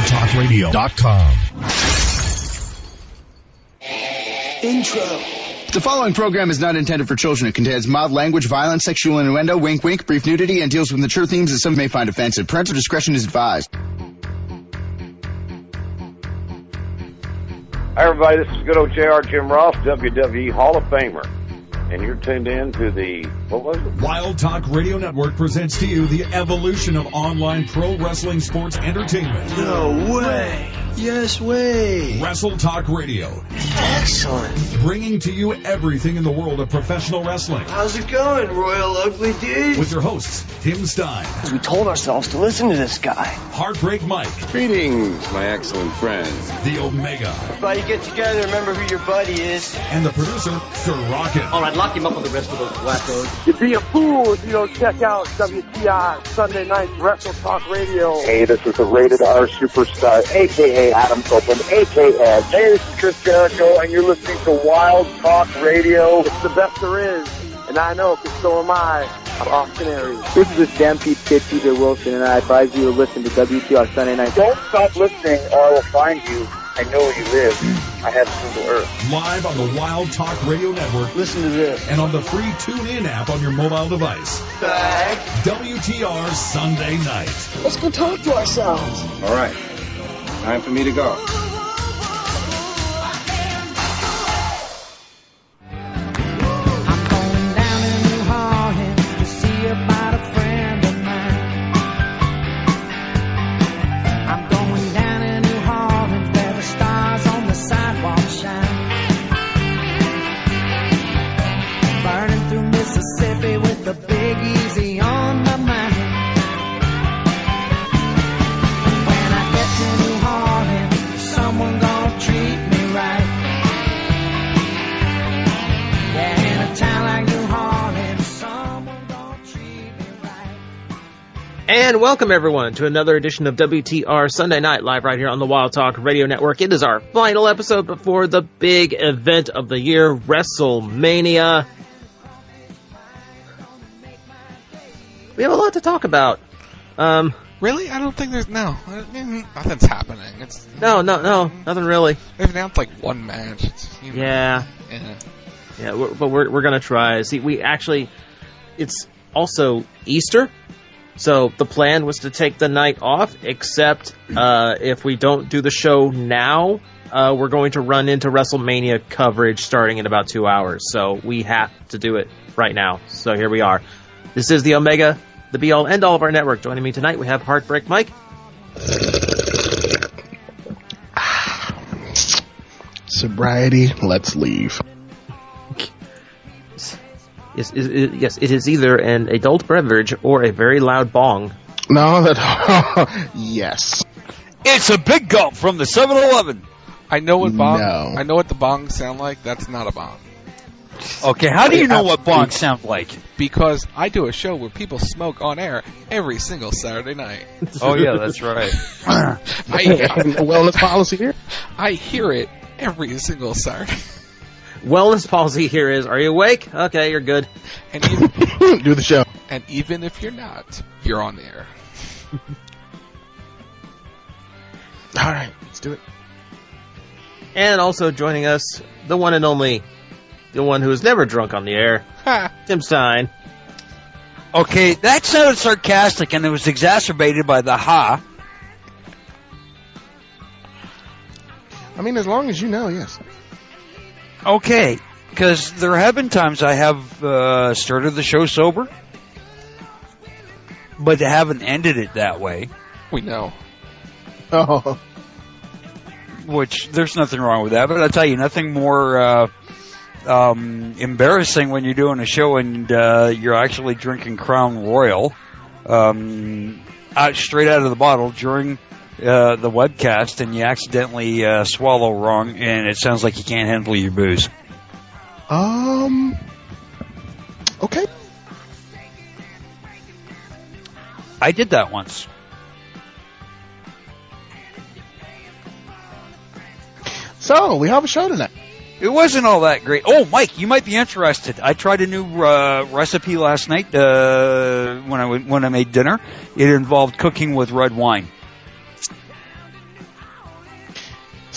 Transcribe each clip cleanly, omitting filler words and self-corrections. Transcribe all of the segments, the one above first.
wildtalkradio.com. Intro. The following program is not intended for children. It contains mild language, violence, sexual innuendo, wink wink, brief nudity, and deals with mature themes that some may find offensive. Parental discretion is advised. Hi everybody, this is good old JR Jim Ross, WWE Hall of Famer. And you're tuned in to the, what was it? Wild Talk Radio Network presents to you the evolution of online pro wrestling sports entertainment. No way. Yes way. Wrestle Talk Radio. Excellent. Bringing to you everything in the world of professional wrestling. How's it going, Royal Ugly Dude? With your hosts, Tim Stein. We told ourselves to listen to this guy. Heartbreak Mike. Greetings, my excellent friends. The Omega. Everybody get together, remember who your buddy is. And the producer, Sir Rocket. All right, lock him up with the rest of those wackos. You'd be a fool if you don't check out WTI Sunday Night Wrestle Talk Radio. Hey, this is the Rated R Superstar, a.k.a. Adam Copeland, a.k.a. Hey, this is Chris Jericho, and you're listening to Wild Talk Radio. It's the best there is, and I know, because so am I. I'm Austin Aries. This is the Stampede Kid, Peter Wilson, and I advise you to listen to WTR Sunday Night. Don't stop listening, or I will find you. I know where you live. I have Google Earth. Live on the Wild Talk Radio Network. Listen to this. And on the free TuneIn app on your mobile device. Back. WTR Sunday Night. Let's go talk to ourselves. All right, time for me to go. And welcome, everyone, to another edition of WTR Sunday Night, live right here on the Wild Talk Radio Network. It is our final episode before the big event of the year, WrestleMania. We have a lot to talk about. Really? I don't think there's... No. Nothing's happening. No, nothing really. They've announced, like, one match. Yeah, but we're going to try. See, it's also Easter. So the plan was to take the night off, except if we don't do the show now, we're going to run into WrestleMania coverage starting in about 2 hours. So we have to do it right now. So here we are. This is the Omega, the be-all, end-all of our network. Joining me tonight, we have Heartbreak Mike. Sobriety, let's leave. Yes, it is either an adult beverage or a very loud bong. No, yes. It's a big gulp from the 7-Eleven. I know what bong. No. I know what the bongs sound like. That's not a bong. Okay, how do you know what bongs sound like? Because I do a show where people smoke on air every single Saturday night. Oh yeah, that's right. I have a wellness policy here. I hear it every single Saturday. Wellness policy here is, are you awake? Okay, you're good. And even, do the show. And even if you're not, you're on the air. All right, let's do it. And also joining us, the one and only, the one who is never drunk on the air, Tim Stein. Okay, that sounded sarcastic, and it was exacerbated by the ha. I mean, as long as you know, yes. Okay, because there have been times I have started the show sober, but haven't ended it that way. We know. Oh. Which, there's nothing wrong with that, but I'll tell you, nothing more embarrassing when you're doing a show and you're actually drinking Crown Royal straight out of the bottle during the webcast, and you accidentally swallow wrong, and it sounds like you can't handle your booze. Okay. I did that once. So, we have a show tonight. It wasn't all that great. Oh, Mike, you might be interested. I tried a new recipe last night when I made dinner. It involved cooking with red wine.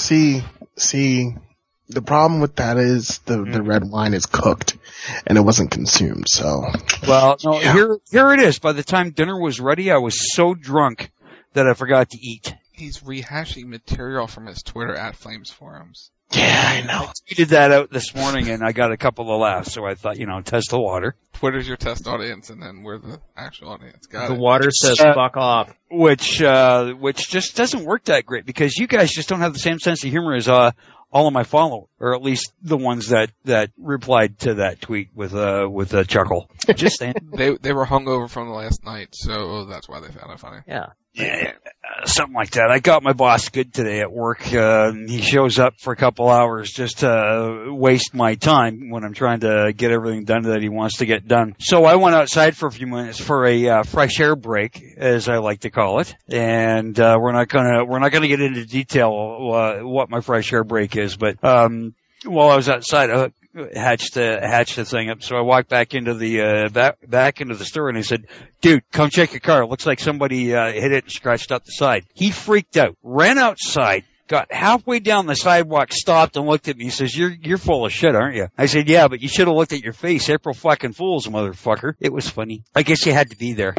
see, the problem with that is the red wine is cooked and it wasn't consumed, so. Well, no, here it is. By the time dinner was ready, I was so drunk that I forgot to eat. He's rehashing material from his Twitter @Flames forums. Yeah, I know. I tweeted that out this morning and I got a couple of laughs, so I thought, test the water. Twitter's your test audience, and then we're the actual audience. Got the it. water says fuck off. Which just doesn't work that great because you guys just don't have the same sense of humor as all of my followers, or at least the ones that replied to that tweet with a chuckle. Just saying. They were hungover from the last night, so that's why they found it funny. Yeah. Yeah, something like that. I got my boss good today at work. He shows up for a couple hours just to waste my time when I'm trying to get everything done that he wants to get done. So I went outside for a few minutes for a fresh air break, as I like to call it. And we're not gonna get into detail what my fresh air break is, but while I was outside, I hatched the thing up. So I walked back into the back into the store, and he said, "Dude, come check your car. It looks like somebody hit it and scratched up the side." He freaked out, ran outside, got halfway down the sidewalk, stopped and looked at me. He says, "You're full of shit, aren't you?" I said, "Yeah, but you should have looked at your face. April fucking Fools, motherfucker." It was funny. I guess you had to be there.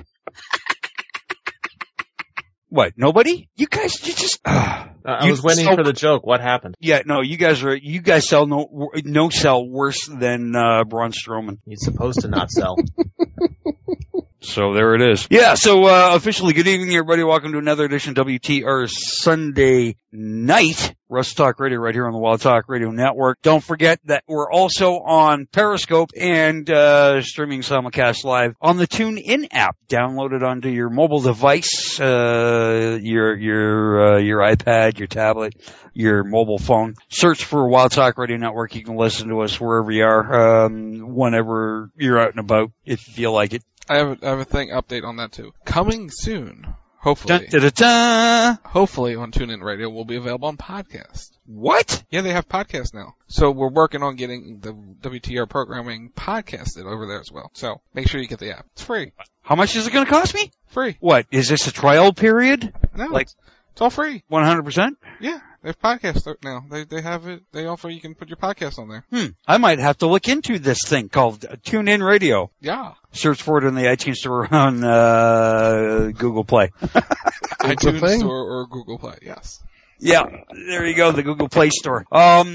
What? Nobody? You guys, you just. I was waiting for the joke. What happened? Yeah, no, you guys sell no sell worse than Braun Strowman. He's supposed to not sell. So there it is. Yeah, so officially, good evening, everybody. Welcome to another edition of WTR Sunday Night. Russ Talk Radio right here on the Wild Talk Radio Network. Don't forget that we're also on Periscope and streaming simulcast live on the TuneIn app. Download it onto your mobile device, your iPad, your tablet, your mobile phone. Search for Wild Talk Radio Network. You can listen to us wherever you are, whenever you're out and about, if you feel like it. I have a update on that too. Coming soon, hopefully. Dun, dun, dun, dun. Hopefully on TuneIn Radio will be available on podcast. What? Yeah, they have podcasts now. So we're working on getting the WTR programming podcasted over there as well. So make sure you get the app. It's free. How much is it going to cost me? Free. What? Is this a trial period? No, like it's all free. 100%? Yeah. They have podcasts now. They have it. They offer you can put your podcast on there. I might have to look into this thing called TuneIn Radio. Yeah. Search for it in the iTunes Store on Google Play. iTunes Store or Google Play, yes. Yeah, there you go, the Google Play Store.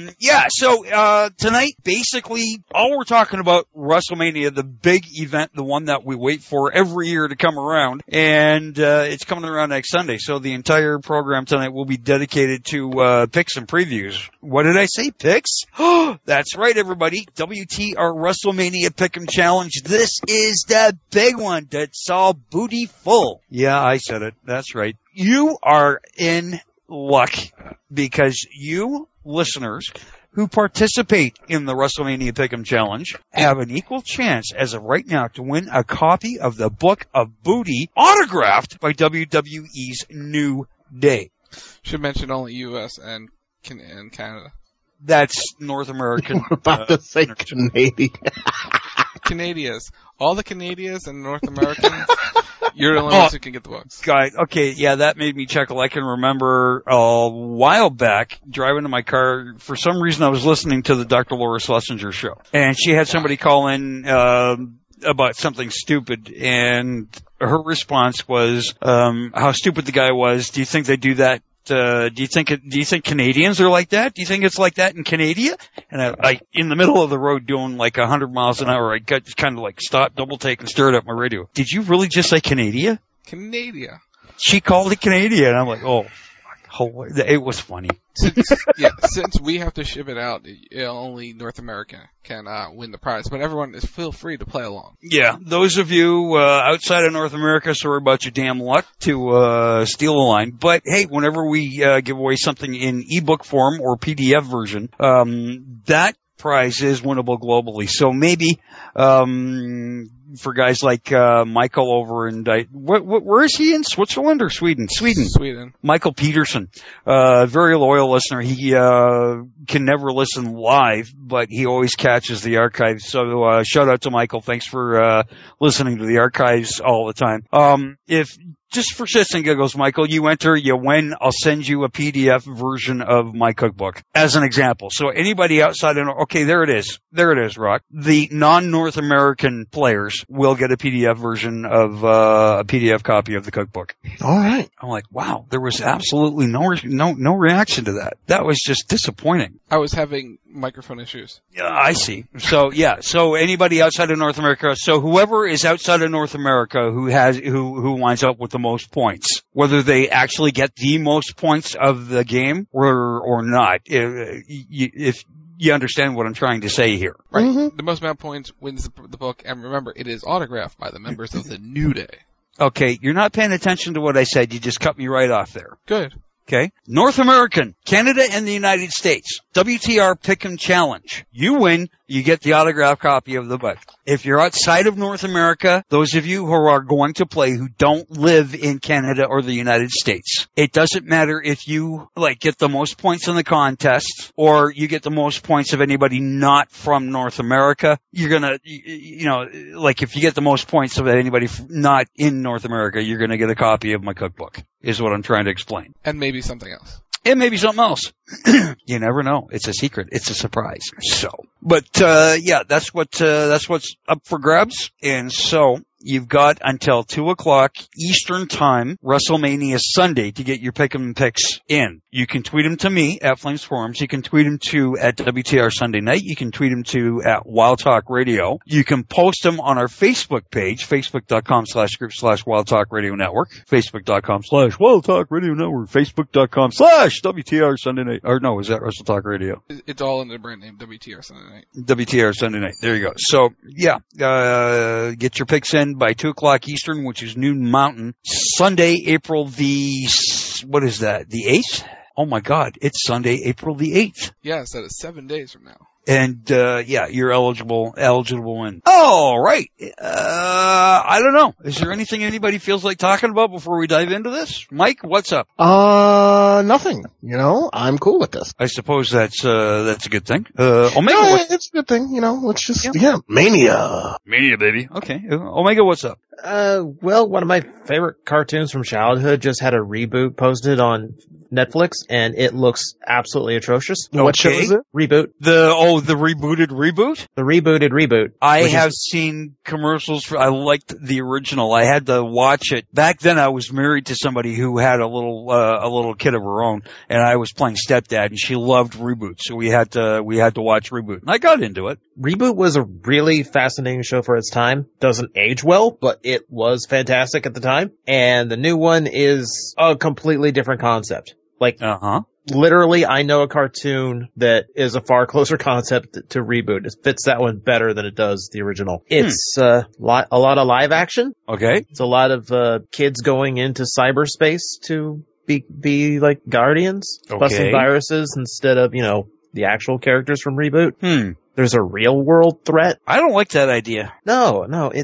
So tonight, basically, all we're talking about, WrestleMania, the big event, the one that we wait for every year to come around, and it's coming around next Sunday, so the entire program tonight will be dedicated to picks and previews. What did I say, picks? That's right, everybody, WTR WrestleMania Pick'em Challenge. This is the big one that's all booty full. Yeah, I said it, that's right. You are in luck, because you listeners who participate in the WrestleMania Pick'em Challenge have an equal chance as of right now to win a copy of the Book of Booty autographed by WWE's New Day. Should mention only U.S. and Canada. That's North American. We're about to say Canadian. Canadians. All the Canadians and North Americans, you're the only ones who can get the books. God, okay, yeah, that made me chuckle. I can remember a while back driving in my car. For some reason, I was listening to the Dr. Laura Schlesinger show, and she had somebody call in about something stupid, and her response was how stupid the guy was. Do you think they do that? Do you think Canadians are like that? Do you think it's like that in Canada? And I in the middle of the road doing like 100 miles an hour, I got kind of like stopped, double take, and stirred up my radio. Did you really just say Canada? Canada. She called it Canada, and I'm like, oh, it was funny. Since we have to ship it out, only North America can win the prize. But everyone feel free to play along. Yeah, those of you outside of North America, sorry about your damn luck to steal a line. But hey, whenever we give away something in ebook form or PDF version, that prize is winnable globally. So maybe for guys like Michael over in where is he, in Switzerland or Sweden? Sweden. Michael Peterson, very loyal listener. He can never listen live, but he always catches the archives. So shout out to Michael. Thanks for listening to the archives all the time. If just for shits and giggles, Michael, you enter, you win, I'll send you a PDF version of my cookbook as an example. So anybody outside of, okay, there it is, Rock. The non-North American players will get a PDF version of, a PDF copy of the cookbook. All right. I'm like, wow, there was absolutely no reaction to that. That was just disappointing. I was having microphone issues. Yeah, I see. So so anybody outside of North America, so whoever is outside of North America who winds up with the most points, whether they actually get the most points of the game or not, if you understand what I'm trying to say here. Right. Mm-hmm. The most amount of points wins the book, and remember, it is autographed by the members of the New Day. Okay, you're not paying attention to what I said. You just cut me right off there. Good. Okay. North American, Canada and the United States. WTR Pick'em Challenge. You win, you get the autographed copy of the book. If you're outside of North America, those of you who are going to play who don't live in Canada or the United States, it doesn't matter if you get the most points in the contest or you get the most points of anybody not from North America. You're gonna, if you get the most points of anybody not in North America, you're gonna get a copy of my cookbook, is what I'm trying to explain. And maybe something else. It may be something else. You never know. It's a secret. It's a surprise. So, but, that's what's up for grabs. And so you've got until 2:00 Eastern Time, WrestleMania Sunday, to get your pick'em picks in. You can tweet them to me at Flames Forums. You can tweet them to at WTR Sunday Night. You can tweet them to at Wild Talk Radio. You can post them on our Facebook page, facebook.com/group/Wild Talk Radio Network, facebook.com/Wild Talk Radio Network, facebook.com/WTR Sunday Night. Or no, is that Wrestle Talk Radio? It's all under the brand name WTR Sunday Night. WTR Sunday Night. There you go. So, get your picks in by 2:00 Eastern, which is noon Mountain, Sunday, April the 8th? Oh my God, it's Sunday, April the 8th. Yes, that is 7 days from now. And, you're eligible in. All right. I don't know. Is there anything anybody feels like talking about before we dive into this? Mike, what's up? Nothing. I'm cool with this. I suppose that's a good thing. Omega, it's a good thing. Let's just, Mania. Mania, baby. Okay. Omega, what's up? Well, one of my favorite cartoons from childhood just had a reboot posted on Netflix, and it looks absolutely atrocious. What show is it? Reboot. The rebooted reboot? The rebooted reboot. I have seen commercials I liked the original. I had to watch it. Back then I was married to somebody who had a little kid of her own, and I was playing stepdad, and she loved Reboot, so we had to watch Reboot. And I got into it. Reboot was a really fascinating show for its time. Doesn't age well, but it was fantastic at the time. And the new one is a completely different concept. Literally, I know a cartoon that is a far closer concept to Reboot. It fits that one better than it does the original. It's a lot of live action. Okay. It's a lot of kids going into cyberspace to be like guardians, busting viruses instead of, the actual characters from Reboot. There's a real world threat. I don't like that idea. No,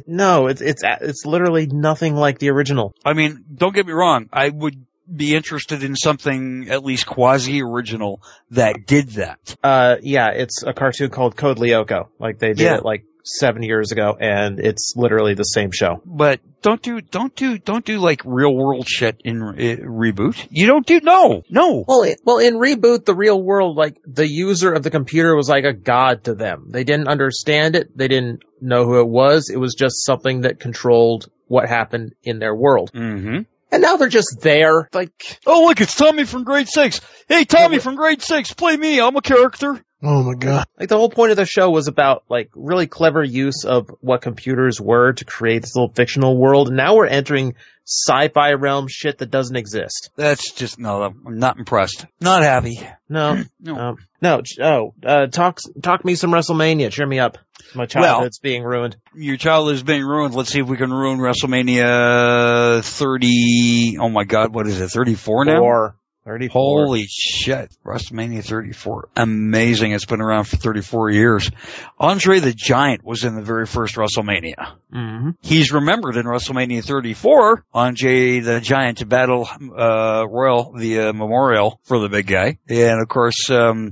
it's literally nothing like the original. I mean, don't get me wrong. I would be interested in something at least quasi-original that did that. It's a cartoon called Code Lyoko. They did it 7 years ago, and it's literally the same show. But don't do real world shit in Reboot. You don't do no. Well, in Reboot, the real world, the user of the computer was like a god to them. They didn't understand it. They didn't know who it was. It was just something that controlled what happened in their world. Mm-hmm. And now they're just there, oh, look, it's Tommy from grade 6. Hey, Tommy from grade 6, play me, I'm a character. Oh my God. The whole point of the show was about, really clever use of what computers were to create this little fictional world. And now we're entering sci-fi realm shit that doesn't exist. That's just, no, I'm not impressed. Not happy. No. Talk me some WrestleMania. Cheer me up. My childhood's being ruined. Your childhood is being ruined. Let's see if we can ruin WrestleMania 30. Oh my God, what is it? 34 now? 34. Holy shit. WrestleMania 34. Amazing. It's been around for 34 years. Andre the Giant was in the very first WrestleMania. Mm-hmm. He's remembered in WrestleMania 34, Andre the Giant Battle Royal, the memorial for the big guy. And of course,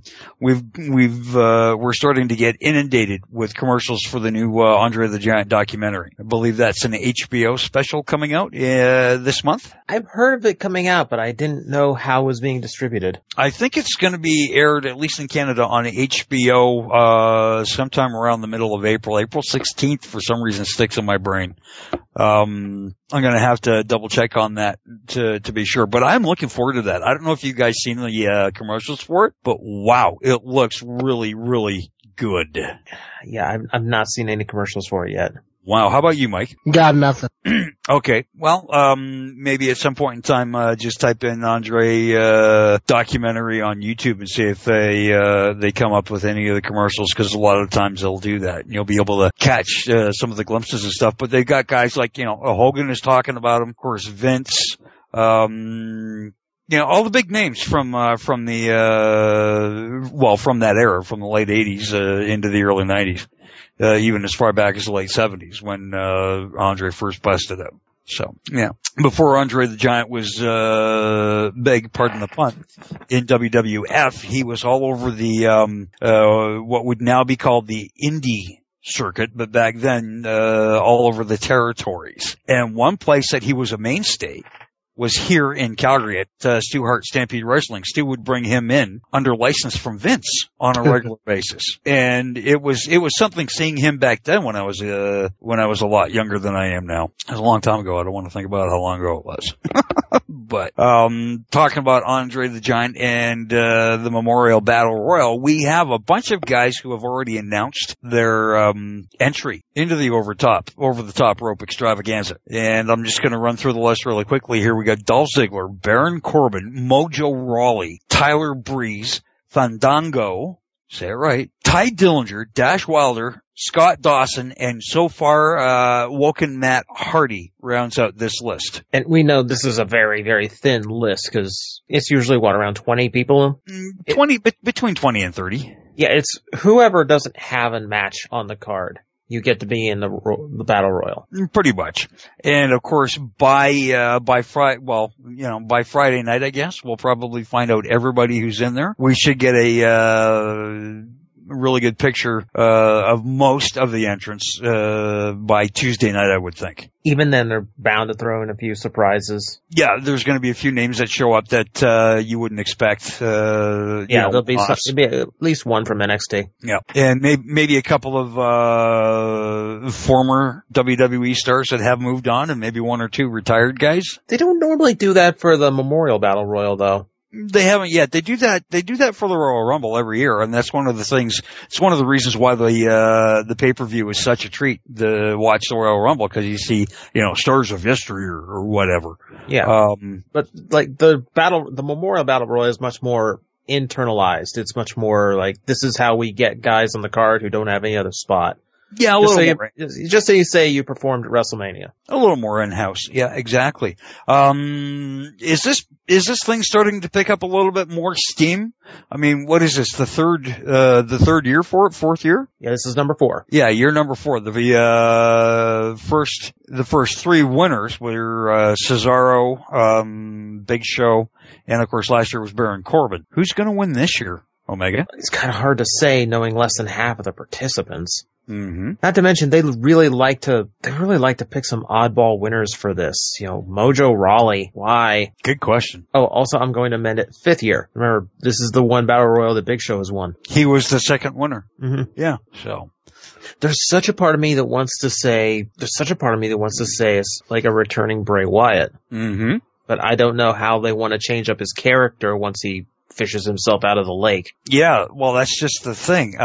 we're starting to get inundated with commercials for the new Andre the Giant documentary. I believe that's an HBO special coming out this month. I've heard of it coming out, but I didn't know how it was being distributed. I think it's going to be aired, at least in Canada, on HBO sometime around the middle of April. April 16th, for some reason, sticks in my brain. I'm going to have to double check on that to be sure, but I'm looking forward to that. I don't know if you guys seen the commercials for it, but wow, it looks really, really good. Yeah, I've not seen any commercials for it yet. Wow. How about you, Mike? Got nothing. Okay. Well, maybe at some point in time, just type in Andre, documentary on YouTube and see if they come up with any of the commercials, because a lot of times they'll do that. You'll be able to catch, some of the glimpses and stuff, but they've got guys like, Hogan is talking about them. Of course, Vince, all the big names from that era, from the late 80s, into the early 90s. Even as far back as the late 70s when Andre first busted out. So, yeah. Before Andre the Giant was big, pardon the pun, in WWF, he was all over the what would now be called the indie circuit, but back then all over the territories. And one place that he was a mainstay was here in Calgary at Stu Hart Stampede Wrestling. Stu would bring him in under license from Vince on a regular basis. And it was something seeing him back then when I was a lot younger than I am now. It was a long time ago. I don't want to think about how long ago it was. But talking about Andre the Giant and the Memorial Battle Royal, we have a bunch of guys who have already announced their entry into the over the top rope extravaganza. And I'm just going to run through the list really quickly here. We got Dolph Ziggler, Baron Corbin, Mojo Rawley, Tyler Breeze, Fandango, say it right, Ty Dillinger, Dash Wilder, Scott Dawson, and so far, Woken Matt Hardy rounds out this list. And we know this is a very, very thin list, because it's usually, around 20 people? Between 20 and 30. Yeah, it's whoever doesn't have a match on the card. You get to be in the Battle Royal. Pretty much. And of course, by Friday night, I guess, we'll probably find out everybody who's in there. We should get a really good picture of most of the entrants by Tuesday night, I would think. Even then, they're bound to throw in a few surprises. Yeah, there's going to be a few names that show up that you wouldn't expect. There'll be at least one from NXT. Yeah, and maybe a couple of former WWE stars that have moved on, and maybe one or two retired guys. They don't normally do that for the Memorial Battle Royal, though. They haven't yet. They do that for the Royal Rumble every year, and that's one of the things. It's one of the reasons why the pay-per-view is such a treat to watch the Royal Rumble, because you see, stars of history or whatever. Yeah. But like the Memorial Battle Royal is much more internalized. It's much more like, this is how we get guys on the card who don't have any other spot. Yeah, just so you say you performed at WrestleMania. A little more in-house. Yeah, exactly. Is this thing starting to pick up a little bit more steam? I mean, what is this? The third year for it? Fourth year? Yeah, this is number 4. Yeah, year number 4. The first 3 winners were Cesaro, Big Show, and of course last year was Baron Corbin. Who's going to win this year, Omega? It's kind of hard to say, knowing less than half of the participants. Mm-hmm. Not to mention, they really like to pick some oddball winners for this. Mojo Rawley. Why? Good question. Oh, also, I'm going to amend it. 5th year. Remember, this is the one Battle Royal that Big Show has won. He was the second winner. Mm-hmm. Yeah. So. There's such a part of me that wants to say it's like a returning Bray Wyatt. Mm-hmm. But I don't know how they want to change up his character once he fishes himself out of the lake. Yeah. Well, that's just the thing.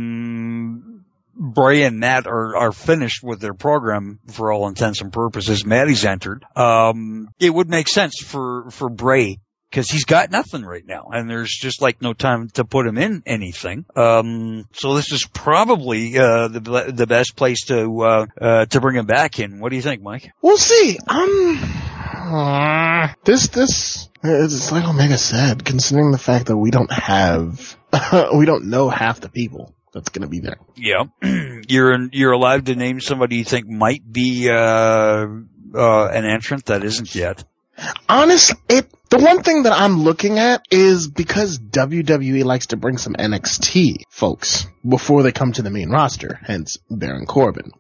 Bray and Matt are finished with their program for all intents and purposes. Matty's entered. It would make sense for Bray, because he's got nothing right now, and there's just like no time to put him in anything. So this is probably the best place to bring him back in. What do you think, Mike? We'll see. This It's like Omega said, considering the fact that we don't know half the people that's going to be there. Yeah. You're allowed to name somebody you think might be an entrant that isn't yet. Honestly, the one thing that I'm looking at is because WWE likes to bring some NXT folks before they come to the main roster, hence Baron Corbin.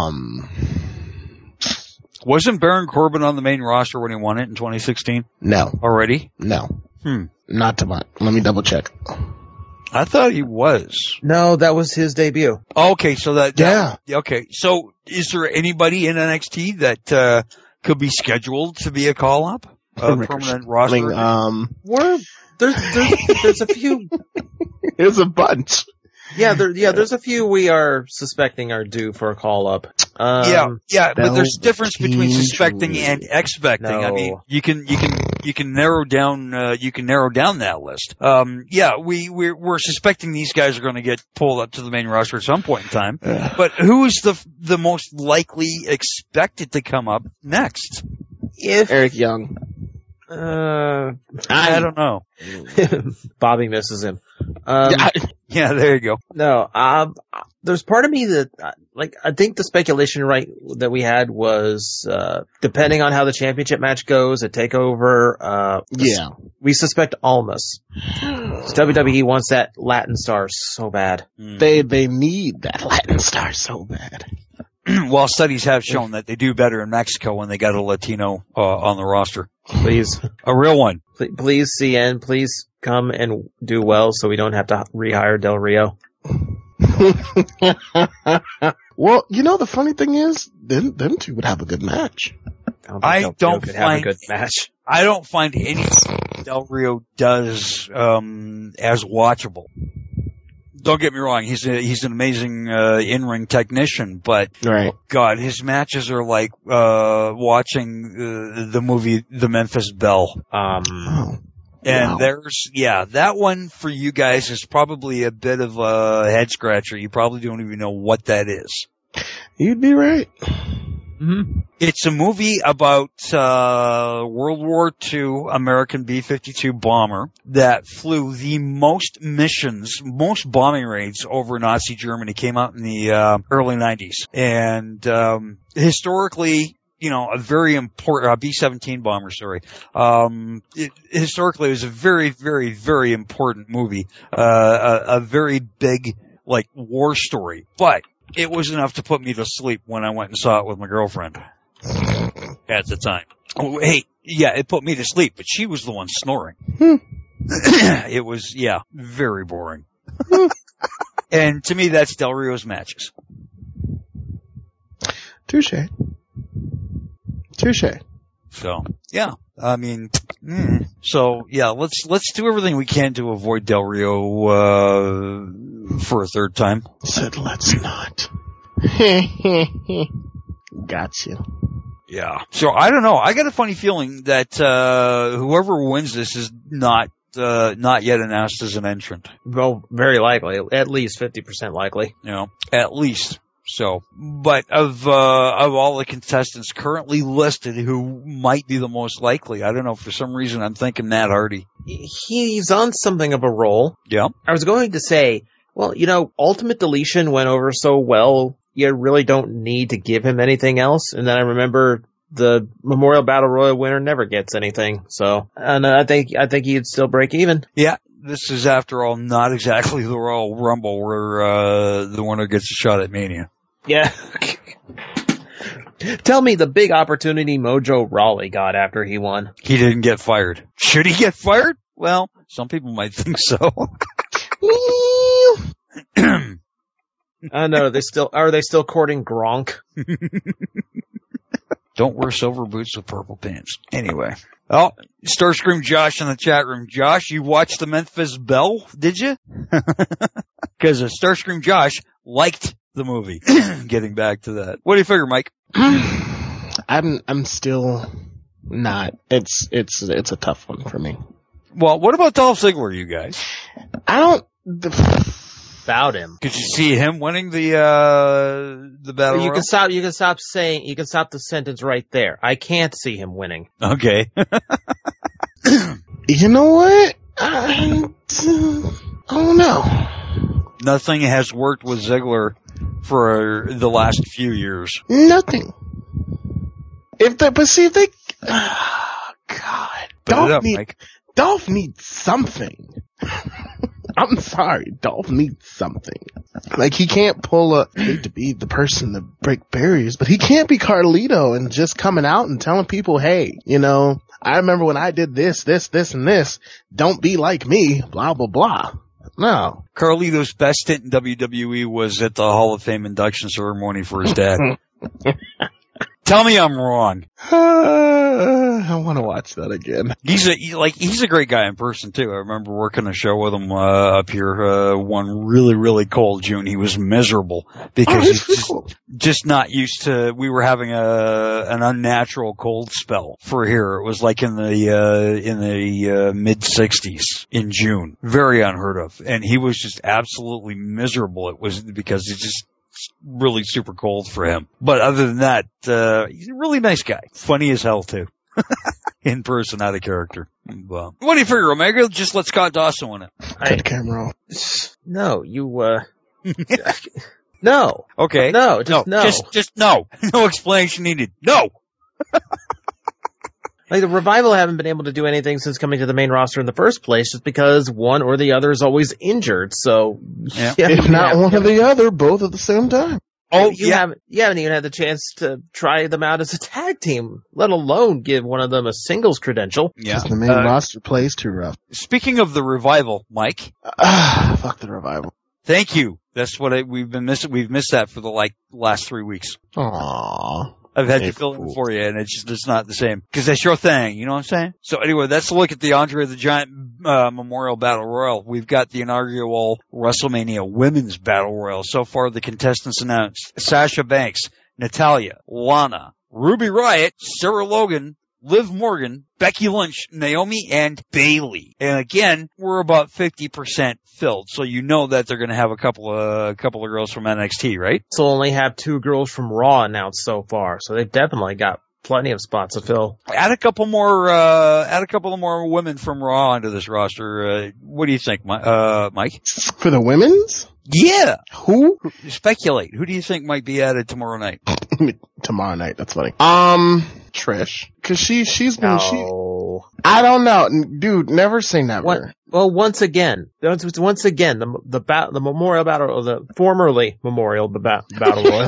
Wasn't Baron Corbin on the main roster when he won it in 2016? No. Already? No. Not to my, let me double check. I thought he was. No, that was his debut. Okay, so yeah. Okay, so is there anybody in NXT that could be scheduled to be a call-up? A permanent roster? There's a few. There's a bunch. There's a few we are suspecting are due for a call-up. But there's a difference between suspecting and expecting. No. I mean, you can narrow down that list. We're suspecting these guys are going to get pulled up to the main roster at some point in time. But who is the most likely expected to come up next? Eric Young. I don't know. Bobby misses him. Yeah, there you go. No, there's part of me that, I think the speculation that we had was, depending on how the championship match goes at TakeOver, we suspect Almas. WWE wants that Latin star so bad. They need that Latin star so bad. Well, studies have shown that they do better in Mexico when they got a Latino on the roster. Please. A real one. Please, CN, please come and do well so we don't have to rehire Del Rio. Well, the funny thing is, them two would have a good match. I don't find anything Del Rio does as watchable. Don't get me wrong, he's an amazing in-ring technician, but God, his matches are like watching the movie The Memphis Belle. And that one for you guys is probably a bit of a head scratcher. You probably don't even know what that is. You'd be right. Mm-hmm. It's a movie about World War II American B-52 bomber that flew the most bombing raids over Nazi Germany. Came out in the early 90s. And historically, a very important B-17 bomber, historically it was a very, very, very important movie. A very big, war story. But it was enough to put me to sleep when I went and saw it with my girlfriend at the time. Oh, hey, yeah, it put me to sleep, but she was the one snoring. It was, very boring. And to me, that's Del Rio's matches. Touche. So, yeah, I mean, let's do everything we can to avoid Del Rio, for a third time. Said let's not. Gotcha. Yeah. So I don't know. I got a funny feeling that, whoever wins this is not yet announced as an entrant. Well, very likely. At least 50% likely. At least. So, but of all the contestants currently listed, who might be the most likely? I don't know. For some reason, I'm thinking Matt Hardy. He's on something of a roll. Yeah. I was going to say, well, Ultimate Deletion went over so well, you really don't need to give him anything else. And then I remember the Memorial Battle Royal winner never gets anything. So, and I think he'd still break even. Yeah. This is, after all, not exactly the Royal Rumble where the winner gets a shot at Mania. Yeah. Tell me the big opportunity Mojo Rawley got after he won. He didn't get fired. Should he get fired? Well, some people might think so. I know. Are they still courting Gronk? Don't wear silver boots with purple pants. Anyway. Oh, Starscream Josh in the chat room. Josh, you watched the Memphis Belle, did you? Because Starscream Josh liked the movie. Getting back to that. What do you figure, Mike? I'm still not. It's a tough one for me. Well, what about Dolph Ziggler, you guys? About him. Could you see him winning the battle? You can stop the sentence right there. I can't see him winning. Okay. You know what? I don't know. Nothing has worked with Ziggler for the last few years. Nothing. God. Dolph needs something. I'm sorry. Dolph needs something. Like, he can't I hate to be the person to break barriers, but he can't be Carlito and just coming out and telling people, hey, I remember when I did this, and this. Don't be like me, blah, blah, blah. No. Carlito's best stint in WWE was at the Hall of Fame induction ceremony for his dad. Tell me I'm wrong. I want to watch that again. He's a great guy in person too. I remember working a show with him up here one really, really cold June. He was miserable because he's just not used to. We were having an unnatural cold spell for here. It was like in the mid 60s in June. Very unheard of, and he was just absolutely miserable. It was because it's just really super cold for him. But other than that, he's a really nice guy. Funny as hell too. In person, not a character. Well, what do you figure, Omega? Just let Scott Dawson win it. Cut the camera off. No, no. Okay. No, just no. Just no. No explanation needed. No. Like, the Revival haven't been able to do anything since coming to the main roster in the first place, just because one or the other is always injured. So, if not one or the other, both at the same time. Oh, you haven't even had the chance to try them out as a tag team, let alone give one of them a singles credential. Yeah. The main roster plays too rough. Speaking of the Revival, Mike. Fuck the Revival. Thank you. That's what we've been missing. We've missed that for the last 3 weeks. Aww. I've had to fill in for you, and it's not the same. Because that's your thing, you know what I'm saying? So anyway, let's look at the Andre the Giant Memorial Battle Royal. We've got the inaugural WrestleMania Women's Battle Royal. So far, the contestants announced: Sasha Banks, Natalya, Lana, Ruby Riott, Sarah Logan, Liv Morgan, Becky Lynch, Naomi, and Bayley. And again, we're about 50% filled, so you know that they're going to have a couple of girls from NXT, right? So only have 2 girls from Raw announced so far, so they've definitely got plenty of spots to fill. Add a couple more women from Raw onto this roster. What do you think, Mike? For the women's? Yeah. Who? Speculate. Who do you think might be added tomorrow night? Tomorrow night, that's funny. Trish. Cause she's been, I don't know. Dude, never say never. Once again, the Memorial Battle, or the formerly Memorial Battle Royal.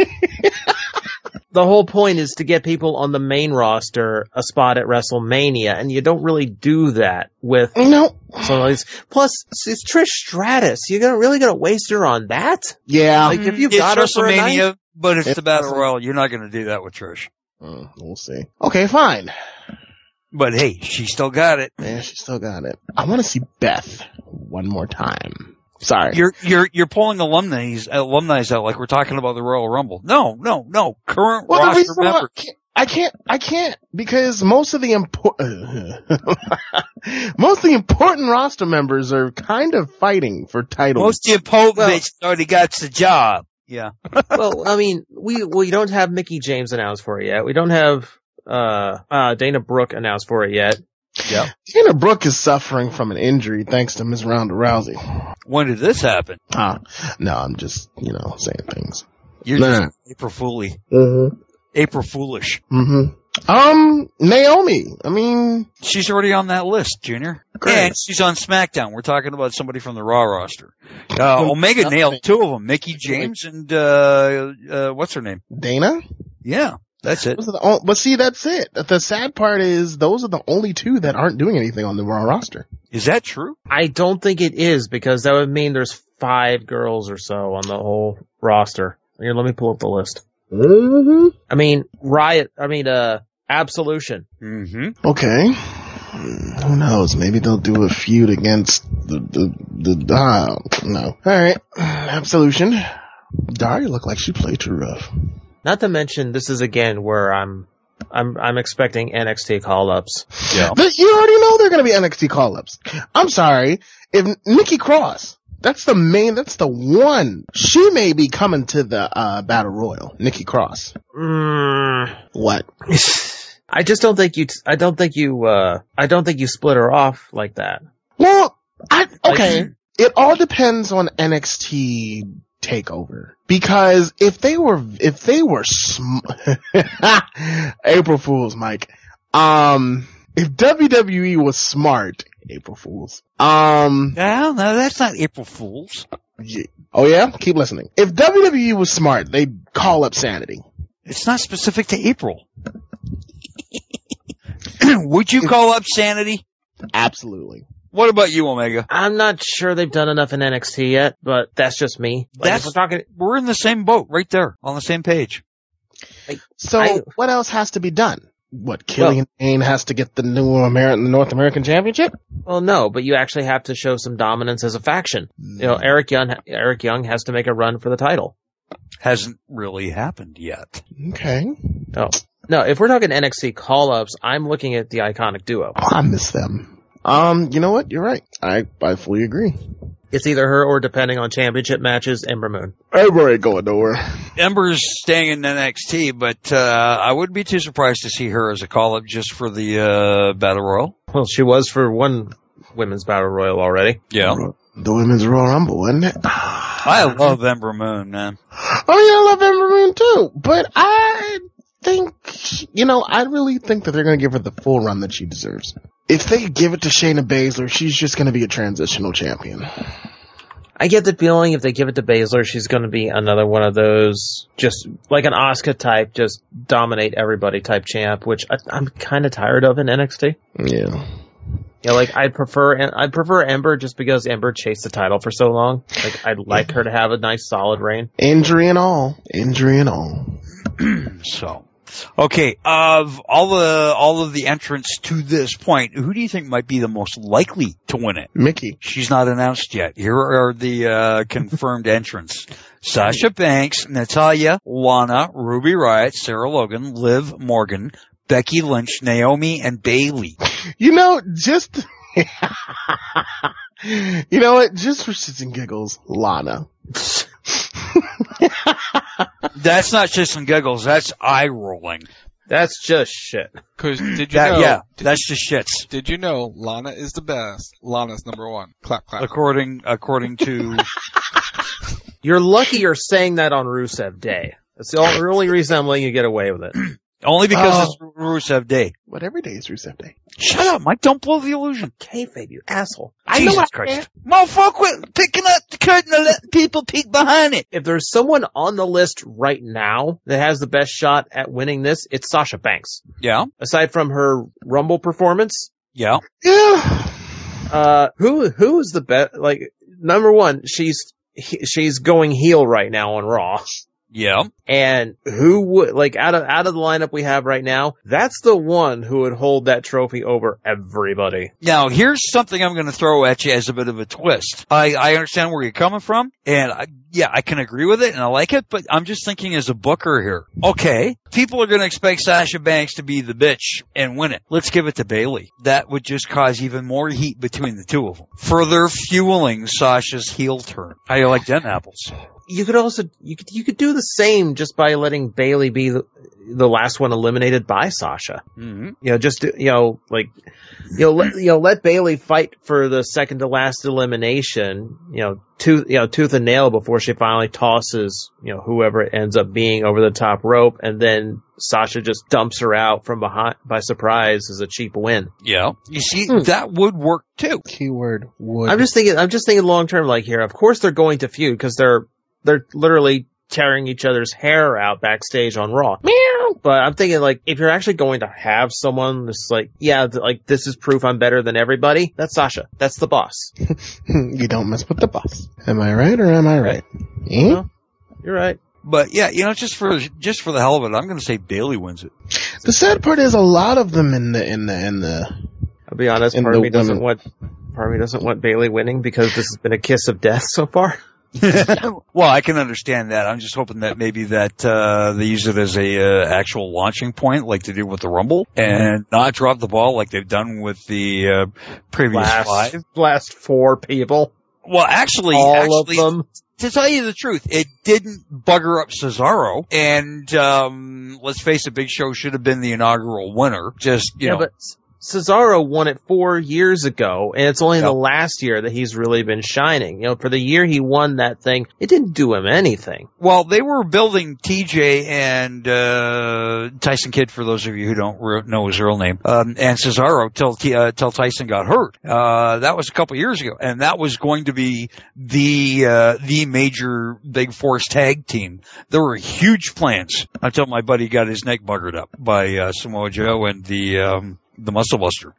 The whole point is to get people on the main roster a spot at WrestleMania, and you don't really do that with some of these. Plus, it's Trish Stratus. You're really gonna waste her on that? Yeah. Like, if you got her for a night, but it's the Battle Royal. You're not gonna do that with Trish. We'll see. Okay, fine. But hey, she still got it. Yeah, she still got it. I want to see Beth one more time. Sorry. You're pulling alumni out like we're talking about the Royal Rumble. No. Current roster members. I can't because most of the important roster members are kind of fighting for titles. Most of the important already got the job. Yeah. Well, I mean, we don't have Mickie James announced for it yet. We don't have Dana Brooke announced for it yet. Yep. Dana Brooke is suffering from an injury thanks to Ms. Ronda Rousey. When did this happen? No, I'm just, saying things. You're just April Foolish. Mm-hmm. April Foolish. Mm-hmm. Naomi. I mean, she's already on that list, Junior. Great. And she's on SmackDown. We're talking about somebody from the Raw roster. Omega nailed 2 of them. Mickie James and, what's her name? Dana? Yeah. That's it. But see, that's it. The sad part is those are the only 2 that aren't doing anything on the Raw roster. Is that true? I don't think it is, because that would mean there's 5 girls or so on the whole roster. Here, let me pull up the list. Mm-hmm. I mean, Absolution. Mm-hmm. Okay. Who knows? Maybe they'll do a feud against no. Alright. Absolution. Daria looked like she played too rough. Not to mention, this is again where I'm expecting NXT call-ups. Yeah. You already know they're gonna be NXT call-ups. I'm sorry. If Nikki Cross, that's the one. She may be coming to the Battle Royal. Nikki Cross. What? I just don't think you. I don't think you split her off like that. Well, okay. It all depends on NXT TakeOver, because if they were April Fools, Mike. If WWE was smart, April Fools. No, that's not April Fools. Yeah. Oh yeah? Keep listening. If WWE was smart, they'd call up Sanity. It's not specific to April. Would you call up Sanity? Absolutely. What about you, Omega? I'm not sure they've done enough in NXT yet, but that's just me. Like, we're in the same boat right there, on the same page. What else has to be done? What, Killian Dane has to get the North American Championship? Well, no, but you actually have to show some dominance as a faction. You know, Eric Young has to make a run for the title. Hasn't really happened yet. Okay. No, if we're talking NXT call-ups, I'm looking at the Iconic Duo. Oh, I miss them. You know what? You're right. I fully agree. It's either her or, depending on championship matches, Ember Moon. Ember ain't going nowhere. Ember's staying in NXT, but I wouldn't be too surprised to see her as a call-up just for the Battle Royal. Well, she was for one Women's Battle Royal already. Yeah. The Women's Royal Rumble, wasn't it? I love Ember Moon, man. Oh, yeah, I love Ember Moon, too. But I think, I really think that they're going to give her the full run that she deserves. If they give it to Shayna Baszler, she's just going to be a transitional champion. I get the feeling if they give it to Baszler, she's going to be another one of those, just like an Asuka type, just dominate everybody type champ, which I'm kind of tired of in NXT. Yeah. Yeah, like I'd prefer Ember just because Ember chased the title for so long. Like I'd like her to have a nice solid reign. Injury and all. So. Okay, of all of the entrants to this point, who do you think might be the most likely to win it? Mickey. She's not announced yet. Here are the confirmed entrants. Sasha Banks, Natalya, Lana, Ruby Riott, Sarah Logan, Liv Morgan, Becky Lynch, Naomi, and Bayley. Just for shits and giggles, Lana. That's not shits and giggles. That's eye rolling. That's just shit. Cause did you know? Yeah, that's just shits. Did you know Lana is the best? Lana's number one. Clap, clap. According to. You're lucky you're saying that on Rusev Day. That's the only reason I'm letting you get away with it. Only because it's Rusev Day. But every day is Rusev Day. Shut up, Mike. Don't blow the illusion. Kayfabe, you asshole. Jesus Christ. Motherfucker, quit picking up the curtain and letting people peek behind it. If there's someone on the list right now that has the best shot at winning this, it's Sasha Banks. Yeah. Aside from her Rumble performance. Yeah. Yeah. Who is the best? Like, number one, she's going heel right now on Raw. Yeah. And who would, like, out of the lineup we have right now, that's the one who would hold that trophy over everybody. Now, here's something I'm going to throw at you as a bit of a twist. I understand where you're coming from, and I can agree with it, and I like it, but I'm just thinking as a booker here. Okay, people are going to expect Sasha Banks to be the bitch and win it. Let's give it to Bayley. That would just cause even more heat between the two of them, further fueling Sasha's heel turn. How do you like them apples? You could also, you could do the same just by letting Bayley be the last one eliminated by Sasha. Mm-hmm. Let Bayley fight for the second to last elimination, tooth and nail before she finally tosses, whoever it ends up being over the top rope, and then Sasha just dumps her out from behind by surprise as a cheap win. Yeah. You see, that would work too. Keyword would. I'm just thinking long term, like here. Of course they're going to feud because they're literally tearing each other's hair out backstage on Raw. Meow. But I'm thinking, like, if you're actually going to have someone that's like, this is proof I'm better than everybody, that's Sasha. That's the boss. You don't mess with the boss. Am I right or am I right? No, you're right. But yeah, just for the hell of it, I'm going to say Bayley wins it. The sad part is a lot of them in the. I'll be honest, part of me doesn't want Bayley winning because this has been a kiss of death so far. Well, I can understand that. I'm just hoping that maybe that they use it as a actual launching point, like they did with the Rumble, and not drop the ball like they've done with the previous five. Last 4 people. Well, actually, all of them. To tell you the truth, it didn't bugger up Cesaro, and let's face it, Big Show should have been the inaugural winner. Just you know. But Cesaro won it 4 years ago, and it's only the last year that he's really been shining. You know, for the year he won that thing, it didn't do him anything. Well, they were building TJ and Tyson Kidd, for those of you who don't know his real name, and Cesaro till Tyson got hurt. That was a couple years ago, and that was going to be the major Big Force tag team. There were huge plans until my buddy got his neck buggered up by Samoa Joe and the Muscle Buster.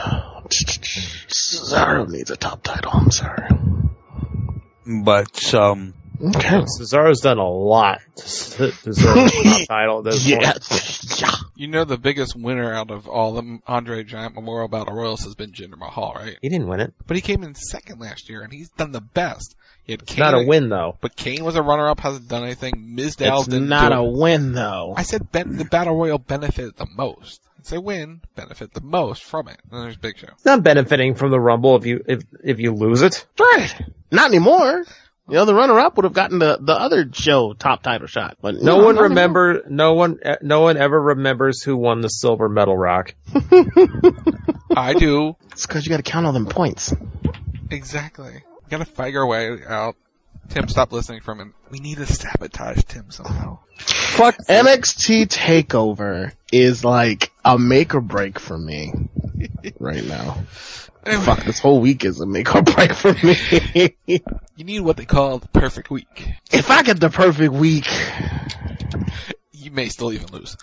Cesaro needs a top title. I'm sorry. But, okay. Cesaro's done a lot to deserve a top title at this point. Yeah. You know the biggest winner out of all the Andre Giant Memorial Battle Royals has been Jinder Mahal, right? He didn't win it. But he came in second last year, and he's done the best. It's not a win, though. But Kane was a runner-up, hasn't done anything. Mizdow didn't not a win, though. I said the Battle Royal benefited the most. It's a win, benefit the most from it. And there's Big Show. It's not benefiting from the Rumble if you lose it. Right. Not anymore. You know, the runner-up would have gotten the other show top title shot. But no one ever remembers who won the silver medal, Rock. I do. It's because you got to count all them points. Exactly. You got to figure a way out. Tim, stop listening from him. We need to sabotage Tim somehow. Fuck, NXT TakeOver is like a make or break for me right now. Anyway. Fuck, this whole week is a make or break for me. You need what they call the perfect week. If I get the perfect week, you may still even lose.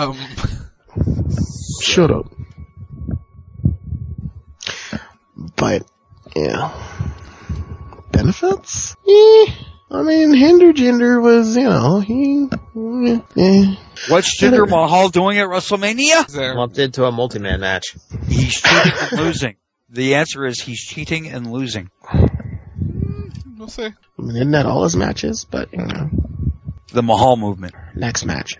Shut up. But, yeah. Benefits? I mean, Jinder was, you know, What's Jinder Mahal doing at WrestleMania? Lumped into a multi-man match. He's cheating and losing. The answer is he's cheating and losing. We'll see. I mean, isn't that all his matches? But, you know. The Mahal movement. Next match.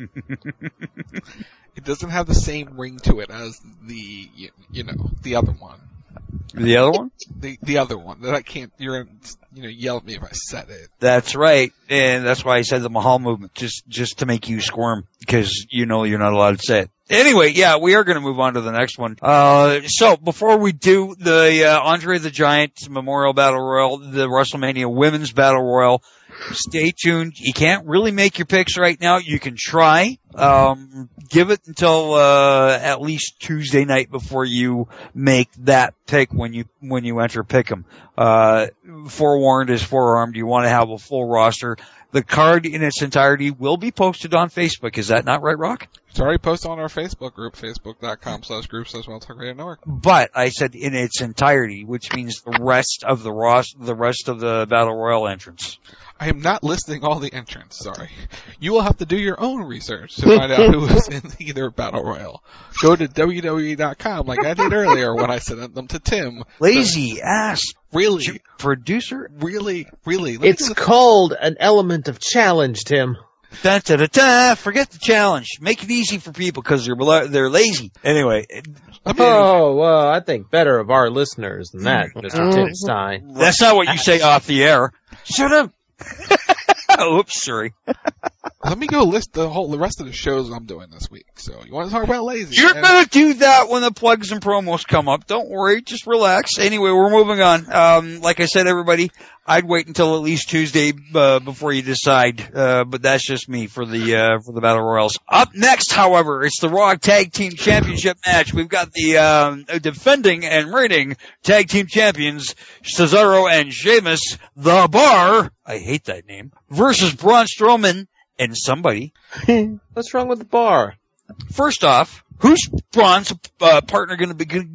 It doesn't have the same ring to it as the, you know, the other one. The other one? The other one that I can't. You're gonna, you know, yell at me if I said it. That's right, and that's why I said the Mahal movement, just to make you squirm, because you know you're not allowed to say it. Anyway, yeah, we are going to move on to the next one. So before we do the Andre the Giant Memorial Battle Royal, the WrestleMania Women's Battle Royal, stay tuned. You can't really make your picks right now. You can try. Give it until at least Tuesday night before you make that pick when you enter Pick'em. Forewarned is forearmed. You want to have a full roster. The card in its entirety will be posted on Facebook. Is that not right, Rock? It's already posted on our Facebook group, facebook.com/group/WildTalkRadio Network. But I said in its entirety, which means the rest of the Battle Royal entrants. I am not listing all the entrants, sorry. You will have to do your own research to find out who is in either Battle Royal. Go to WWE.com like I did earlier when I sent them to Tim. Lazy ass. Really? Producer? Really? It's called an element of challenge, Tim. Da-da-da-da. Forget the challenge. Make it easy for people because they're lazy. Anyway. I think better of our listeners than that, Mr. Tim Stein. That's not what you say off the air. Shut up. Oops, sorry. Let me go list the rest of the shows I'm doing this week. So you want to talk about lazy? You're going to do that when the plugs and promos come up. Don't worry. Just relax. Anyway, we're moving on. Like I said, everybody, I'd wait until at least Tuesday before you decide. But that's just me for the Battle Royals. Up next, however, it's the Raw Tag Team Championship match. We've got the defending and reigning Tag Team Champions, Cesaro and Sheamus, The Bar, I hate that name, versus Braun Strowman and somebody. What's wrong with The Bar? First off, who's Braun's partner gonna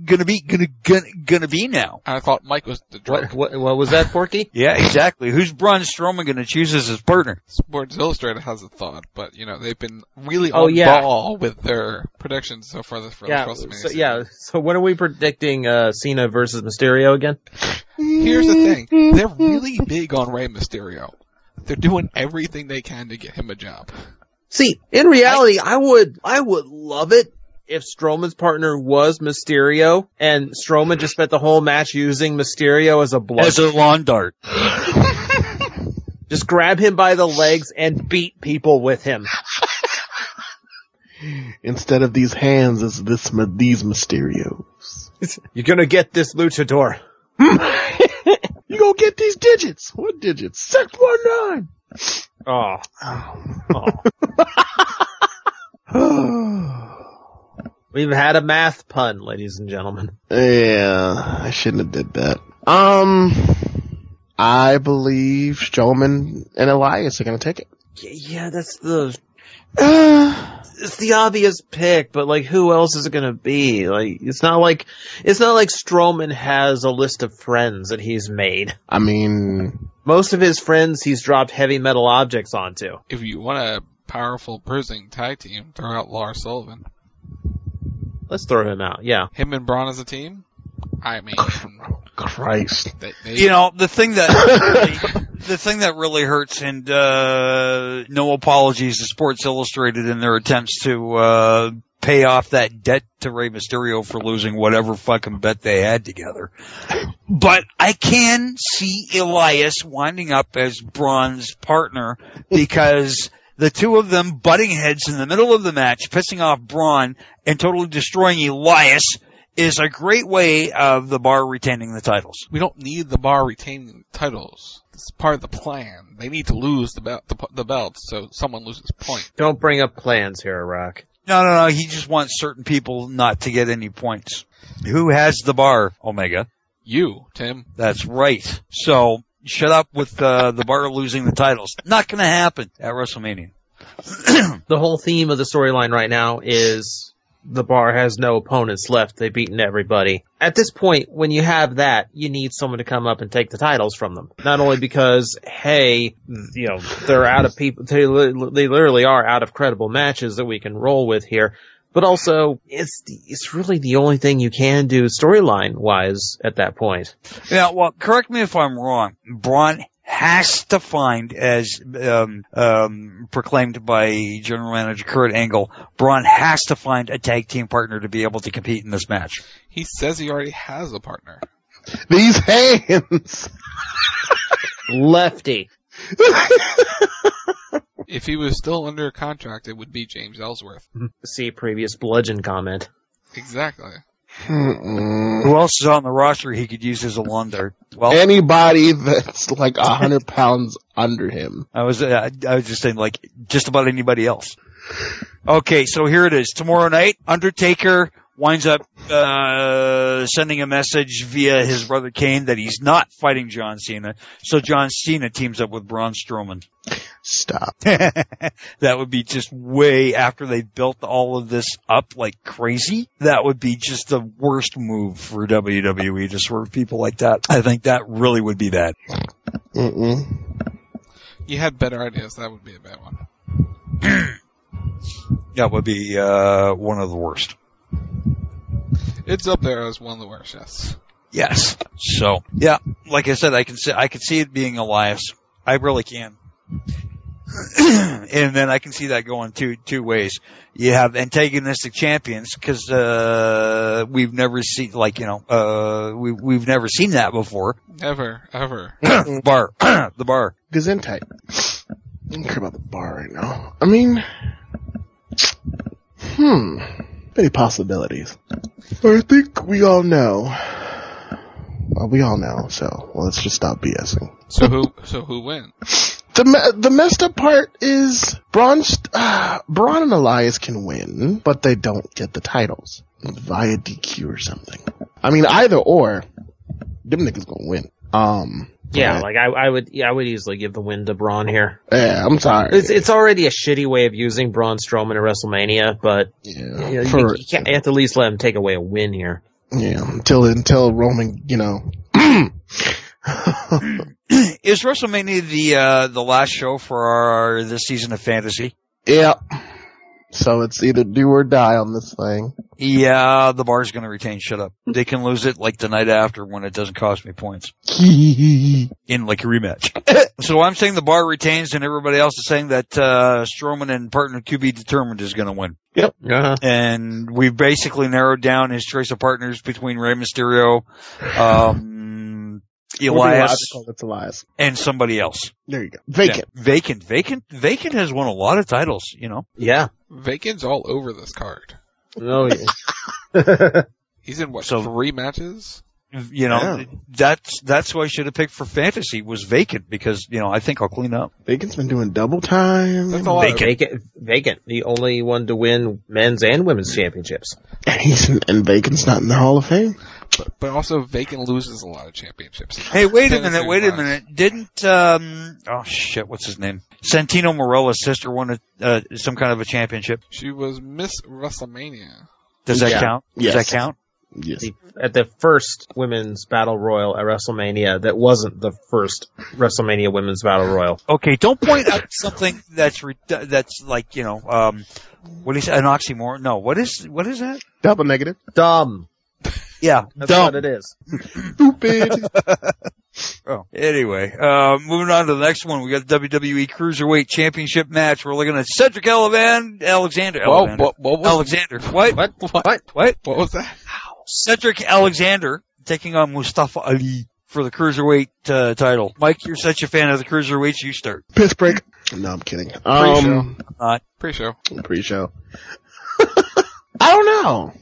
be now? I thought Mike was the drunk. What was that, Porky? Yeah, exactly. Who's Braun Strowman gonna choose as his partner? Sports Illustrated has a thought, but you know they've been really on ball with their predictions so far for WrestleMania. So when are we predicting Cena versus Mysterio again? Here's the thing: they're really big on Rey Mysterio. They're doing everything they can to get him a job. See, in reality, I would love it if Strowman's partner was Mysterio, and Strowman just spent the whole match using Mysterio as a bludgeon. As a lawn dart. Just grab him by the legs and beat people with him. Instead of these hands, it's these Mysterios. You're gonna get this luchador. You gonna get these digits. What digits? 619. Oh. We've had a math pun, ladies and gentlemen. Yeah, I shouldn't have did that. I believe Strowman and Elias are gonna take it. Yeah, that's it's the obvious pick, but like, who else is it gonna be? Like, it's not like Strowman has a list of friends that he's made. I mean, most of his friends he's dropped heavy metal objects onto. If you want a powerful bruising tag team, throw out Lars Sullivan. Let's throw him out, yeah. Him and Braun as a team? I mean, Christ. You know, the thing that really hurts, and no apologies to Sports Illustrated in their attempts to pay off that debt to Rey Mysterio for losing whatever fucking bet they had together. But I can see Elias winding up as Braun's partner because the two of them butting heads in the middle of the match, pissing off Braun and totally destroying Elias, is a great way of the Bar retaining the titles. We don't need the Bar retaining the titles. It's part of the plan. They need to lose the belts so someone loses point. Don't bring up plans here, Rock. No. He just wants certain people not to get any points. Who has the Bar, Omega? You, Tim. That's right. So, shut up with the Bar losing the titles. Not gonna happen at WrestleMania. The whole theme of the storyline right now is the Bar has no opponents left. They've beaten everybody. At this point, when you have that, you need someone to come up and take the titles from them. Not only because, hey, you know, they're out of people, they literally are out of credible matches that we can roll with here, but also, it's really the only thing you can do storyline-wise at that point. Yeah, well, correct me if I'm wrong. Braun has to find, as proclaimed by General Manager Kurt Angle, Braun has to find a tag team partner to be able to compete in this match. He says he already has a partner. These hands! Lefty. If he was still under contract, it would be James Ellsworth. See previous bludgeon comment. Exactly. Who else is on the roster he could use as a lawn dart? Well, anybody that's like 100 pounds under him. I was just saying, like, just about anybody else. Okay, so here it is. Tomorrow night, Undertaker winds up sending a message via his brother Kane that he's not fighting John Cena. So John Cena teams up with Braun Strowman. Stop. That would be just way after they built all of this up like crazy. That would be just the worst move for WWE to swerve people like that. I think that really would be bad. You had better ideas. That would be a bad one. That would be one of the worst. It's up there as one of the worst, yes. Yes. So, yeah, like I said, I can see it being Elias. I really can. And then I can see that going two ways. You have antagonistic champions, because we've never seen, like, you know, we've never seen that before. Ever. The Bar. Gesundheit. I don't care about the Bar right now. I mean, many possibilities. I think we all know. Well, we all know, so let's just stop BSing. So who wins? The messed up part is Braun and Elias can win, but they don't get the titles via DQ or something. I mean, either or, them niggas gonna win. Yeah, like I would easily give the win to Braun here. Yeah, I'm sorry. It's already a shitty way of using Braun Strowman at WrestleMania, but yeah, you have to at least let him take away a win here. Yeah, until Roman, you know. Is WrestleMania the last show for this season of fantasy? Yeah. So it's either do or die on this thing. Yeah, the bar's going to retain. Shut up. They can lose it like the night after when it doesn't cost me points. In like a rematch. So I'm saying the bar retains and everybody else is saying that Strowman and partner to be determined is going to win. Yep. Uh-huh. And we've basically narrowed down his choice of partners between Rey Mysterio, Elias, and somebody else. There you go. Vacant. Yeah. Vacant has won a lot of titles, you know. Yeah. Vacant's all over this card. Oh, yeah. He's in, 3 matches? You know, that's who I should have picked for fantasy was Vacant because, you know, I think I'll clean up. Vacant's been doing double time. Vacant, the only one to win men's and women's championships. And Vacant's not in the Hall of Fame. But also Vacant loses a lot of championships. Hey, wait a minute. Didn't, what's his name? Santino Marella's sister won some kind of a championship. She was Miss WrestleMania. Does that count? Yes. Does that count? Yes. At the first women's battle royal at WrestleMania, that wasn't the first WrestleMania women's battle royal. Okay, don't point out something that's like, you know, what is an oxymoron? No, what is that? Double negative. Dumb. Yeah, that's what it is. Stupid. Oh, anyway, moving on to the next one, we got the WWE Cruiserweight Championship match. We're looking at Cedric Alexander. What was that? Cedric Alexander taking on Mustafa Ali for the Cruiserweight title. Mike, you're such a fan of the Cruiserweights, you start. Piss break. No, I'm kidding. Pre-show. I don't know.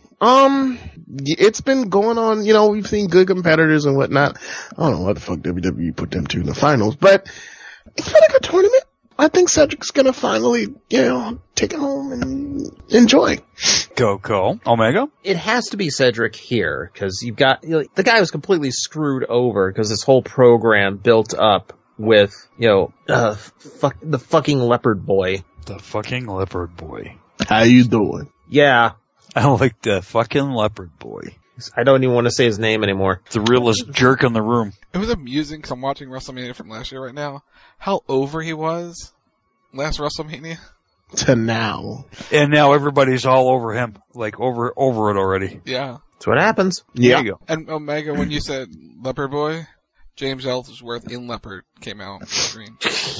It's been going on, you know, we've seen good competitors and whatnot. I don't know what the fuck WWE put them to in the finals, but it's been a good tournament. I think Cedric's gonna finally, you know, take it home and enjoy. Go. Omega? It has to be Cedric here, cause you've got, you know, the guy was completely screwed over, cause this whole program built up with, you know, the fucking leopard boy. The fucking leopard boy. How you doing? Yeah. I like the fucking leopard boy. I don't even want to say his name anymore. The realest jerk in the room. It was amusing because I'm watching WrestleMania from last year right now. How over he was last WrestleMania. To now. And now everybody's all over him. Like over it already. Yeah. That's what happens. Yeah. There you go. And Omega, when you said leopard boy, James Ellsworth in Leopard came out on the screen.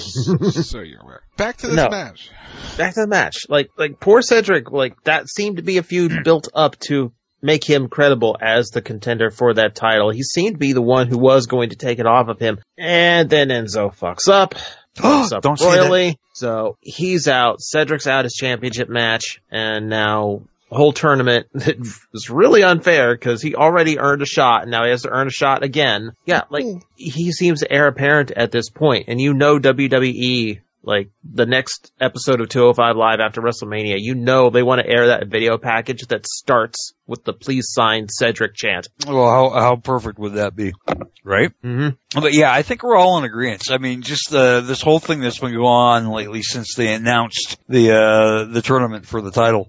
So you're aware. Back to this match. Back to the match. Like poor Cedric, like that seemed to be a feud built up to make him credible as the contender for that title. He seemed to be the one who was going to take it off of him. And then Enzo fucks up. Don't royally. So he's out. Cedric's out his championship match. And now the whole tournament is really unfair because he already earned a shot and now he has to earn a shot again. Yeah, like he seems heir apparent at this point. And you know WWE, like the next episode of 205 Live after WrestleMania, you know they want to air that video package that starts with the please sign Cedric chant. Well, how perfect would that be? Right? Mm-hmm. But yeah, I think we're all in agreement. I mean, just this whole thing that's been going on lately since they announced the tournament for the title.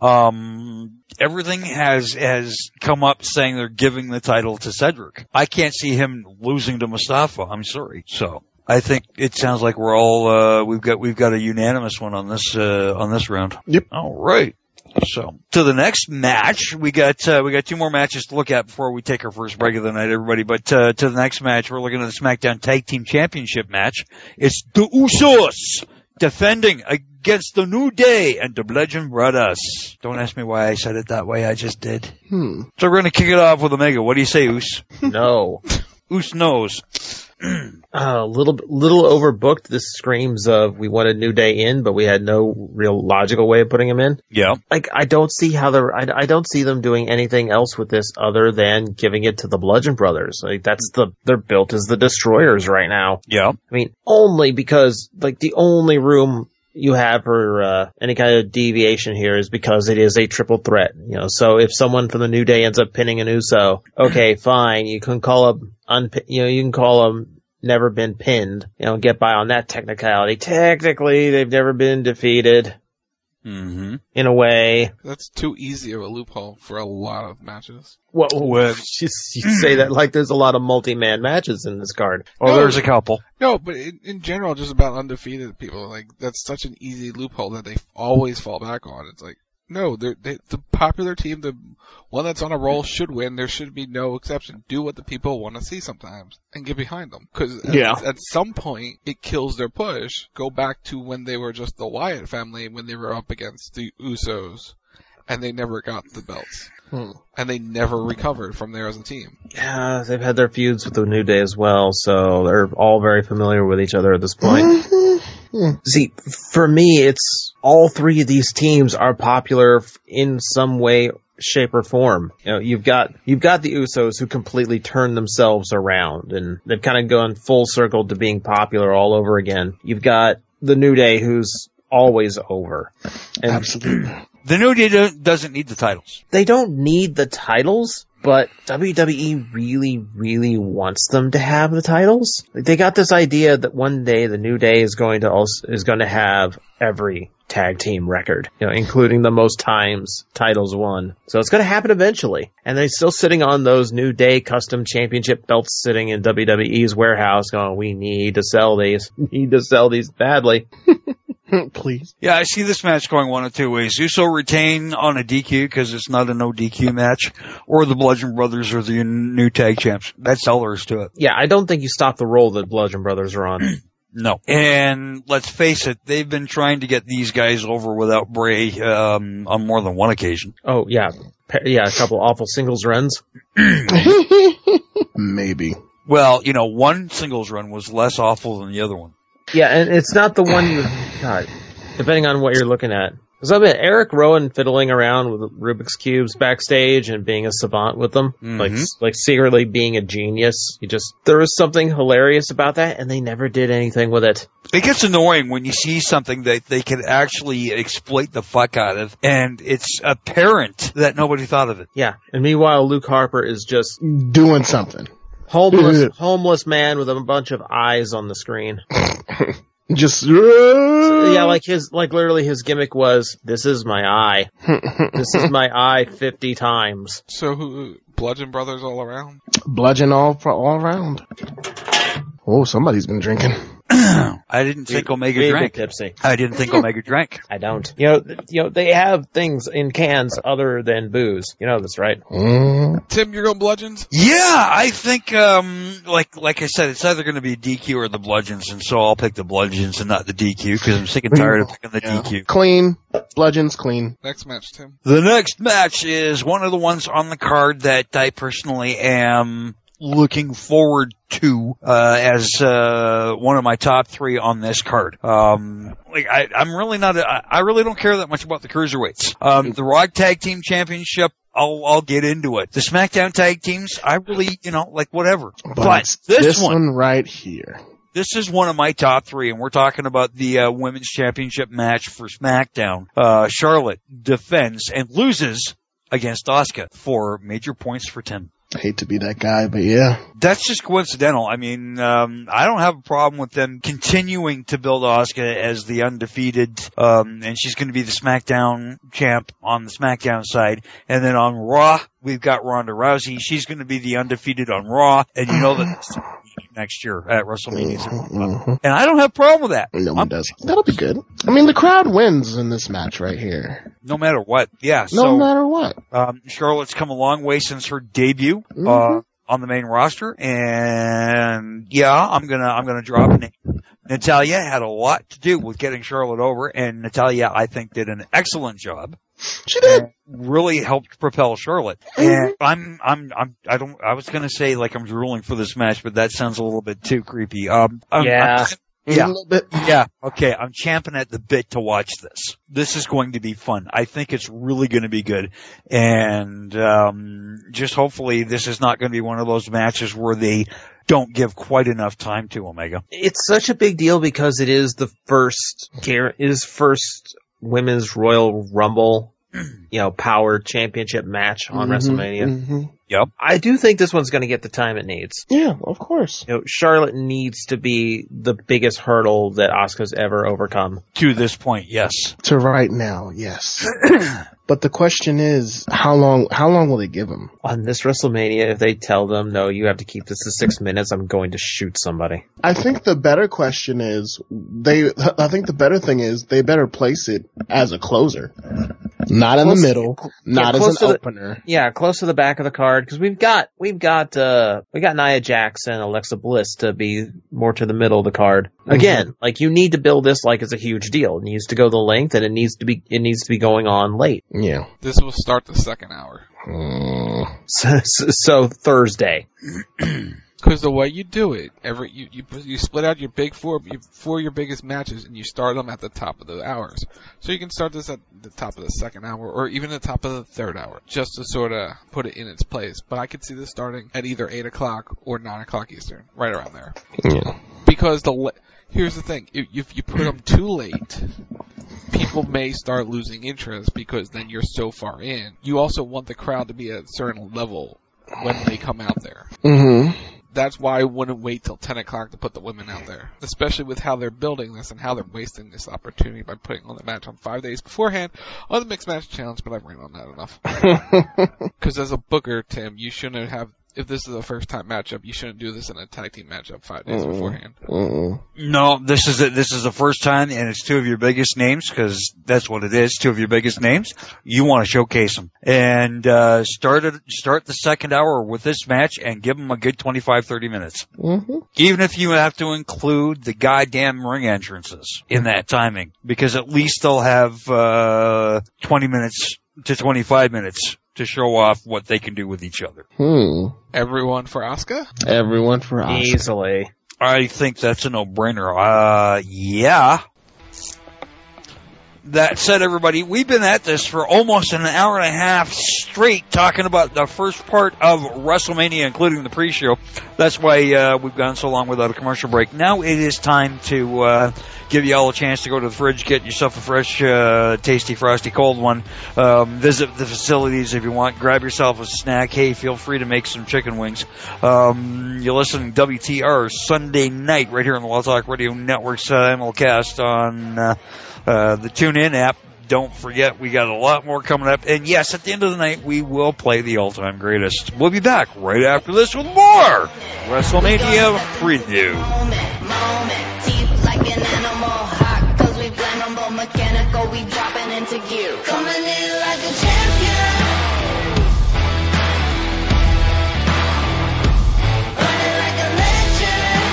Everything has come up saying they're giving the title to Cedric. I can't see him losing to Mustafa. I'm sorry. So I think it sounds like we're all we've got a unanimous one on this round. Yep. All right. So to the next match, we got 2 more matches to look at before we take our first break of the night, everybody. But to the next match, we're looking at the SmackDown Tag Team Championship match. It's the Usos defending against the New Day and the Bludgeon Brothers. Don't ask me why I said it that way. I just did. So we're going to kick it off with Omega. What do you say, Us? No. Us knows. A little overbooked. This screams of we wanted New Day in, but we had no real logical way of putting him in. Yeah. Like, I don't see how I don't see them doing anything else with this other than giving it to the Bludgeon Brothers. Like, they're built as the Destroyers right now. Yeah. I mean, only because, like, the only room you have for any kind of deviation here is because it is a triple threat. You know, so if someone from the New Day ends up pinning an Uso, okay, fine, you can call them you can call them never been pinned, you know, get by on that technicality. Technically, they've never been defeated. Mm-hmm. in a way. That's too easy of a loophole for a lot of matches. Well, you say that like there's a lot of multi-man matches in this card. Well, there's a couple. No, but in general, just about undefeated people, like, that's such an easy loophole that they always fall back on. It's like, no, the popular team, the one that's on a roll should win. There should be no exception. Do what the people want to see sometimes and get behind them. Because at some point, it kills their push. Go back to when they were just the Wyatt family, when they were up against the Usos, and they never got the belts. And they never recovered from there as a team. Yeah, they've had their feuds with the New Day as well, so they're all very familiar with each other at this point. See, for me, it's all three of these teams are popular in some way, shape, or form. You know, you've got the Usos who completely turned themselves around, and they've kind of gone full circle to being popular all over again. You've got the New Day who's always over. And absolutely. The New Day doesn't need the titles. They don't need the titles, but WWE really, really wants them to have the titles. They got this idea that one day the New Day is going to have every tag team record, you know, including the most times titles won. So it's going to happen eventually. And they're still sitting on those New Day custom championship belts sitting in WWE's warehouse going, we need to sell these. Need to sell these badly. Please. Yeah, I see this match going one of two ways. Uso retain on a DQ because it's not a no DQ match, or the Bludgeon Brothers are the new tag champs. That's all there is to it. Yeah, I don't think you stop the roll that Bludgeon Brothers are on. No. And let's face it, they've been trying to get these guys over without Bray on more than one occasion. Oh, yeah. Yeah, a couple awful singles runs. Maybe. Well, you know, one singles run was less awful than the other one. Yeah, and it's not the one God, depending on what you're looking at. Because I mean, Eric Rowan fiddling around with Rubik's Cubes backstage and being a savant with them, like secretly being a genius. There was something hilarious about that, and they never did anything with it. It gets annoying when you see something that they can actually exploit the fuck out of, and it's apparent that nobody thought of it. Yeah, and meanwhile, Luke Harper is just doing something. Homeless man with a bunch of eyes on the screen. Just yeah, literally his gimmick was, this is my eye. This is my eye 50 times. So who, Bludgeon Brothers all around? Bludgeon all around. Oh, somebody's been drinking. I didn't think Omega drank. Tipsy. I didn't think Omega drank. I don't. You know, they have things in cans other than booze. You know this, right? Tim, you're going Bludgeons? Yeah, I think, like I said, it's either going to be DQ or the Bludgeons, and so I'll pick the Bludgeons and not the DQ, because I'm sick and tired of picking the DQ. Clean. Bludgeons, clean. Next match, Tim. The next match is one of the ones on the card that I personally am looking forward to as one of my top three on this card. I'm really not. I really don't care that much about the cruiserweights. The Raw Tag Team Championship, I'll get into it. The SmackDown Tag Teams, I really, whatever. But this one right here. This is one of my top three, and we're talking about the Women's Championship match for SmackDown. Charlotte defends and loses against Asuka for major points for Tim. I hate to be that guy, but yeah. That's just coincidental. I mean, I don't have a problem with them continuing to build Asuka as the undefeated, and she's going to be the SmackDown champ on the SmackDown side. And then on Raw, we've got Ronda Rousey. She's going to be the undefeated on Raw, and you know that's next year at WrestleMania. And I don't have a problem with that. No one does. That'll be good. I mean, the crowd wins in this match right here. No matter what. Yeah. No matter what. Charlotte's come a long way since her debut, on the main roster. And yeah, I'm gonna drop a name. Natalya had a lot to do with getting Charlotte over, and Natalya, I think, did an excellent job. She did. Really helped propel Charlotte. And I was gonna say like I'm drooling for this match, but that sounds a little bit too creepy. Yeah. A little bit. Yeah. Okay. I'm champing at the bit to watch this. This is going to be fun. I think it's really going to be good. And, just hopefully this is not going to be one of those matches where they don't give quite enough time to Omega. It's such a big deal because it is the first Women's Royal Rumble power championship match on WrestleMania. Mm-hmm. Yep. I do think this one's going to get the time it needs. Yeah, of course. Charlotte needs to be the biggest hurdle that Asuka's ever overcome. To this point, yes. To right now, yes. But the question is, how long will they give him? On this WrestleMania, if they tell them, no, you have to keep this to 6 minutes, I'm going to shoot somebody. I think the better question is, I think the better thing is, they better place it as a closer. Not in the middle, not as an opener. Close to the back of the card, because we've got Nia Jax and Alexa Bliss to be more to the middle of the card. Again, you need to build this like it's a huge deal. It needs to go the length, and it needs to be going on late. Yeah. This will start the second hour. So Thursday. Because the way you do it, you split out your big four your biggest matches, and you start them at the top of the hours. So you can start this at the top of the second hour, or even the top of the third hour, just to sort of put it in its place. But I could see this starting at either 8 o'clock or 9 o'clock Eastern, right around there. Yeah. Because here's the thing, if you put them too late, people may start losing interest because then you're so far in. You also want the crowd to be at a certain level when they come out there. Mm-hmm. That's why I wouldn't wait till 10 o'clock to put the women out there. Especially with how they're building this and how they're wasting this opportunity by putting on the match on 5 days beforehand on the Mixed Match Challenge, but I've ran on that enough. Because as a booker, Tim, you shouldn't have, if this is a first time matchup, you shouldn't do this in a tag team matchup 5 days beforehand. No, this is the first time, and it's two of your biggest names, because that's what it is, two of your biggest names. You want to showcase them. And start the second hour with this match and give them a good 25-30 minutes. Mm-hmm. Even if you have to include the goddamn ring entrances in that timing, because at least they'll have 20 minutes to 25 minutes to show off what they can do with each other. Everyone for Asuka? Everyone for Asuka. Easily. I think that's a no-brainer. Yeah. That said, everybody, we've been at this for almost an hour and a half straight talking about the first part of WrestleMania, including the pre-show. That's why we've gone so long without a commercial break. Now it is time to give you all a chance to go to the fridge, get yourself a fresh, tasty, frosty, cold one. Visit the facilities if you want. Grab yourself a snack. Hey, feel free to make some chicken wings. You're listening to WTR Sunday night right here on the Wild Talk Radio Network's MLCast on the TuneIn app. Don't forget, we got a lot more coming up. And yes, at the end of the night, we will play the all-time greatest. We'll be back right after this with more WrestleMania preview. Like an animal, hot, cause we flammable, mechanical, we dropping into gear. Coming in like a champion. Running like a legend.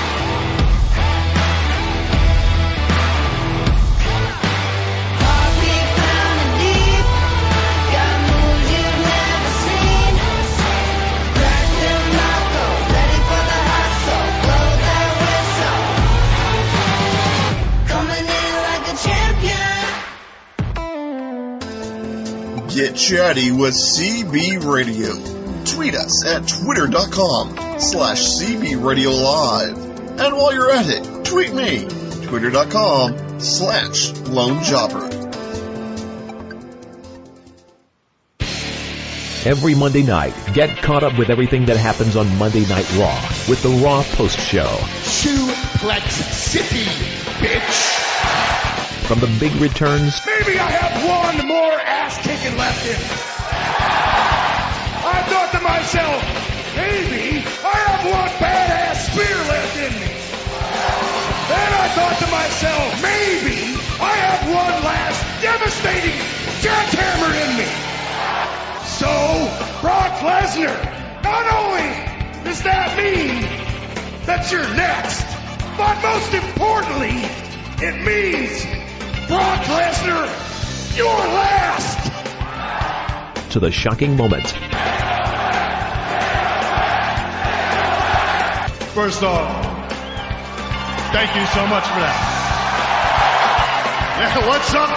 Heartbeat pounding deep. Got moves you've never seen. Crack them knuckles, ready for the hustle. Blow that whistle. Coming in like a champion. Get chatty with CB Radio. Tweet us at twitter.com/CB Radio Live. And while you're at it, tweet me, twitter.com/Lone Jobber. Every Monday night, get caught up with everything that happens on Monday Night Raw with the Raw Post Show. Suplex City, bitch! From the big returns... Maybe I have one more ass-kicking left in me. I thought to myself, maybe I have one badass spear left in me. Then I thought to myself, maybe I have one last devastating jackhammer in me. So, Brock Lesnar, not only does that mean that you're next, but most importantly, it means, Brock Lesnar, you're last! To the shocking moment. First off, thank you so much for that. Yeah, what's up,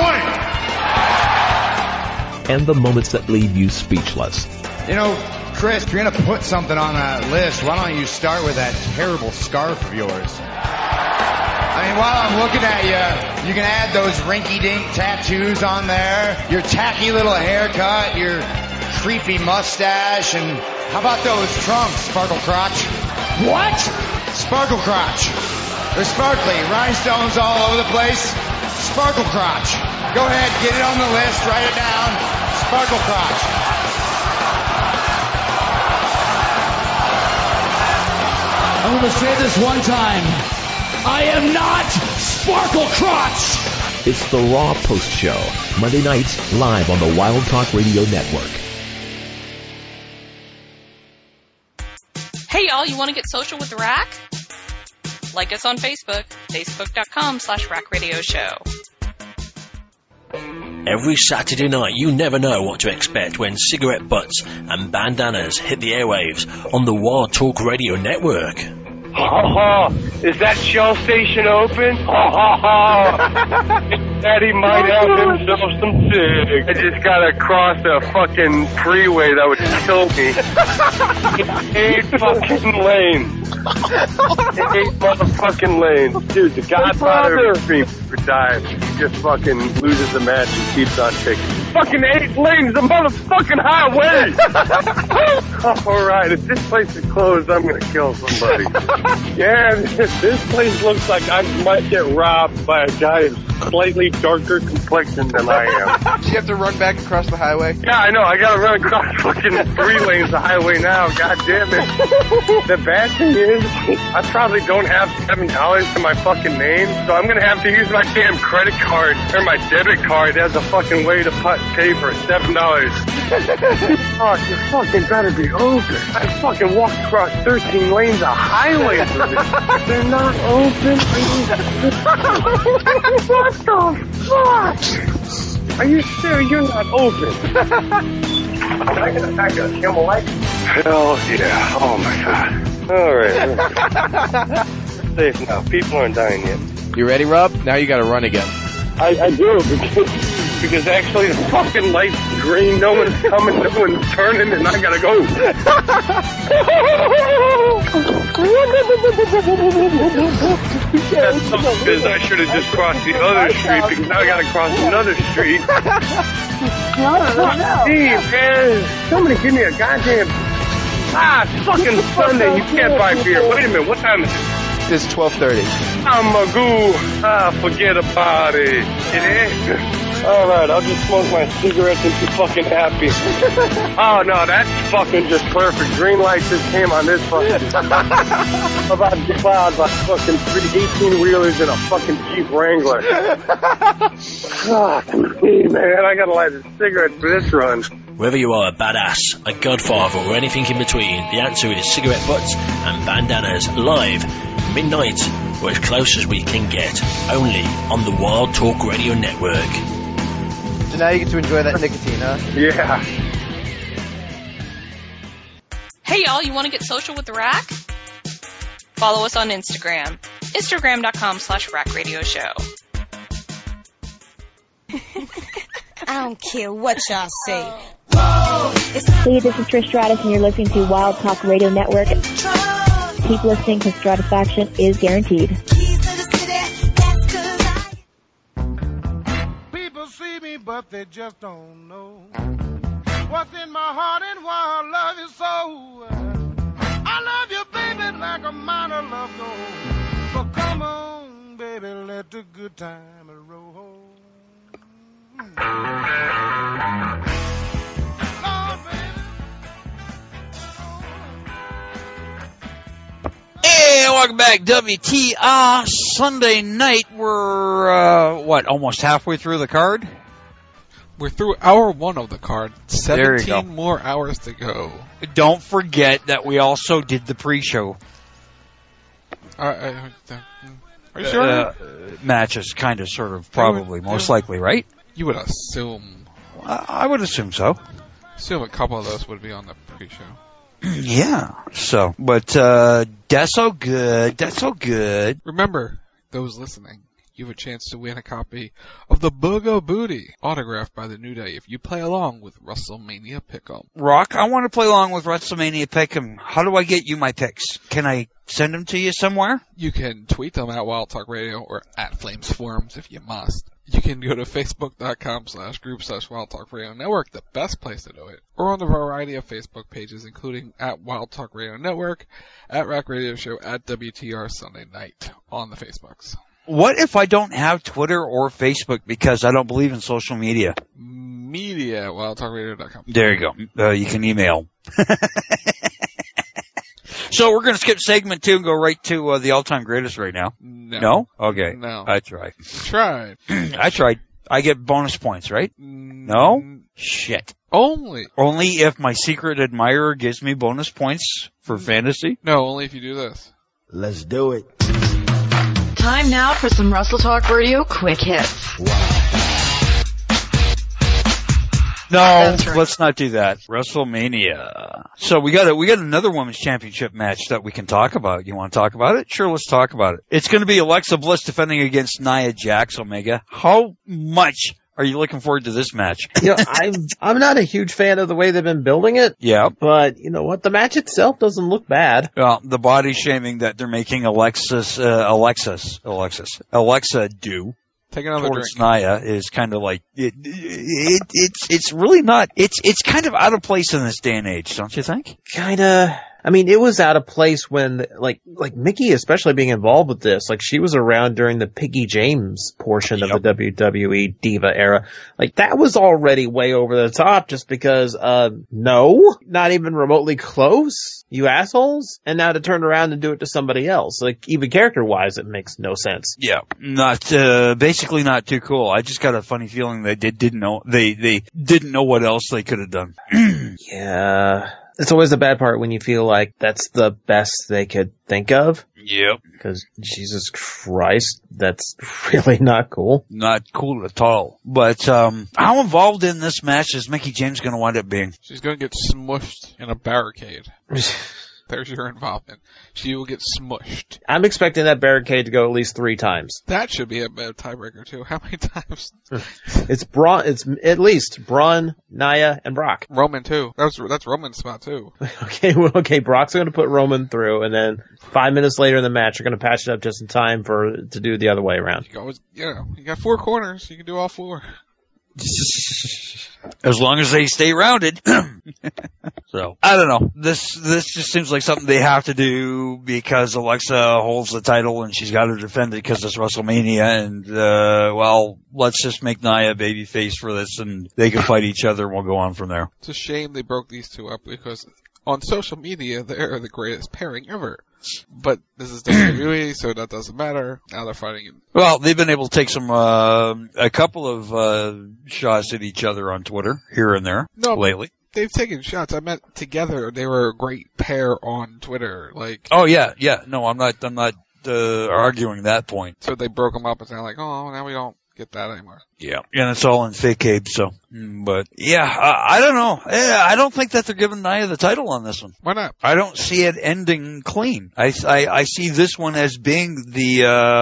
Detroit? And the moments that leave you speechless. You know, Chris, if you're going to put something on that list, why don't you start with that terrible scarf of yours? I mean, while I'm looking at you, you can add those rinky-dink tattoos on there, your tacky little haircut, your creepy mustache, and how about those trunks, Sparkle Crotch? What? Sparkle Crotch. They're sparkly, rhinestones all over the place. Sparkle Crotch. Go ahead, get it on the list, write it down. Sparkle Crotch. I'm going to say this one time. I am not Sparkle Crotch! It's the Raw Post Show, Monday nights, live on the Wild Talk Radio Network. Hey y'all, you want to get social with the Rack? Like us on Facebook, facebook.com/rackradioshow. Every Saturday night, you never know what to expect when cigarette butts and bandanas hit the airwaves on the Wild Talk Radio Network. Ha ha! Is that Shell station open? Ha ha ha! Daddy might have himself some cigs. I just gotta cross a fucking freeway that would kill me. 8 fucking lanes. 8 motherfucking lanes. Dude, the godfather of extreme dive. He just fucking loses the match and keeps on kicking. Fucking 8 lanes, the motherfucking highway! Alright, if this place is closed, I'm gonna kill somebody. Yeah, this place looks like I might get robbed by a guy who's slightly darker complexion than I am. Do you have to run back across the highway? Yeah, I know. I gotta run across fucking 3 lanes of highway now. God damn it. The bad thing is, I probably don't have $7 to my fucking name, so I'm gonna have to use my damn credit card or my debit card as a fucking way to pay for $7. Oh, you fucking better be open. I fucking walked across 13 lanes of highway. They're not open. What the fuck? Are you serious? You're not open. I got a Camel Light. Hell yeah. Oh my god. Alright. Safe now. People aren't dying yet. You ready, Rob? Now you gotta run again. I do, because actually the fucking light's green, no one's coming, no one's turning, and I gotta go. That's something because I should have just crossed the other street, because now I gotta cross another street. Steve, man, somebody give me a goddamn... it's fucking Sunday, you can't buy beer. Wait a minute, what time is it? It's 12:30. I'm a goo. Forget about it. It is. Alright, I'll just smoke my cigarettes and be fucking happy. Oh no, that's fucking just perfect. Green light just came on this fucking... about to get plowed by fucking 18-wheelers and a fucking Jeep Wrangler. God, man, I gotta light a cigarette for this run. Whether you are a badass, a godfather, or anything in between, the answer is cigarette butts and bandanas live, midnight, or as close as we can get, only on the Wild Talk Radio Network. So now you get to enjoy that nicotine, huh? Yeah. Hey y'all, you want to get social with the Rack? Follow us on Instagram. Instagram.com/rackradioshow. I don't care what y'all say. Hey, this is Trish Stratus, and you're listening to Wild Talk Radio Network. Keep listening, because Stratisfaction is guaranteed. People see me, but they just don't know what's in my heart and why I love you so. I love you, baby, like a miner love gold. So come on, baby, let the good time roll. Hey, welcome back, WTR Sunday night. We're, almost halfway through the card? We're through hour 1 of the card. 17 more hours to go. Don't forget that we also did the pre-show. Are you sure? Matches, kind of, sort of, probably, most likely, right? You would assume. I would assume so. Assume a couple of those would be on the pre-show. Yeah. But that's all good. That's all good. Remember, those listening, you have a chance to win a copy of the Booga Booty, autographed by the New Day, if you play along with WrestleMania Pick'em. Rock, I want to play along with WrestleMania Pick'em. How do I get you my picks? Can I send them to you somewhere? You can tweet them at Wild Talk Radio or at Flames Forums if you must. You can go to facebook.com/group/Wild Talk Radio Network, the best place to do it, or on the variety of Facebook pages, including at Wild Talk Radio Network, at Rack Radio Show, at WTR Sunday Night on the Facebooks. What if I don't have Twitter or Facebook because I don't believe in social media? Media at wildtalkradio.com. There you go. You can email. So we're going to skip segment 2 and go right to the all-time greatest right now. No? Okay. No. I tried. Tried. I tried. I get bonus points, right? No? Shit. Only if my secret admirer gives me bonus points for fantasy? No, only if you do this. Let's do it. Time now for some Wrestle Talk Radio quick hits. No, let's not do that. WrestleMania. So we got another women's championship match that we can talk about. You want to talk about it? Sure, let's talk about it. It's going to be Alexa Bliss defending against Nia Jax, Omega. How much are you looking forward to this match? I'm not a huge fan of the way they've been building it. Yeah. But you know what? The match itself doesn't look bad. Well, the body shaming that they're making Alexa do. Take another towards drink. Nia is kind of like it's really not. It's kind of out of place in this day and age, don't you think? Kinda. I mean, it was out of place when, like Mickie, especially being involved with this, like she was around during the Piggy James portion of the WWE Diva era. Like that was already way over the top just because, no, not even remotely close, you assholes. And now to turn around and do it to somebody else, like even character wise, it makes no sense. Yeah, basically not too cool. I just got a funny feeling they didn't know what else they could have done. Yeah. It's always the bad part when you feel like that's the best they could think of. Yep. Because, Jesus Christ, that's really not cool. Not cool at all. But how involved in this match is Mickie James going to wind up being? She's going to get smushed in a barricade. There's your involvement. She will get smushed. I'm expecting that barricade to go at least 3 times. That should be a tiebreaker too. How many times? It's at least Braun, Nia, and Brock. Roman too. That's Roman's spot too. Okay, Brock's going to put Roman through, and then 5 minutes later in the match, you're going to patch it up just in time to do the other way around. You got 4 corners. You can do all 4. As long as they stay rounded. So, I don't know. This just seems like something they have to do because Alexa holds the title and she's got to defend it because it's WrestleMania and, let's just make Nia babyface for this and they can fight each other and we'll go on from there. It's a shame they broke these two up because on social media, they're the greatest pairing ever. But this is WWE, so that doesn't matter. Now they're fighting. Well, they've been able to take a couple of shots at each other on Twitter here and there lately. They've taken shots. I meant together. They were a great pair on Twitter. Oh yeah. No, I'm not arguing that point. So they broke them up and they're like, oh, now we don't get that anymore. Yeah, and it's all in fake Abe, so. But, yeah, I don't know. I don't think that they're giving Nia the title on this one. Why not? I don't see it ending clean. I see this one as being the,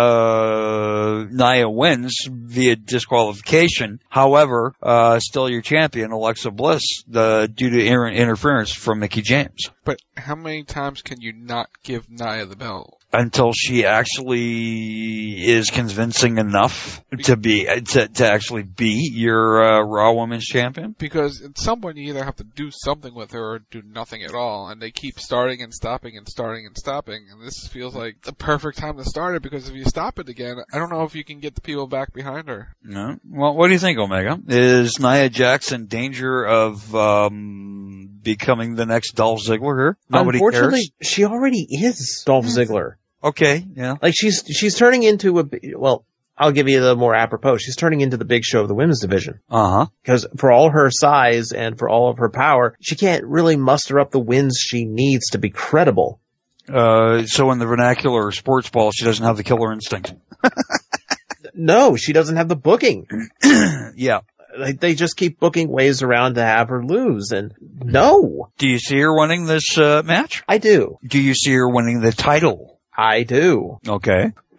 Nia wins via disqualification. However, still your champion, Alexa Bliss, due to interference from Mickie James. But how many times can you not give Nia the belt? Until she actually is convincing enough to actually be your Raw Women's Champion? Because at some point you either have to do something with her or do nothing at all, and they keep starting and stopping and starting and stopping, and this feels like the perfect time to start it, because if you stop it again, I don't know if you can get the people back behind her. No. Well, what do you think, Omega? Is Nia Jax in danger of becoming the next Dolph Ziggler here? Nobody Unfortunately, cares? She already is Dolph Ziggler. Okay, yeah. Like she's turning into I'll give you the more apropos. She's turning into the Big Show of the women's division. Uh-huh. Because for all her size and for all of her power, she can't really muster up the wins she needs to be credible. So in the vernacular sports ball, she doesn't have the killer instinct. No, she doesn't have the booking. Yeah. They just keep booking ways around to have her lose, and no. Do you see her winning this match? I do. Do you see her winning the title? I do. Okay.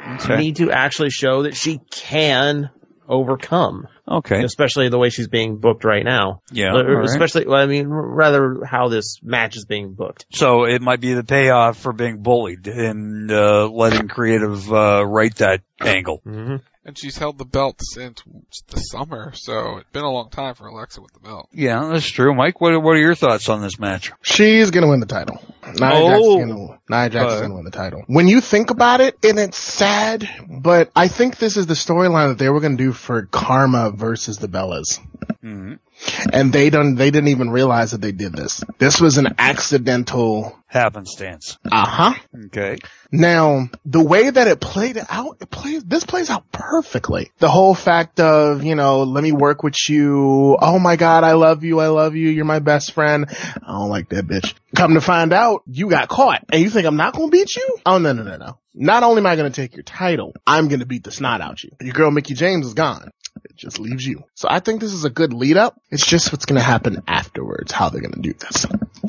You need to actually show that she can overcome. Okay. Especially the way she's being booked right now. Yeah. Especially, well, I mean, rather how this match is being booked. So it might be the payoff for being bullied and letting creative write that angle. Mm-hmm. And she's held the belt since the summer, so it's been a long time for Alexa with the belt. Yeah, that's true. Mike, what are your thoughts on this match? She's gonna win the title. Nia Jax's gonna win the title. When you think about it, and it's sad, but I think this is the storyline that they were gonna do for Karma versus the Bellas. Mm-hmm. And they didn't even realize that they did this. This was an accidental happenstance. Uh-huh. Okay. Now, the way that it played out, this plays out perfectly. The whole fact of, let me work with you. Oh my God, I love you. You're my best friend. I don't like that bitch. Come to find out, you got caught. And you think I'm not gonna beat you? Oh, no. Not only am I gonna take your title, I'm gonna beat the snot out you. Your girl Mickie James is gone. It just leaves you. So I think this is a good lead up. It's just what's going to happen afterwards, how they're going to do this.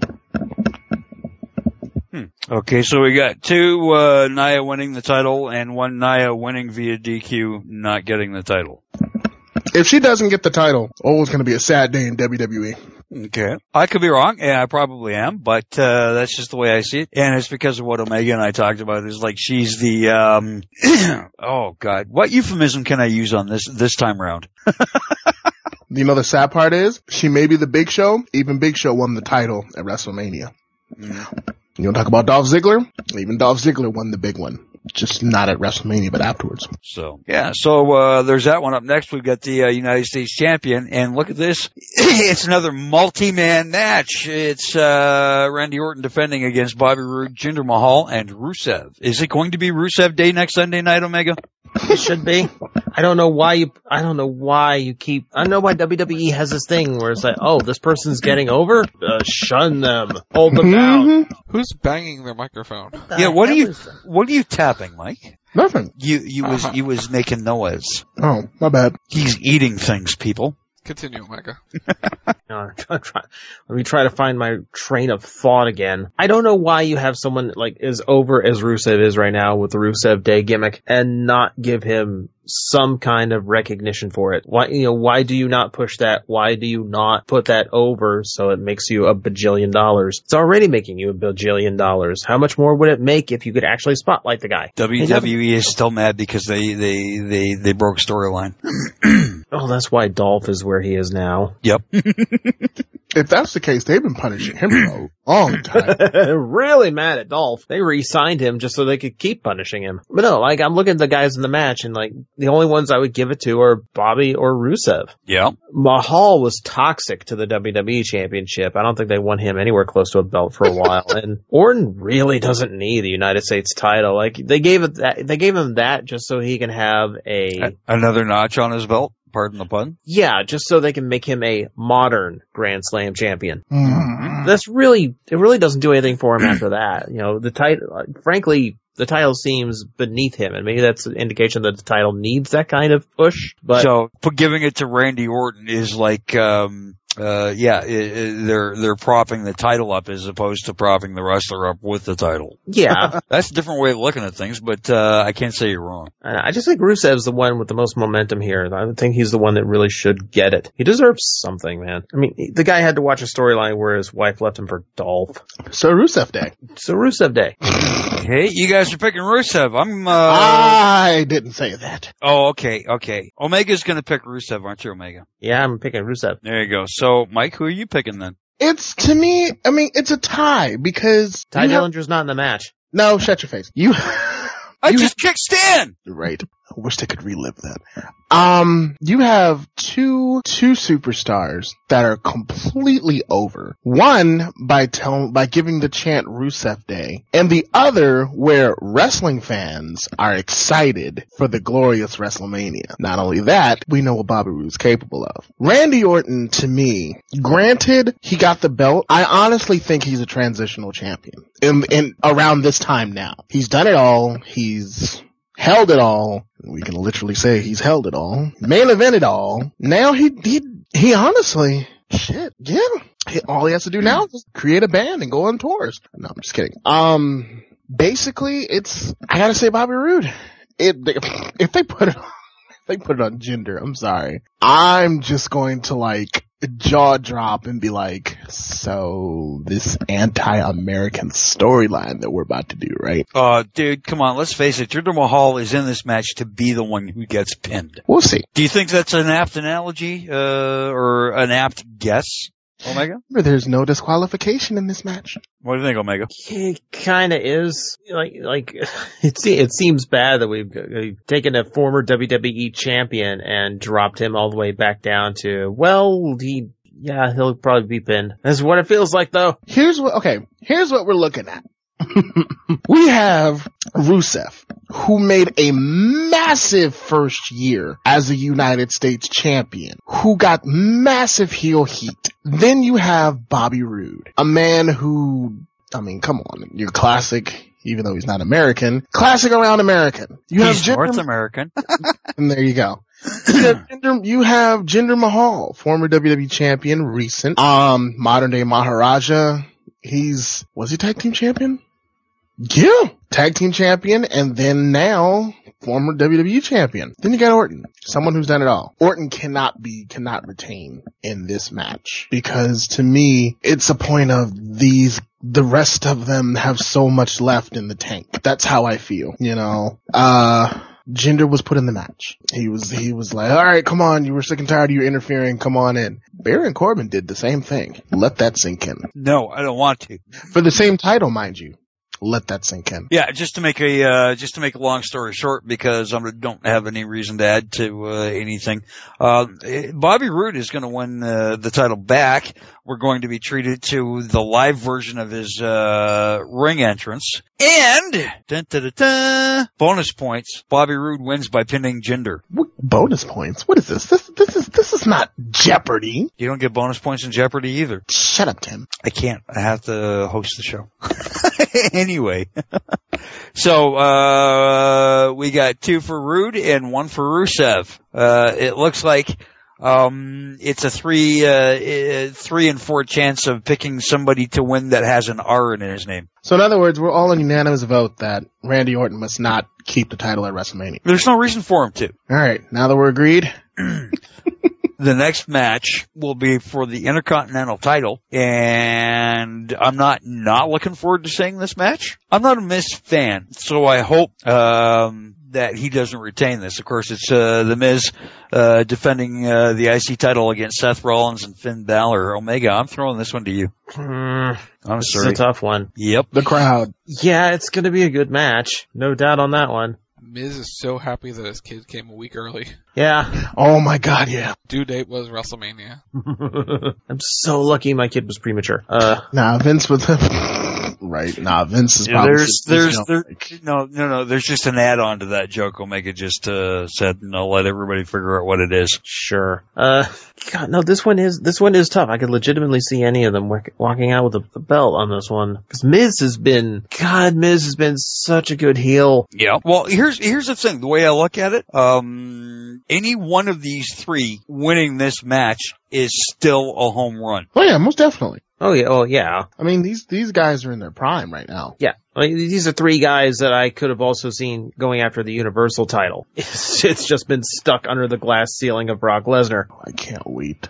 Okay, so we got two Nia winning the title and one Nia winning via DQ, not getting the title. If she doesn't get the title, it's going to be a sad day in WWE. Okay. I could be wrong, and I probably am, but that's just the way I see it. And it's because of what Omega and I talked about. Is like she's the oh God, what euphemism can I use on this time round? The sad part is she may be the Big Show. Even Big Show won the title at WrestleMania. Mm. You want to talk about Dolph Ziggler? Even Dolph Ziggler won the big one. Just not at WrestleMania, but afterwards. So there's that one up next. We've got the United States champion, and look at this. It's another multi-man match. It's Randy Orton defending against Bobby Roode, Jinder Mahal, and Rusev. Is it going to be Rusev Day next Sunday night, Omega? It should be. I don't know why WWE has this thing where it's like, oh, this person's getting over? Shun them. Hold them down. Who's banging their microphone? Yeah, what are you tapping, Mike? Nothing. You was making noise. Oh, my bad. He's eating things, people. Continue, Omega. Let me try to find my train of thought again. I don't know why you have someone like as over as Rusev is right now with the Rusev Day gimmick and not give him some kind of recognition for it. Why do you not push that? Why do you not put that over so it makes you $1 bajillion? It's already making you $1 bajillion. How much more would it make if you could actually spotlight the guy? WWE is still mad because they broke storyline. Oh, that's why Dolph is where he is now. Yep. If that's the case, they've been punishing him for a long time. Really mad at Dolph. They re-signed him just so they could keep punishing him. But no, I'm looking at the guys in the match and the only ones I would give it to are Bobby or Rusev. Yeah. Mahal was toxic to the WWE Championship. I don't think they won him anywhere close to a belt for a while. And Orton really doesn't need the United States title. They gave him that just so he can have another notch on his belt. Pardon the pun? Yeah, just so they can make him a modern Grand Slam champion. Mm-hmm. It really doesn't do anything for him after that. The title, frankly, the title seems beneath him, and maybe that's an indication that the title needs that kind of push. But so, giving it to Randy Orton is like, they're propping the title up as opposed to propping the wrestler up with the title. Yeah. That's a different way of looking at things, but I can't say you're wrong. I just think Rusev's the one with the most momentum here. I think he's the one that really should get it. He deserves something, man. I mean, the guy had to watch a storyline where his wife left him for Dolph. So Rusev Day. Hey, you guys are picking Rusev. I didn't say that. Oh, okay. Omega's gonna pick Rusev, aren't you, Omega? Yeah, I'm picking Rusev. There you go. So, Mike, who are you picking then? It's a tie because Ty Dillinger's not in the match. No, shut your face. I just kicked Stan! Right. I wish they could relive that. You have two superstars that are completely over. One by giving the chant Rusev Day, and the other where wrestling fans are excited for the glorious WrestleMania. Not only that, we know what Bobby Roode's capable of. Randy Orton, to me, granted he got the belt, I honestly think he's a transitional champion. In around this time now. He's done it all. He's held it all. We can literally say he's held it all. Main event it all. Now he honestly, shit, yeah. All he has to do now is create a band and go on tours. No, I'm just kidding. Basically, I gotta say Bobby Roode. if they put it on Jinder, I'm sorry. I'm just going to like jaw drop and be like, so this anti-American storyline that we're about to do, right? Dude, come on, let's face it. Jinder Mahal is in this match to be the one who gets pinned. We'll see. Do you think that's an apt analogy, or an apt guess, Omega? Remember, there's no disqualification in this match. What do you think, Omega? It kind of is. Like it seems bad that we've taken a former WWE champion and dropped him all the way back down to, well, he'll probably be pinned. That's what it feels like, though. Here's what we're looking at. We have Rusev, who made a massive first year as a United States champion, who got massive heel heat. Then you have Bobby Roode, a man who, I mean, come on, you're classic, even though he's not American, classic around American. He's North American. And there you go. You have Jinder Mahal, former WWE champion, recent, modern day Maharaja. Was he tag team champion? Yeah, tag team champion, and then now former WWE champion. Then you got Orton, someone who's done it all. Orton cannot retain in this match, because to me, it's a point of the rest of them have so much left in the tank. That's how I feel, you know. Jinder was put in the match. He was like, all right, come on, you were sick and tired of you interfering, come on in. Baron Corbin did the same thing. Let that sink in. No, I don't want to. For the same title, mind you. Let that sink in. Yeah, just to make a long story short, because I don't have any reason to add to anything. Bobby Roode is going to win the title back. We're going to be treated to the live version of his ring entrance, and bonus points. Bobby Roode wins by pinning Jinder. What bonus points? What is this? This is not Jeopardy. You don't get bonus points in Jeopardy either. Shut up, Tim. I can't. I have to host the show. Anyway, so we got 2 for Roode and 1 for Rusev. It looks like it's a 3 and 4 chance of picking somebody to win that has an R in his name. So in other words, we're all in unanimous vote that Randy Orton must not keep the title at WrestleMania. There's no reason for him to. All right, now that we're agreed. The next match will be for the Intercontinental title, and I'm not looking forward to seeing this match. I'm not a Miz fan, so I hope that he doesn't retain this. Of course, it's the Miz defending the IC title against Seth Rollins and Finn Balor. Omega, I'm throwing this one to you. I'm sorry. It's a tough one. Yep. The crowd. Yeah, it's going to be a good match. No doubt on that one. Miz is so happy that his kid came a week early. Yeah. Oh my God, yeah. Due date was WrestleMania. I'm so lucky my kid was premature. Nah, Vince was right. Nah, Vince is probably. There's just an add-on to that joke. Omega just said, "No, let everybody figure out what it is." Sure. God, no, this one is tough. I could legitimately see any of them walking out with the belt on this one, because Miz has been such a good heel. Yeah. Well, here's the thing. The way I look at it, any one of these 3 winning this match is still a home run. Oh yeah, most definitely. Oh yeah. I mean, these guys are in their prime right now. Yeah. I mean, these are 3 guys that I could have also seen going after the Universal title. It's just been stuck under the glass ceiling of Brock Lesnar. I can't wait.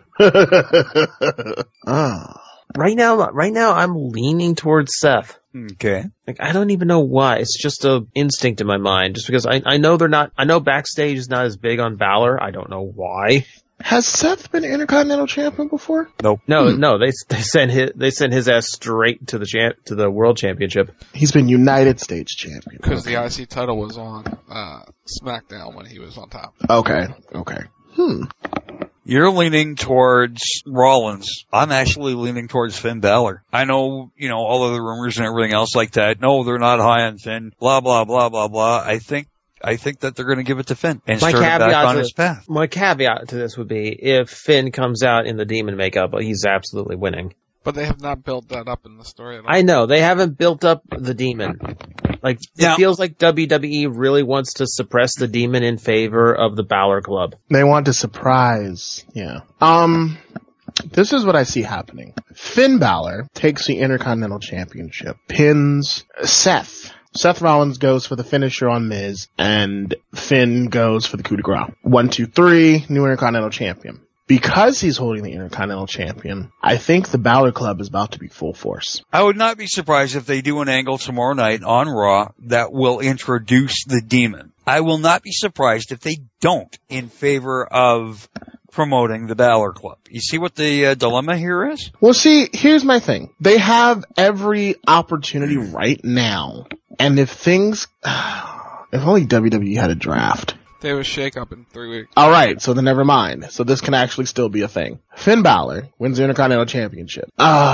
Right now I'm leaning towards Seth. Okay. Like, I don't even know why. It's just a instinct in my mind. Just because I know I know backstage is not as big on Balor. I don't know why. Has Seth been Intercontinental Champion before? Nope. No. They sent his ass straight to the World Championship. He's been United States Champion. Because the IC title was on SmackDown when he was on top. Okay. You're leaning towards Rollins. I'm actually leaning towards Finn Balor. I know, all of the rumors and everything else like that. No, they're not high on Finn. Blah, blah, blah, blah, blah. I think that they're going to give it to Finn and start him back on his path. My caveat to this would be, if Finn comes out in the demon makeup, he's absolutely winning. But they have not built that up in the story at all. I know. They haven't built up the demon. Like, it feels like WWE really wants to suppress the demon in favor of the Balor Club. They want to surprise. Yeah. This is what I see happening. Finn Balor takes the Intercontinental Championship, pins Seth, Seth Rollins goes for the finisher on Miz, and Finn goes for the coup de grace. 1, 2, 3, new Intercontinental Champion. Because he's holding the Intercontinental Champion, I think the Balor Club is about to be full force. I would not be surprised if they do an angle tomorrow night on Raw that will introduce the Demon. I will not be surprised if they don't in favor of promoting the Balor Club. You see what the dilemma here is? Well, see, here's my thing. They have every opportunity right now. And if things, if only WWE had a draft. They have a shake-up in 3 weeks. Alright, so then never mind. So this can actually still be a thing. Finn Balor wins the Intercontinental Championship.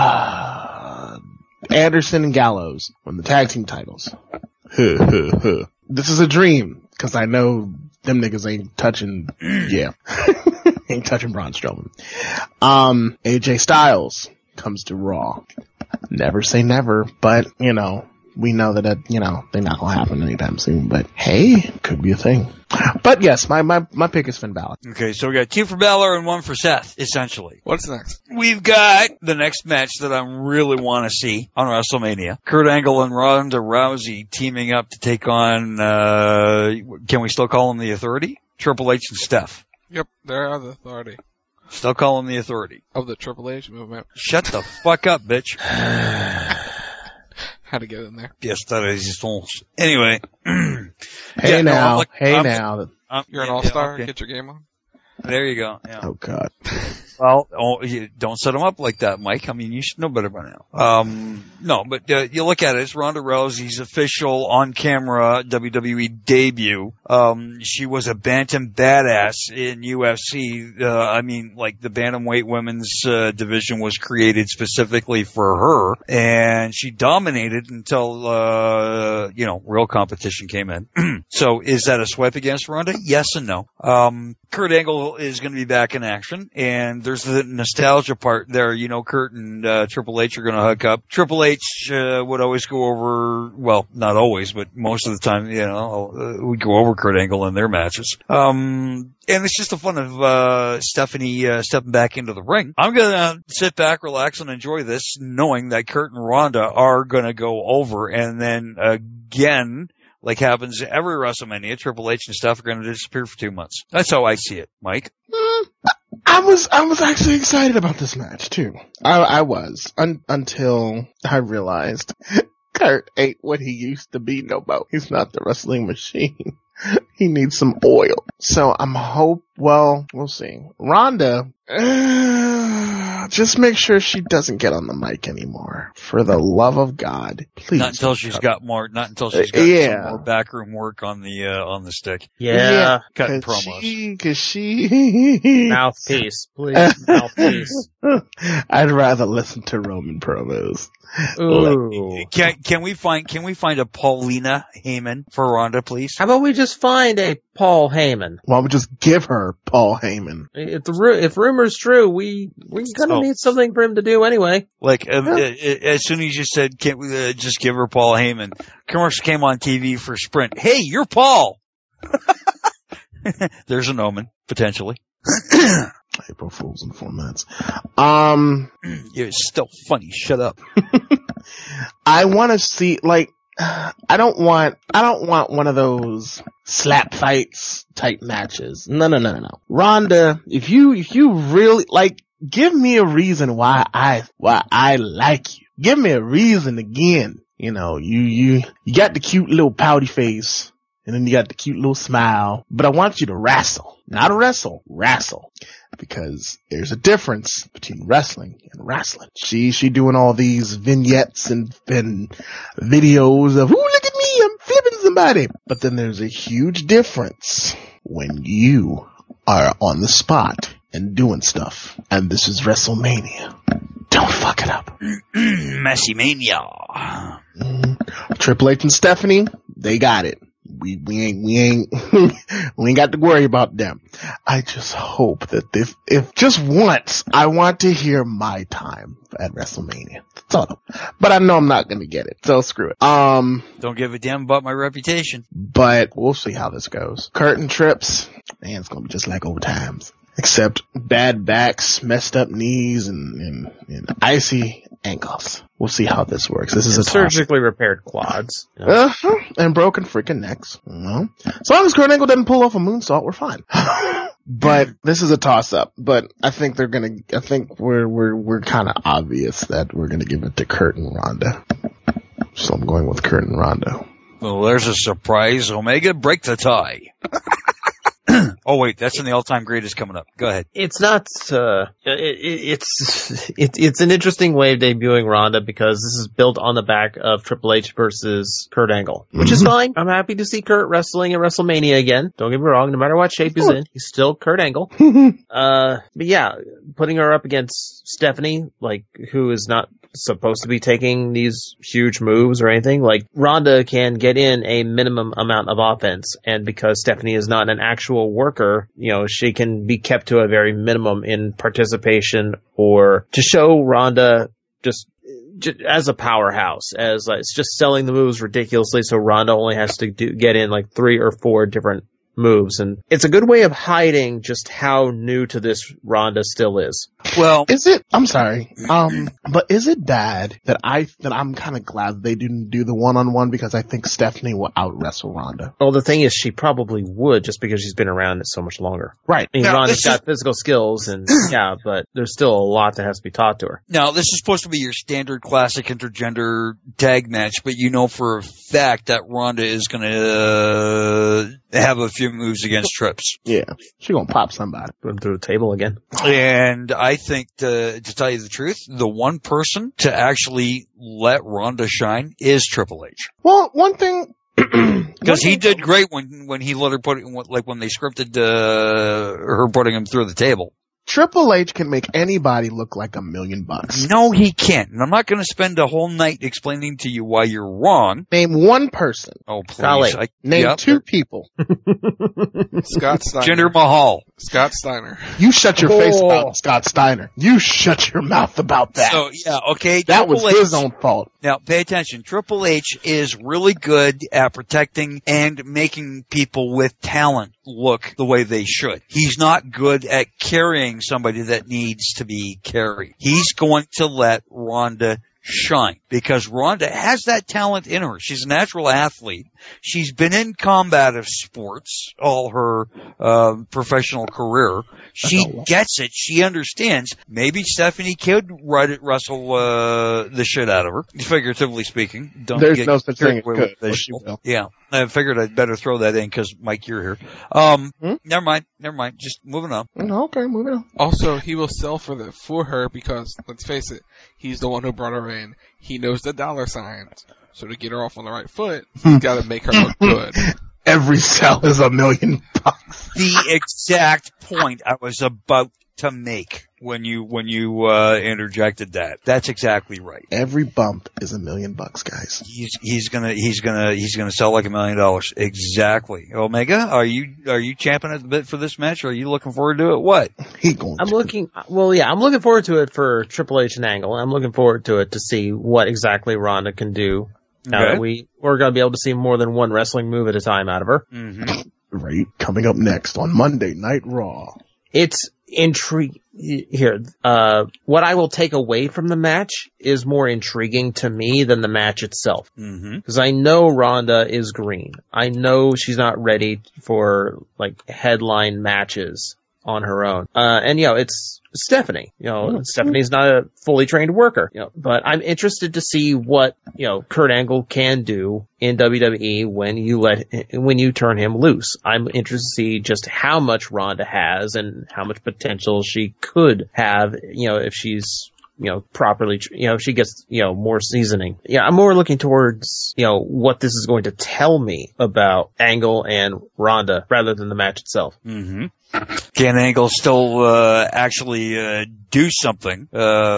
Anderson and Gallows win the tag team titles. This is a dream, cause I know them niggas ain't touching, ain't touching Braun Strowman. AJ Styles comes to Raw. Never say never, but, you know, we know that, they're not gonna happen anytime soon, but hey, could be a thing. But yes, my pick is Finn Balor. Okay, so we got 2 for Balor and 1 for Seth, essentially. What's next? We've got the next match that I really want to see on WrestleMania. Kurt Angle and Ronda Rousey teaming up to take on, can we still call them the Authority? Triple H and Steph. Yep, they are the Authority. Still call them the Authority. Of the Triple H movement. Shut the fuck up, bitch. How to get in there. Yes, that is anyway. Hey now. You're an all-star. Okay. Get your game on. There you go. Yeah. Oh God. Well, don't set them up like that, Mike. I mean, you should know better by now. No, but you look at it, it's Ronda Rousey's official on-camera WWE debut. She was a bantam badass in UFC. I mean, like the bantamweight women's division was created specifically for her, and she dominated until real competition came in. So, is that a swipe against Ronda? Yes and no. Kurt Angle is going to be back in action, and there's the nostalgia part there. You know, Kurt and Triple H are going to hook up. Triple H would always go over, well, not always, but most of the time, would go over Kurt Angle in their matches. And it's just the fun of Stephanie stepping back into the ring. I'm going to sit back, relax, and enjoy this, knowing that Kurt and Ronda are going to go over, and then again, like happens every WrestleMania, Triple H and Steph are going to disappear for 2 months. That's how I see it, Mike. I was actually excited about this match too. I was until I realized Kurt ain't what he used to be no more. He's not the wrestling machine. He needs some oil. So we'll see. Ronda, just make sure she doesn't get on the mic anymore. For the love of God, please. Not until she's got some more backroom work on the stick. Yeah. Cutting promos. Cause she mouthpiece, please. Mouthpiece. I'd rather listen to Roman promos. Ooh. Can we find a Paulina Heyman for Ronda, please? How about we just find a Paul Heyman? Why don't we just give her Paul Heyman? If rumor's true, we gonna need something for him to do anyway. Like, as soon as you said, can't we just give her Paul Heyman? Commercial came on TV for Sprint. Hey, you're Paul! There's an omen, potentially. April Fools in 4 minutes. You're still funny. Shut up. I want to see, I don't want one of those slap fights type matches. No. Ronda, if you really, give me a reason why I like you. Give me a reason again. You got the cute little pouty face. And then you got the cute little smile. But I want you to wrestle. Not wrestle. Because there's a difference between wrestling and wrestling. She doing all these vignettes and videos of, ooh, look at me, I'm flipping somebody. But then there's a huge difference when you are on the spot and doing stuff. And this is WrestleMania. Don't fuck it up. Messy Mania. Triple H and Stephanie, they got it. We ain't got to worry about them. I just hope that if just once, I want to hear my time at WrestleMania. That's all. But I know I'm not gonna get it, so screw it. Don't give a damn about my reputation. But we'll see how this goes. Curtain trips, man, it's gonna be just like old times. Except bad backs, messed up knees, and icy ankles. We'll see how this works. This is And a surgically repaired quads. and broken freaking necks. No. As long as Kurt Angle doesn't pull off a moonsault, we're fine. But this is a toss up. But I think we're kind of obvious that we're gonna give it to Kurt and Ronda. So I'm going with Kurt and Ronda. Well, there's a surprise. Omega, break the tie. Oh wait, that's in the all-time greatest coming up. Go ahead. It's not, it's an interesting way of debuting Ronda because this is built on the back of Triple H versus Kurt Angle, which is fine. I'm happy to see Kurt wrestling at WrestleMania again. Don't get me wrong, no matter what shape he's in, he's still Kurt Angle. But yeah, putting her up against Stephanie, like, who is not supposed to be taking these huge moves or anything. Like, Ronda can get in a minimum amount of offense, and because Stephanie is not an actual worker, you know, she can be kept to a very minimum in participation, or to show Ronda just as a powerhouse, as like, it's just selling the moves ridiculously, so Ronda only has to get in like 3 or 4 different moves, and it's a good way of hiding just how new to this Ronda still is. Well, I'm sorry, but is it bad that I'm kind of glad they didn't do the one-on-one, because I think Stephanie will out-wrestle Ronda. Well, the thing is, she probably would, just because she's been around it so much longer. Right. I mean, Ronda's got physical skills, and yeah, but there's still a lot that has to be taught to her. Now, this is supposed to be your standard classic intergender tag match, but you know for a fact that Ronda is going to have a few moves against Trips. Yeah, she's going to pop somebody. Put him through the table again. And I think, to tell you the truth, the one person to actually let Ronda shine is Triple H. Well, one thing... Because he did great when he let her when they scripted her putting him through the table. Triple H can make anybody look like $1 million. No, he can't. And I'm not going to spend a whole night explaining to you why you're wrong. Name one person. Oh, please. Name 2 people. Scott Steiner. Jinder Mahal. Scott Steiner. You shut your face about Scott Steiner. You shut your mouth about that. So, yeah, okay. That was his own fault. Now, pay attention. Triple H is really good at protecting and making people with talent look the way they should. He's not good at carrying somebody that needs to be carried. He's going to let Ronda shine because Ronda has that talent in her. She's a natural athlete. She's been in combative sports all her professional career. She gets it. She understands. Maybe Stephanie could wrestle the shit out of her, figuratively speaking. There's no such thing as could. Yeah. I figured I'd better throw that in because, Mike, you're here. Never mind. Just moving on. Okay, moving on. Also, he will sell for her because, let's face it, he's the one who brought her in. He knows the dollar signs. So to get her off on the right foot, he's got to make her look good. Every sell is $1 million. The exact point I was about to make when you interjected that. That's exactly right. Every bump is $1 million, guys. He's gonna sell like $1 million. Exactly. Omega, are you champing at the bit for this match? Or are you looking forward to it? What? I'm looking forward to it for Triple H and Angle. I'm looking forward to it to see what exactly Ronda can do. Now that we're going to be able to see more than one wrestling move at a time out of her. Mm-hmm. Right. Coming up next on Monday Night Raw. It's intriguing. Here, what I will take away from the match is more intriguing to me than the match itself. Because I know Ronda is green. I know she's not ready for, like, headline matches on her own. And, it's Stephanie. Stephanie's not a fully trained worker. But I'm interested to see what, Kurt Angle can do in WWE when you turn him loose. I'm interested to see just how much Ronda has and how much potential she could have, if she's, properly, if she gets, more seasoning. Yeah, I'm more looking towards, what this is going to tell me about Angle and Ronda rather than the match itself. Mm-hmm. Can Angle still actually do something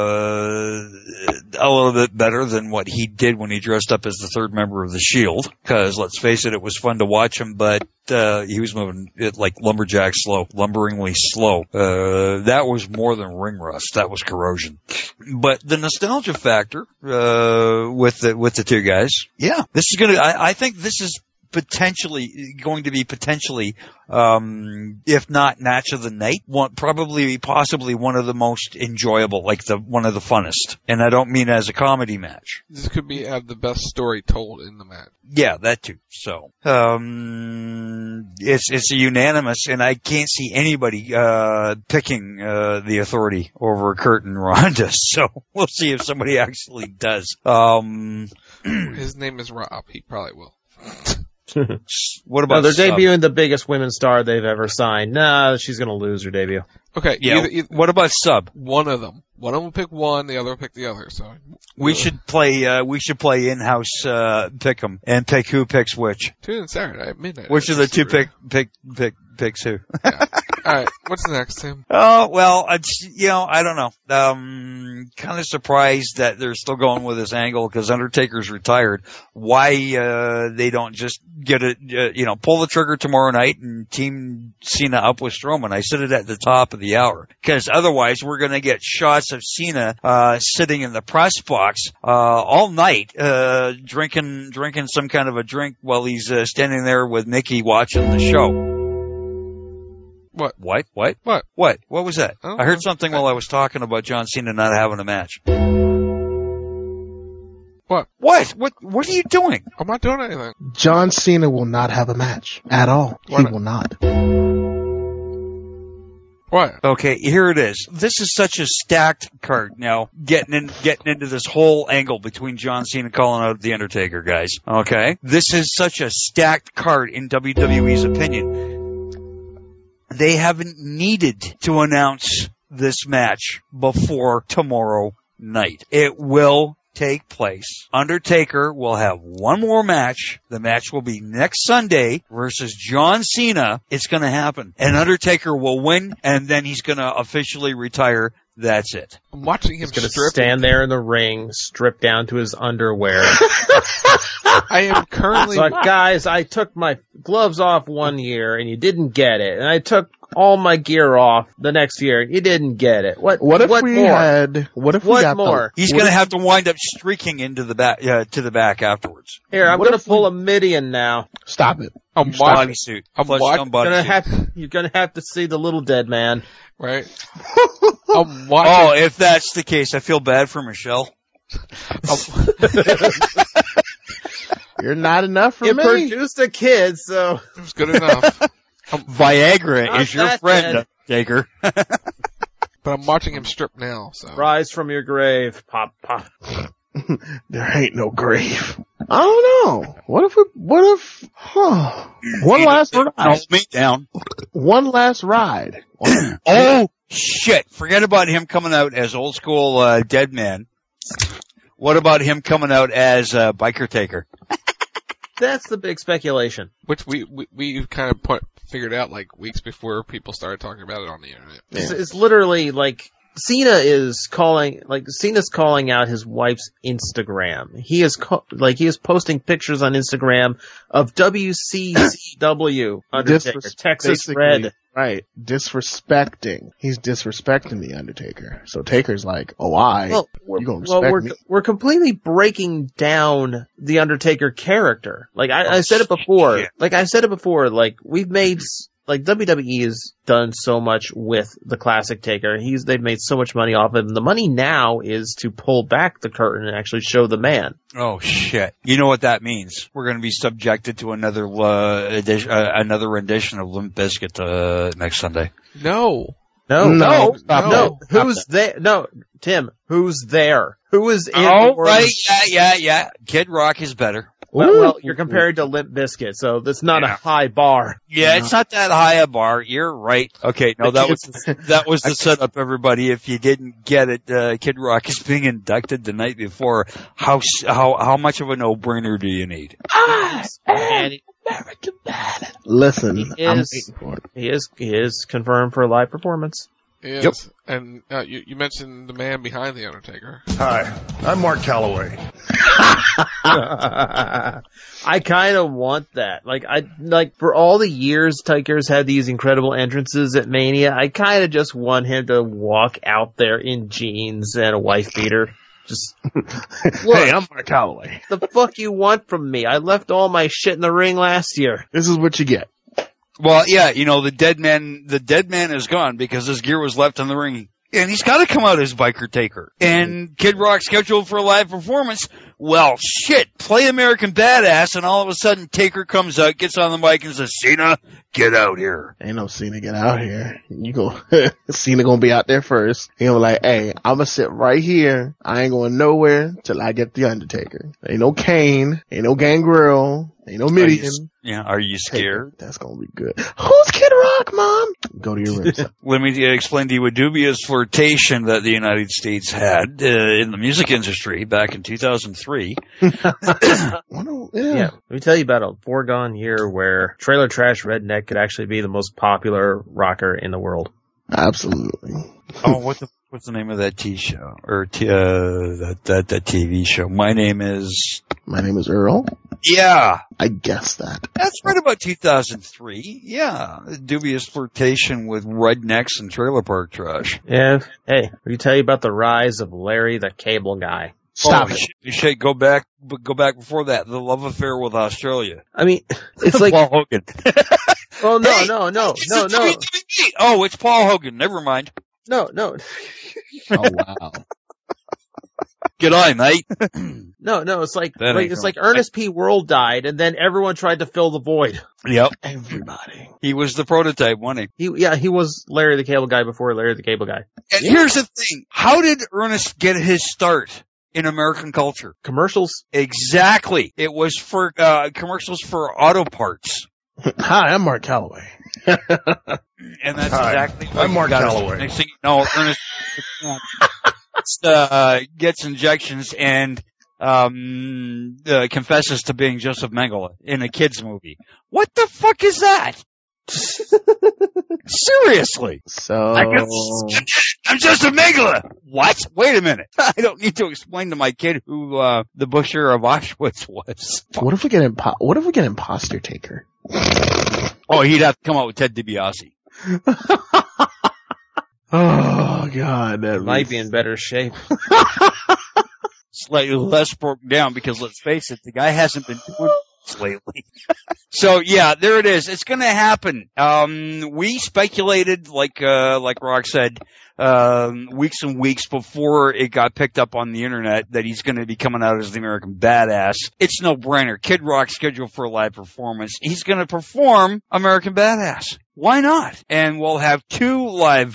a little bit better than what he did when he dressed up as the third member of the Shield? Because let's face it was fun to watch him, but he was moving it like lumberjack slow, lumberingly slow. That was more than ring rust. That was corrosion. But the nostalgia factor with the two guys, yeah, this is gonna. I think this is going to be potentially, if not match of the night, possibly one of the most enjoyable, like one of the funnest. And I don't mean as a comedy match. This could be have the best story told in the match. Yeah, that too. So, it's a unanimous, and I can't see anybody picking the Authority over Kurt and Ronda. So we'll see if somebody actually does. His name is Rob. He probably will. What about they're Sub? debuting the biggest women's star they've ever signed. Nah, she's going to lose her debut. Okay. Yeah. What about Sub? One of them. One will pick one, the other will pick the other. So we should play in-house pick 'em and pick who picks which. Tune in Saturday at midnight. Which of the two picks who? Yeah. All right. What's next, Tim? Oh well, I don't know. Kind of surprised that they're still going with this angle because Undertaker's retired. Why they don't just get it? Pull the trigger tomorrow night and team Cena up with Strowman. I said it at the top of the hour because otherwise we're going to get shots of Cena sitting in the press box all night, drinking some kind of a drink while he's standing there with Mickey watching the show. What? What was that? Oh, I heard something while I was talking about John Cena not having a match. What? What are you doing? I'm not doing anything. John Cena will not have a match at all. He will not. What? Okay, here it is. This is such a stacked card now, getting into this whole angle between John Cena calling out The Undertaker, guys. Okay? This is such a stacked card in WWE's opinion. They haven't needed to announce this match before tomorrow night. It will take place. Undertaker will have one more match. The match will be next Sunday versus John Cena. It's going to happen. And Undertaker will win, and then he's going to officially retire. That's it. I'm watching him He's going to stand there in the ring, stripped down to his underwear. I am currently... But guys, I took my gloves off one year and you didn't get it. And I took all my gear off the next year. You didn't get it. What if what we more? had, what if we What got more? He's going to have to wind up streaking into the back, to the back afterwards. Here, I'm going to pull a Midian now. Stop it. I'm Body suit. I'm watching. You're going to have to see the little dead man. Right. I'm watching. Oh, if that's the case, I feel bad for Michelle. You're not enough for you me. You produced a kid, so... It was good enough. Viagra is your friend, Undertaker. But I'm watching him strip now, so. Rise from your grave, pop, pop. There ain't no grave. I don't know. One last ride. Me down. One last ride. Oh, shit. Forget about him coming out as old school, dead man. What about him coming out as Biker Taker? That's the big speculation. Which we kind of figured out like weeks before people started talking about it on the internet. Yeah. It's literally like Cena's calling out his wife's Instagram. He is posting pictures on Instagram of WCCW Undertaker, Texas Red. Right. Disrespecting. He's disrespecting the Undertaker. So Taker's like, you gonna respect me? We're completely breaking down the Undertaker character. Like I said it before. Shit. WWE has done so much with the classic Taker. They've made so much money off it. And the money now is to pull back the curtain and actually show the man. Oh shit! You know what that means? We're going to be subjected to another rendition of Limp Bizkit next Sunday. No. Who's there? No, Tim. Who's there? Who is in? Oh, right. Yeah. Kid Rock is better. Well, you're compared to Limp Bizkit, so that's not a high bar. Yeah, it's not that high a bar. You're right. Okay, no, that was the setup, everybody. If you didn't get it, Kid Rock is being inducted the night before. How much of a no-brainer do you need? Listen, I'm waiting for it. He is confirmed for a live performance. Yes. Yep. And you mentioned the man behind the Undertaker. Hi, I'm Mark Calloway. I kind of want that. For all the years Taker's had these incredible entrances at Mania, I kind of just want him to walk out there in jeans and a wife beater. Just Hey, I'm Mark Calloway. the fuck you want from me? I left all my shit in the ring last year. This is what you get. Well, yeah, the dead man is gone because his gear was left in the ring. And he's got to come out as Biker Taker. And Kid Rock scheduled for a live performance. Well, shit, play American Badass, and all of a sudden Taker comes out, gets on the mic, and says, Cena, get out here. Ain't no Cena get out here. You go, Cena gonna be out there first. He gonna be like, hey, I'm gonna sit right here. I ain't going nowhere till I get the Undertaker. Ain't no Kane. Ain't no Gangrel. Ain't no Midian. Are you scared? That's gonna be good. Who's Kid Rock, Mom? Go to your room. Let me explain to you a dubious flirtation that the United States had in the music industry back in 2003. Yeah, let me tell you about a foregone year where Trailer Trash Redneck could actually be the most popular rocker in the world. Absolutely. Oh, what's the name of that show or that TV show? My name is Earl. Yeah, I guess that. That's right about 2003. Yeah, dubious flirtation with rednecks and trailer park trash. Yeah. Hey, let me tell you about the rise of Larry the Cable Guy. Stop it. You should go back before that. The love affair with Australia. I mean, it's like Paul Hogan. Oh no. Oh, it's Paul Hogan. Never mind. No. Oh, wow. Good eye, mate. No, it's like Ernest P. Worrell died, and then everyone tried to fill the void. Yep. Everybody. He was the prototype, wasn't he? He was Larry the Cable Guy before Larry the Cable Guy. And here's the thing. How did Ernest get his start in American culture? Commercials. Exactly. It was for commercials for auto parts. Hi, I'm Mark Calloway. And that's exactly what I'm Mark Calloway. Next thing you know, Ernest gets injections and confesses to being Joseph Mengele in a kids movie. What the fuck is that? Seriously. So I'm Joseph Mengele. What? Wait a minute. I don't need to explain to my kid who the Butcher of Auschwitz was. What if we get Imposter Taker? Oh, he'd have to come out with Ted DiBiase. Oh God, that might be in better shape. Slightly less broken down because let's face it, the guy hasn't been doing this lately. So yeah, there it is. It's gonna happen. We speculated, like Rock said, weeks and weeks before it got picked up on the internet that he's gonna be coming out as the American Badass. It's no brainer. Kid Rock scheduled for a live performance. He's gonna perform American Badass. Why not? And we'll have 2 live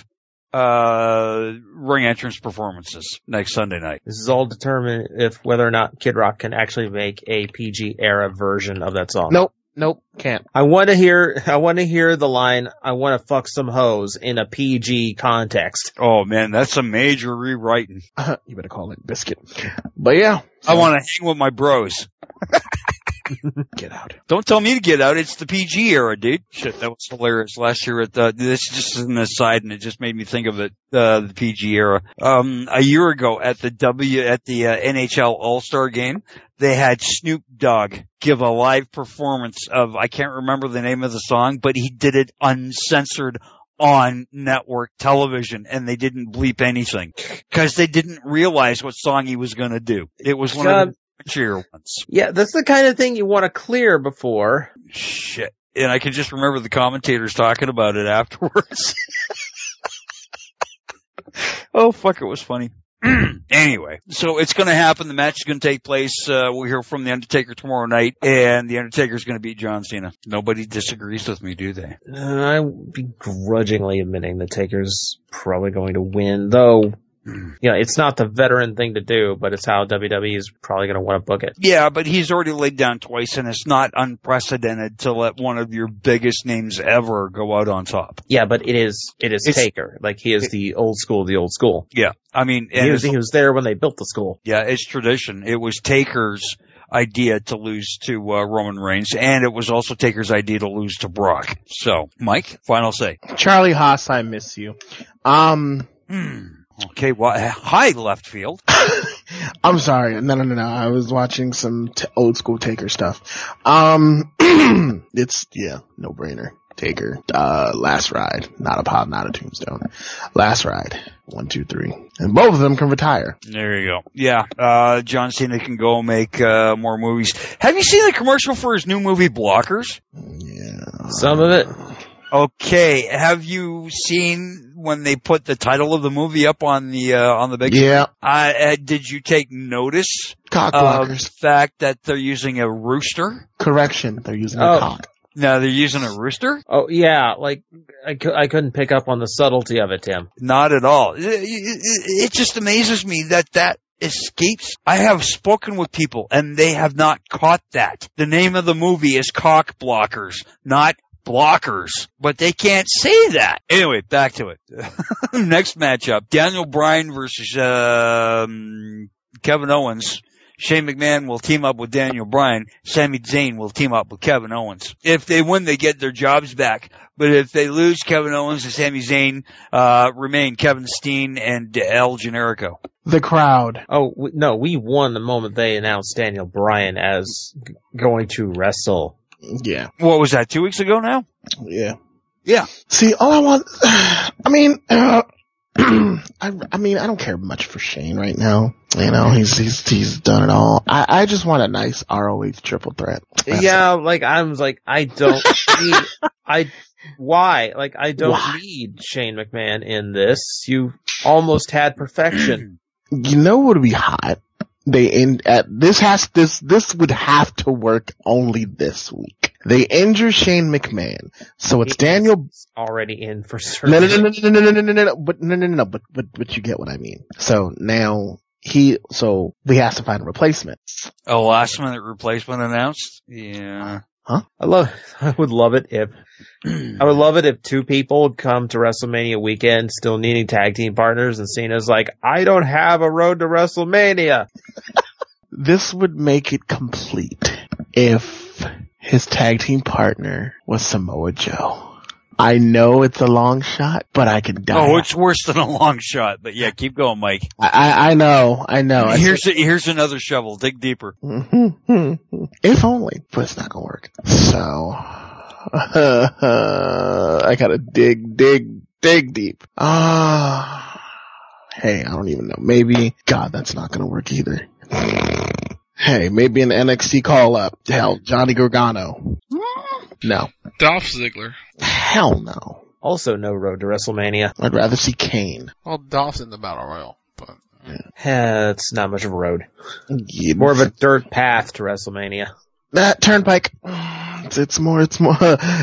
ring entrance performances next Sunday night. This is all determined if whether or not Kid Rock can actually make a PG era version of that song. Nope, can't. I want to hear the line, I want to fuck some hoes in a PG context. Oh man, that's a major rewriting. You better call it Biscuit. But yeah. I want to hang with my bros. Get out. Don't tell me to get out. It's the PG era, dude. Shit, that was hilarious last year at this just is an aside and it just made me think of it, the PG era. A year ago at the NHL All-Star game, they had Snoop Dogg give a live performance of, I can't remember the name of the song, but he did it uncensored on network television, and they didn't bleep anything because they didn't realize what song he was going to do. It was one of the cheer ones. Yeah, that's the kind of thing you want to clear before. Shit. And I can just remember the commentators talking about it afterwards. Oh, fuck, it was funny. Anyway, so it's going to happen. The match is going to take place. We'll hear from The Undertaker tomorrow night, and The Undertaker's going to beat John Cena. Nobody disagrees with me, do they? I would be grudgingly admitting the Taker's probably going to win, though. You know, it's not the veteran thing to do, but it's how WWE is probably going to want to book it. Yeah, but he's already laid down twice, and it's not unprecedented to let one of your biggest names ever go out on top. Yeah, but it is Taker. Like, he is the old school. Yeah. I mean, he was there when they built the school. Yeah, it's tradition. It was Taker's idea to lose to Roman Reigns, and it was also Taker's idea to lose to Brock. So, Mike, final say. Charlie Haas, I miss you. Okay, well, hi, left field. I'm sorry. No. I was watching some old school Taker stuff. It's, no brainer. Taker. Last Ride. Not a pop, not a tombstone. Last Ride. 1, 2, 3. And both of them can retire. There you go. Yeah. John Cena can go make more movies. Have you seen the commercial for his new movie, Blockers? Yeah. Some of it. Okay. Have you seen when they put the title of the movie up on the big Yeah. screen? Did you take notice Cock of blockers. the fact that they're using a rooster? Correction. They're using a cock. No, they're using a rooster? Oh, yeah, like, I couldn't pick up on the subtlety of it, Tim. Not at all. It just amazes me that escapes. I have spoken with people and they have not caught that. The name of the movie is Cock Blockers, not Blockers, but they can't say that. Anyway, back to it. Next matchup, Daniel Bryan versus Kevin Owens. Shane McMahon will team up with Daniel Bryan. Sami Zayn will team up with Kevin Owens. If they win, they get their jobs back. But if they lose, Kevin Owens and Sami Zayn remain Kevin Steen and El Generico. The crowd. Oh, no, we won the moment they announced Daniel Bryan as going to wrestle. Yeah. What was that, 2 weeks ago now? Yeah. Yeah. See, all I want, I mean, I don't care much for Shane right now. You know, he's done it all. I just want a nice ROH triple threat. Yeah, like, I don't need, why? Like, I don't need Shane McMahon in this. You almost had perfection. You know what would be hot? This would have to work only this week. They injure Shane McMahon. So it's Daniel already in for surgery. No, but you get what I mean. So now we have to find a replacement. A last minute replacement announced? Yeah. Huh? I would love it if two people would come to WrestleMania weekend still needing tag team partners and Cena's like, I don't have a road to WrestleMania. This would make it complete if his tag team partner was Samoa Joe. I know it's a long shot, but I can die. Oh, it's worse than a long shot, but yeah, keep going, Mike. I know. Here's another shovel. Dig deeper. If only, but it's not gonna work. So, I gotta dig deep. Hey, I don't even know. Maybe, God, that's not gonna work either. Hey, maybe an NXT call up. Hell, Johnny Gargano. No. Dolph Ziggler. Hell no. Also no road to WrestleMania. I'd rather see Kane. Well, Dolph's in the Battle Royal, but it's not much of a road. Yeah. More of a dirt path to WrestleMania. That Turnpike. It's more it's more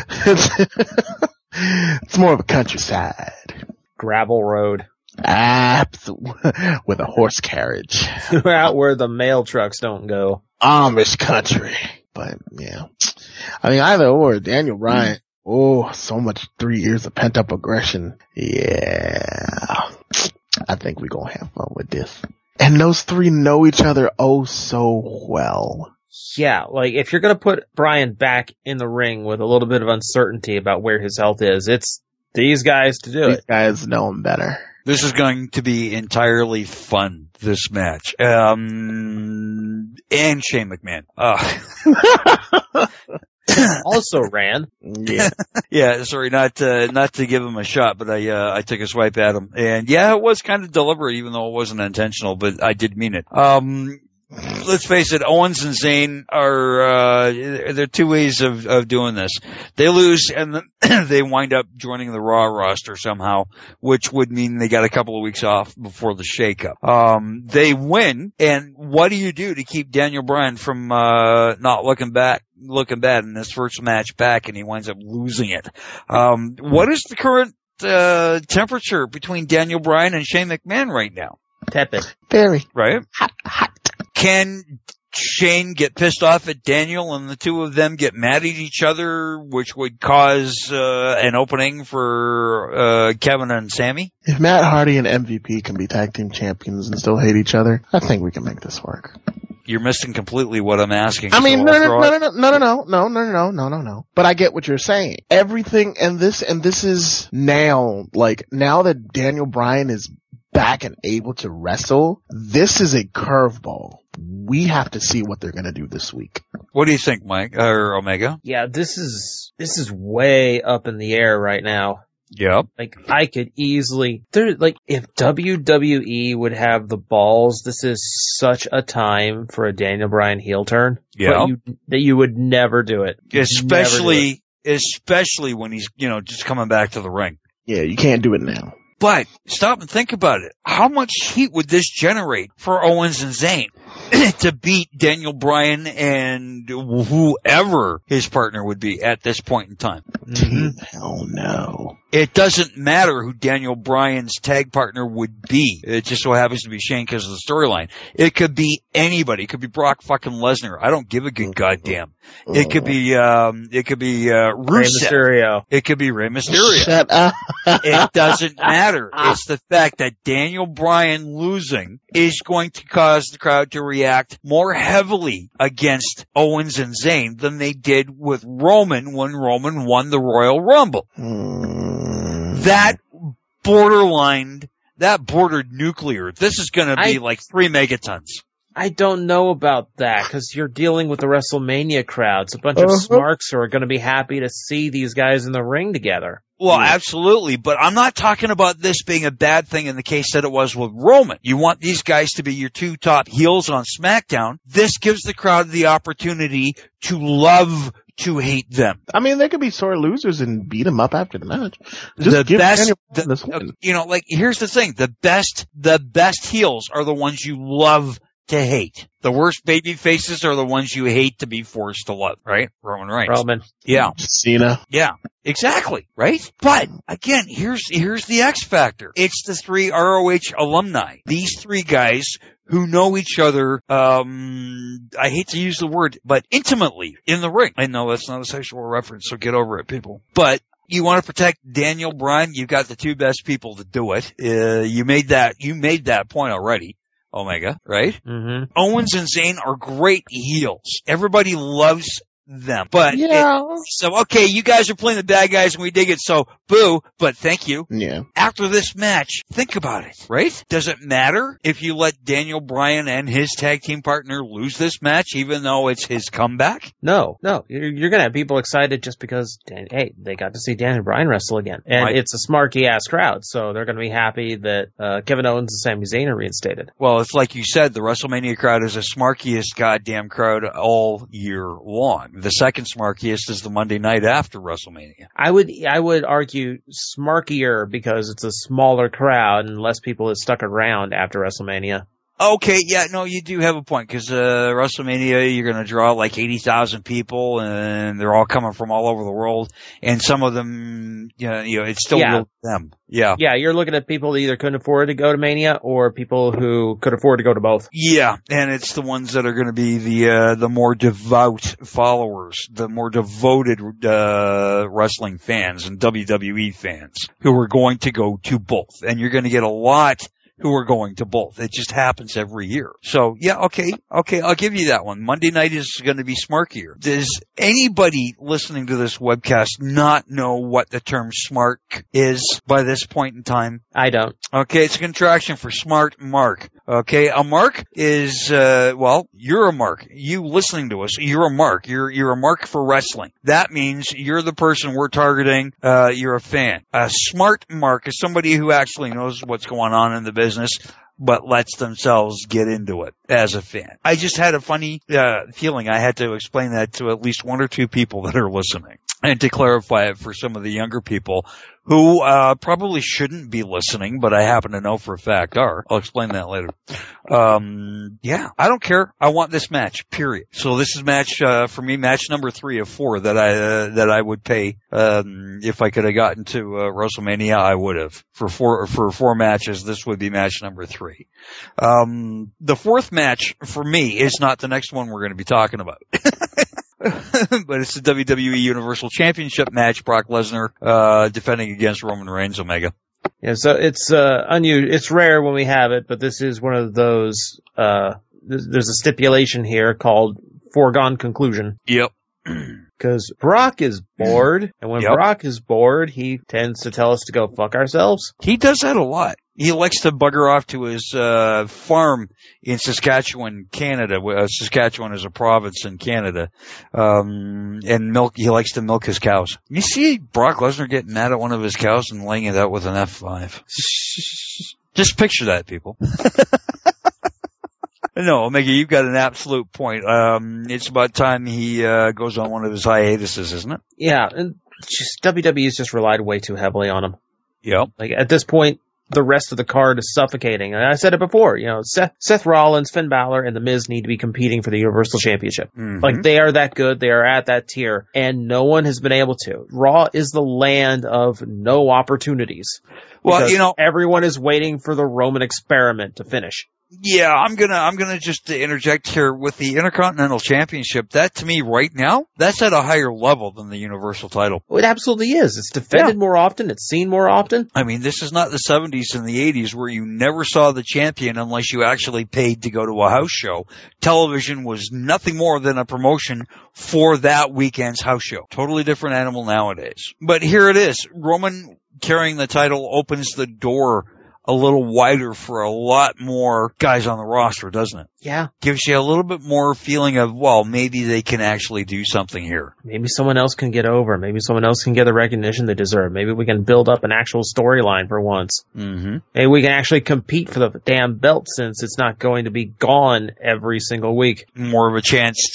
of a countryside. Gravel road. With a horse carriage. Out where the mail trucks don't go. Amish country. But yeah. I mean, either or, Daniel Bryan. Oh, so much 3 years of pent up aggression. Yeah. I think we're gonna have fun with this. And those three know each other oh so well. Yeah, like if you're gonna put Bryan back in the ring with a little bit of uncertainty about where his health is, it's these guys to do it. These guys know him better. This is going to be entirely fun, this match. And Shane McMahon. Also ran. Yeah. Yeah, sorry, not to give him a shot, but I took a swipe at him. And yeah, it was kind of deliberate, even though it wasn't intentional, but I did mean it. Let's face it, Owens and Zayn are, there are two ways of doing this. They lose and then they wind up joining the Raw roster somehow, which would mean they got a couple of weeks off before the shakeup. They win, and what do you do to keep Daniel Bryan from, not looking bad in this first match back, and he winds up losing it? What is the current, temperature between Daniel Bryan and Shane McMahon right now? Tepid. Very. Right? Hot. Can Shane get pissed off at Daniel and the two of them get mad at each other, which would cause an opening for Kevin and Sammy? If Matt Hardy and MVP can be tag team champions and still hate each other, I think we can make this work. You're missing completely what I'm asking. I mean, no. But I get what you're saying. Everything, and this is now, like, now that Daniel Bryan is back and able to wrestle, this is a curveball. We have to see what they're going to do this week. What do you think, Mike or Omega? Yeah, this is way up in the air right now. Yep. Like, I could easily, if WWE would have the balls, this is such a time for a Daniel Bryan heel turn. Yeah. That you would never do it. Especially when he's, just coming back to the ring. Yeah, you can't do it now. But stop and think about it. How much heat would this generate for Owens and Zayn to beat Daniel Bryan and whoever his partner would be at this point in time? Hell no. It doesn't matter who Daniel Bryan's tag partner would be. It just so happens to be Shane because of the storyline. It could be anybody. It could be Brock fucking Lesnar. I don't give a good goddamn. It could be Rusev. Rey Mysterio. It could be Rey Mysterio. Shut up. It doesn't matter. It's the fact that Daniel Bryan losing is going to cause the crowd to react more heavily against Owens and Zayn than they did with Roman when Roman won the Royal Rumble. That bordered nuclear. This is going to be like 3 megatons. I don't know about that, because you're dealing with the WrestleMania crowds. A bunch of smarks who are going to be happy to see these guys in the ring together. Well, absolutely, but I'm not talking about this being a bad thing in the case that it was with Roman. You want these guys to be your 2 top heels on SmackDown. This gives the crowd the opportunity to love to hate them. I mean, they could be sore losers and beat them up after the match. Here's the thing. The best heels are the ones you love to hate. The worst baby faces are the ones you hate to be forced to love, right? Roman Reigns. Roman. Yeah. Cena. Yeah. Exactly. Right? But again, here's the X factor. It's the 3 ROH alumni. These 3 guys who know each other, I hate to use the word, but intimately in the ring. I know that's not a sexual reference, so get over it, people. But you want to protect Daniel Bryan, you've got the 2 best people to do it. You made that point already. Omega, right? Mm-hmm. Owens and Zayn are great heels. Everybody loves them. But okay, you guys are playing the bad guys and we dig it, so boo, but thank you. Yeah. After this match, think about it, right? Does it matter if you let Daniel Bryan and his tag team partner lose this match, even though it's his comeback? No. You're gonna have people excited just because, hey, they got to see Daniel Bryan wrestle again. And it's a smarky-ass crowd, so they're gonna be happy that Kevin Owens and Sami Zayn are reinstated. Well, it's like you said, the WrestleMania crowd is the smarkiest goddamn crowd all year long. The second smarkiest is the Monday night after WrestleMania. I would argue smarkier because it's a smaller crowd and less people that stuck around after WrestleMania. Okay, yeah, no, you do have a point, because WrestleMania, you're going to draw like 80,000 people, and they're all coming from all over the world, and some of them, it's still them. Yeah. Yeah, you're looking at people that either couldn't afford to go to Mania, or people who could afford to go to both. Yeah, and it's the ones that are going to be the more devout followers, the more devoted wrestling fans and WWE fans who are going to go to both, and you're going to get a lot who are going to both. It just happens every year. So, yeah, okay, I'll give you that one. Monday night is going to be smarkier. Does anybody listening to this webcast not know what the term smart is by this point in time? I don't. Okay, it's a contraction for smart mark. Okay, a mark is, you're a mark. You listening to us, you're a mark. You're a mark for wrestling. That means you're the person we're targeting, you're a fan. A smart mark is somebody who actually knows what's going on in the business, but lets themselves get into it as a fan. I just had a funny feeling I had to explain that to at least 1 or 2 people that are listening. And to clarify it for some of the younger people who probably shouldn't be listening, but I happen to know for a fact are. I'll explain that later. Yeah, I don't care. I want this match, period. So this is match, for me, match number 3 of 4 that I would pay, if I could have gotten to, WrestleMania, I would have. For 4 matches, this would be match number 3. The 4th match for me is not the next one we're going to be talking about. But it's the WWE Universal Championship match, Brock Lesnar, defending against Roman Reigns, Omega. Yeah, so it's, it's rare when we have it, but this is one of those, there's a stipulation here called foregone conclusion. Yep. Because Brock is bored, and when Brock is bored, he tends to tell us to go fuck ourselves. He does that a lot. He likes to bugger off to his farm in Saskatchewan, Canada. Saskatchewan is a province in Canada. And he likes to milk his cows. You see Brock Lesnar getting mad at one of his cows and laying it out with an F5. Just picture that, people. No, Omega, you've got an absolute point. It's about time he goes on one of his hiatuses, isn't it? Yeah, and WWE's just relied way too heavily on him. Yep. Like, at this point, the rest of the card is suffocating. And I said it before, Seth Rollins, Finn Balor, and The Miz need to be competing for the Universal Championship. Mm-hmm. Like, they are that good. They are at that tier. And no one has been able to. Raw is the land of no opportunities. Well, everyone is waiting for the Roman experiment to finish. Yeah, I'm gonna just interject here with the Intercontinental Championship. That, to me, right now, that's at a higher level than the Universal title. It absolutely is. It's defended more often. It's seen more often. I mean, this is not the 70s and the 80s where you never saw the champion unless you actually paid to go to a house show. Television was nothing more than a promotion for that weekend's house show. Totally different animal nowadays. But here it is. Roman carrying the title opens the door a little wider for a lot more guys on the roster, doesn't it? Yeah. Gives you a little bit more feeling of, well, maybe they can actually do something here. Maybe someone else can get over. Maybe someone else can get the recognition they deserve. Maybe we can build up an actual storyline for once. Mm-hmm. Maybe we can actually compete for the damn belt since it's not going to be gone every single week. More of a chance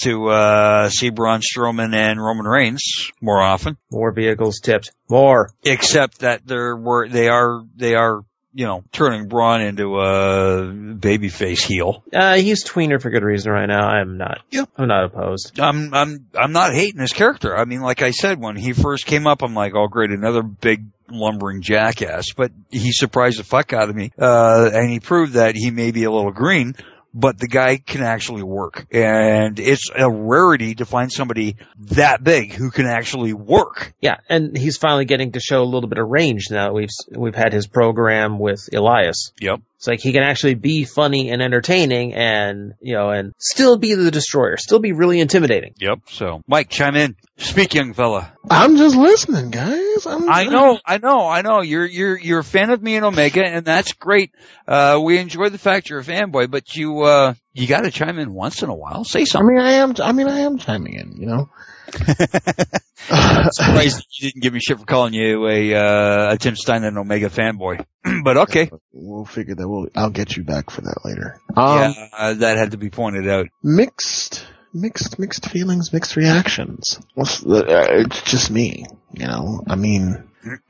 to see Braun Strowman and Roman Reigns more often. More vehicles tipped. More. Except that they are turning Braun into a babyface heel. He's tweener for good reason right now. I'm not opposed. I'm not hating his character. I mean, like I said, when he first came up, I'm like, oh great, another big lumbering jackass. But he surprised the fuck out of me. And he proved that he may be a little green, but the guy can actually work. And it's a rarity to find somebody that big who can actually work. Yeah, and he's finally getting to show a little bit of range now. We've had his program with Elias. Yep. It's like he can actually be funny and entertaining and still be the destroyer, still be really intimidating. Yep. So, Mike, chime in. Speak, young fella. I'm just listening, guys. I know. You're a fan of me and Omega, and that's great. We enjoy the fact you're a fanboy, but you gotta chime in once in a while. Say something. I am chiming in, I'm surprised you didn't give me shit for calling you a Tim Stein and Omega fanboy. But okay. We'll figure that I'll get you back for that later. That had to be pointed out. Mixed feelings, mixed reactions. It's just me, I mean,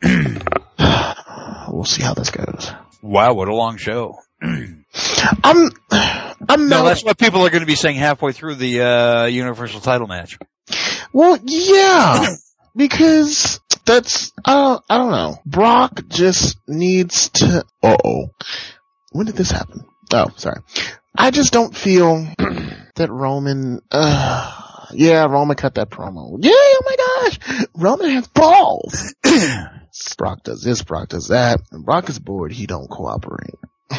we'll see how this goes. Wow, what a long show. I'm no, that's what people are going to be saying halfway through the Universal title match. Well, yeah, because that's, I don't know. Brock just needs to, when did this happen? Oh, sorry. I just don't feel that Roman, Roman cut that promo. Yeah, oh my gosh! Roman has balls! Brock does this, Brock does that. When Brock is bored, he don't cooperate.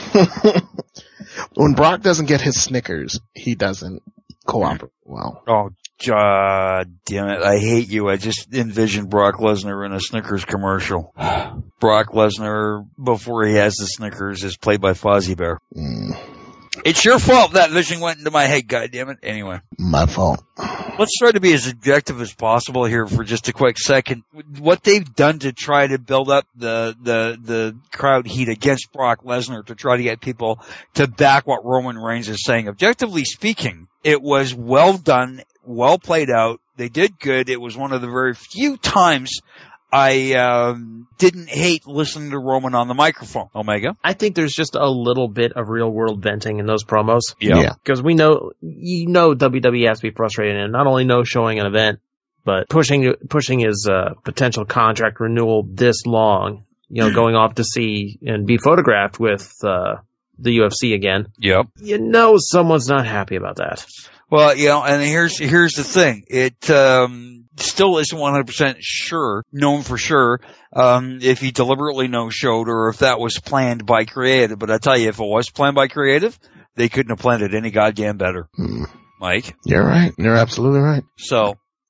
When Brock doesn't get his Snickers, he doesn't cooperate well. Oh, God damn it. I hate you. I just envisioned Brock Lesnar in a Snickers commercial. Brock Lesnar, before he has the Snickers, is played by Fozzie Bear. It's your fault that vision went into my head, goddammit. Anyway. My fault. Let's try to be as objective as possible here for just a quick second. What they've done to try to build up the crowd heat against Brock Lesnar to try to get people to back what Roman Reigns is saying. Objectively speaking, it was well done, well played out. They did good. It was one of the very few times I didn't hate listening to Roman on the microphone. Omega? I think there's just a little bit of real world venting in those promos. Yeah. Because we know, WWE has to be frustrated and not only no showing an event, but pushing his potential contract renewal this long, going off to see and be photographed with the UFC again. Yep. Someone's not happy about that. Well, and here's the thing. It still isn't 100% known for sure, if he deliberately no-showed or if that was planned by creative. But I tell you, if it was planned by creative, they couldn't have planned it any goddamn better. Mike? You're right. You're absolutely right. So,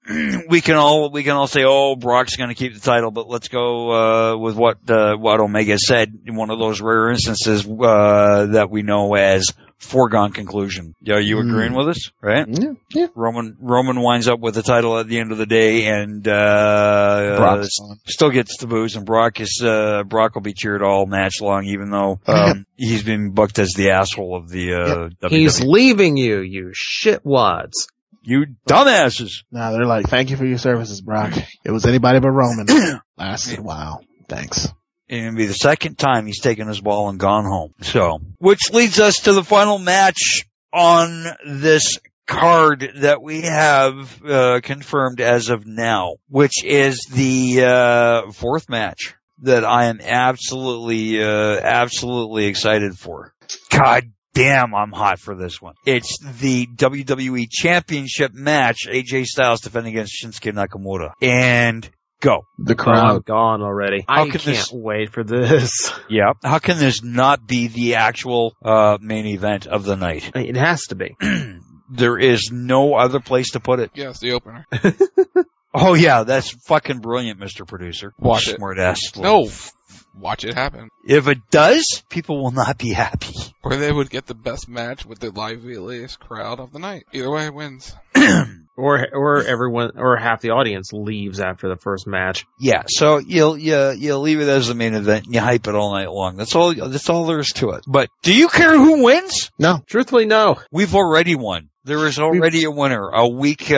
we can all say, oh, Brock's going to keep the title, but let's go with what Omega said in one of those rare instances that we know as foregone conclusion. Are you agreeing with us? Right? Yeah. Roman winds up with the title at the end of the day, and still gets the booze, and Brock will be cheered all match long, even though he's been booked as the asshole of the WWE. He's leaving you shitwads. You dumbasses. Nah, they're like, thank you for your services, Brock. It was anybody but Roman. Lasted a while. Thanks. And it'll be the second time he's taken his ball and gone home. So, which leads us to the final match on this card that we have confirmed as of now, which is the fourth match that I am absolutely excited for. God damn, I'm hot for this one. It's the WWE Championship match, AJ Styles defending against Shinsuke Nakamura. And go. The crowd gone already. I can't wait for this. Yeah. How can this not be the actual main event of the night? It has to be. There is no other place to put it. Yeah, it's the opener. Oh yeah, that's fucking brilliant, Mr. Producer. Watch it. Smart ass. No. Watch it happen. If it does, people will not be happy. Or they would get the best match with the liveliest crowd of the night. Either way, it wins. Or everyone, or half the audience leaves after the first match. Yeah, so you'll leave it as the main event and you hype it all night long. That's all there is to it. But do you care who wins? No. Truthfully, no. We've already won. There is already a winner. A week,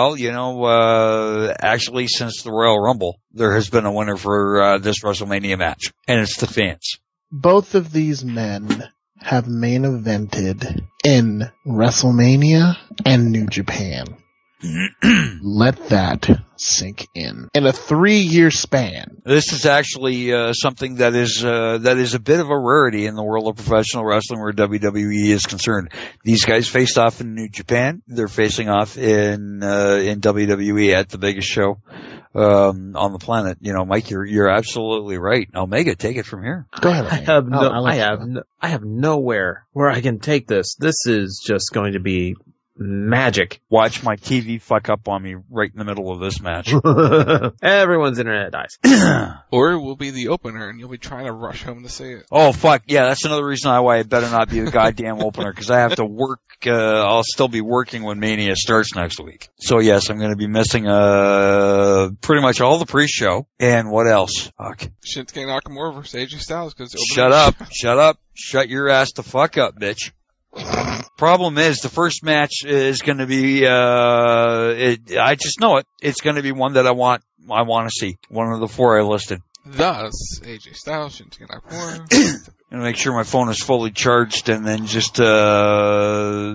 actually since the Royal Rumble, there has been a winner for this WrestleMania match. And it's the fans. Both of these men have main evented in WrestleMania and New Japan. Let that sink in. In a 3-year span. This is actually something that is a bit of a rarity in the world of professional wrestling where WWE is concerned. These guys faced off in New Japan. They're facing off in WWE at the biggest show on the planet. You know, Mike, you're absolutely right. Omega, take it from here. Go ahead. I have nowhere where I can take this. This is just going to be magic. Watch my TV fuck up on me right in the middle of this match. Everyone's internet dies. Or it will be the opener and you'll be trying to rush home to see it. Oh fuck, yeah, that's another reason why it better not be the goddamn opener, because I have to work, I'll still be working when Mania starts next week. So yes, I'm gonna be missing, pretty much all the pre-show. And what else? Fuck. Shinsuke Nakamura versus AJ Styles, cause Shut your ass the fuck up, bitch. Problem is, the first match is going to be, I just know it. It's going to be one that I want to see. One of the 4 I listed. Thus, AJ Styles, Shinsuke Nakamura. And make sure my phone is fully charged and then just try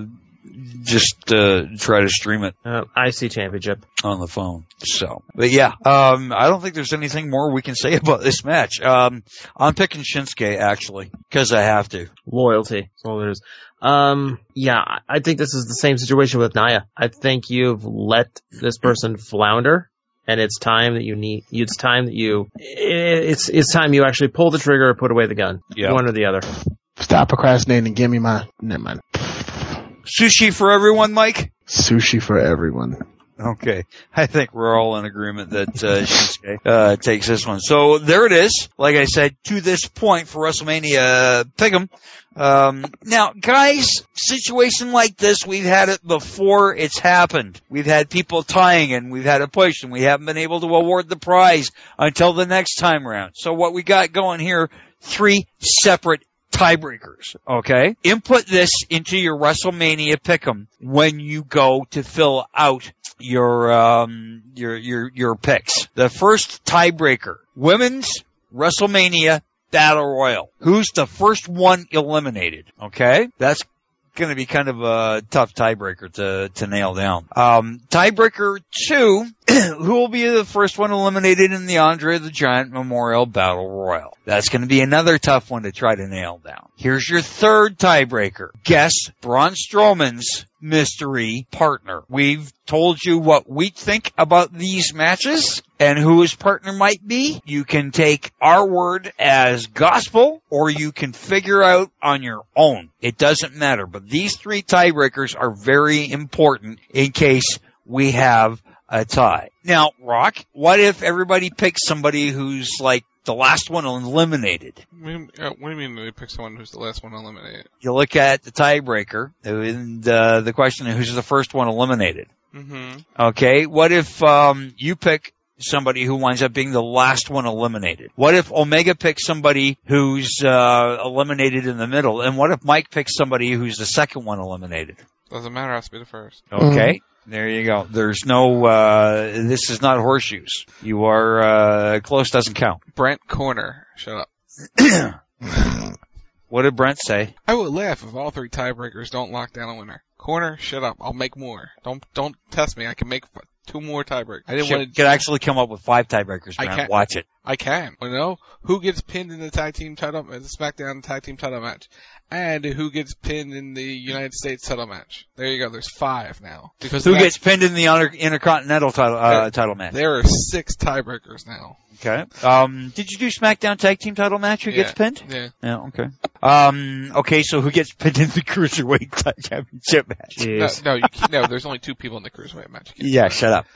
to stream it. IC Championship. On the phone. So, but yeah, I don't think there's anything more we can say about this match. I'm picking Shinsuke, actually, because I have to. Loyalty. That's all there is. Yeah, I think this is the same situation with Nia. I think you've let this person flounder, and it's time that it's time you actually pull the trigger or put away the gun. Yep. One or the other. Stop procrastinating and give me never mind. Sushi for everyone, Mike? Sushi for everyone. Okay. I think we're all in agreement that Shinsuke takes this one. So there it is. Like I said, to this point for WrestleMania Pick'em. Now, guys, situation like this, we've had it before. It's happened. We've had people tying and we've had a push and we haven't been able to award the prize until the next time round. So what we got going here, 3 separate tiebreakers, okay? Input this into your WrestleMania Pick'em when you go to fill out your picks. The first tiebreaker, Women's WrestleMania Battle Royal. Who's the first one eliminated? Okay? That's going to be kind of a tough tiebreaker to nail down. Tiebreaker 2, who will be the first one eliminated in the Andre the Giant Memorial Battle Royal? That's going to be another tough one to try to nail down. Here's your third tiebreaker. Guess Braun Strowman's mystery partner. We've told you what we think about these matches and who his partner might be. You can take our word as gospel or you can figure out on your own. It doesn't matter. But these 3 tiebreakers are very important in case we have a tie. Now, Rock, what if everybody picks somebody who's like the last one eliminated? What do you mean they pick someone who's the last one eliminated? You look at the tiebreaker, and the question is who's the first one eliminated. Mm-hmm. Okay, what if you pick somebody who winds up being the last one eliminated? What if Omega picks somebody who's eliminated in the middle? And what if Mike picks somebody who's the second one eliminated? Doesn't matter, has to be the first. Okay. There you go. There's no, this is not horseshoes. You are, close doesn't count. Brent Corner. Shut up. What did Brent say? I would laugh if all 3 tiebreakers don't lock down a winner. Corner, shut up. I'll make more. Don't test me. I can make 2 more tiebreakers. I didn't want to. Could actually come up with 5 tiebreakers, Brent. I can't. Watch it. I can. You know who gets pinned in the tag team title, the SmackDown tag team title match, and who gets pinned in the United States title match. There you go. There's 5 now. Because who gets pinned in the Intercontinental title match? There are 6 tiebreakers now. Okay. Did you do SmackDown tag team title match? Who gets pinned? Yeah. Yeah. Okay. Okay. So who gets pinned in the Cruiserweight Championship match? No, there's only 2 people in the Cruiserweight match. Yeah. Shut up.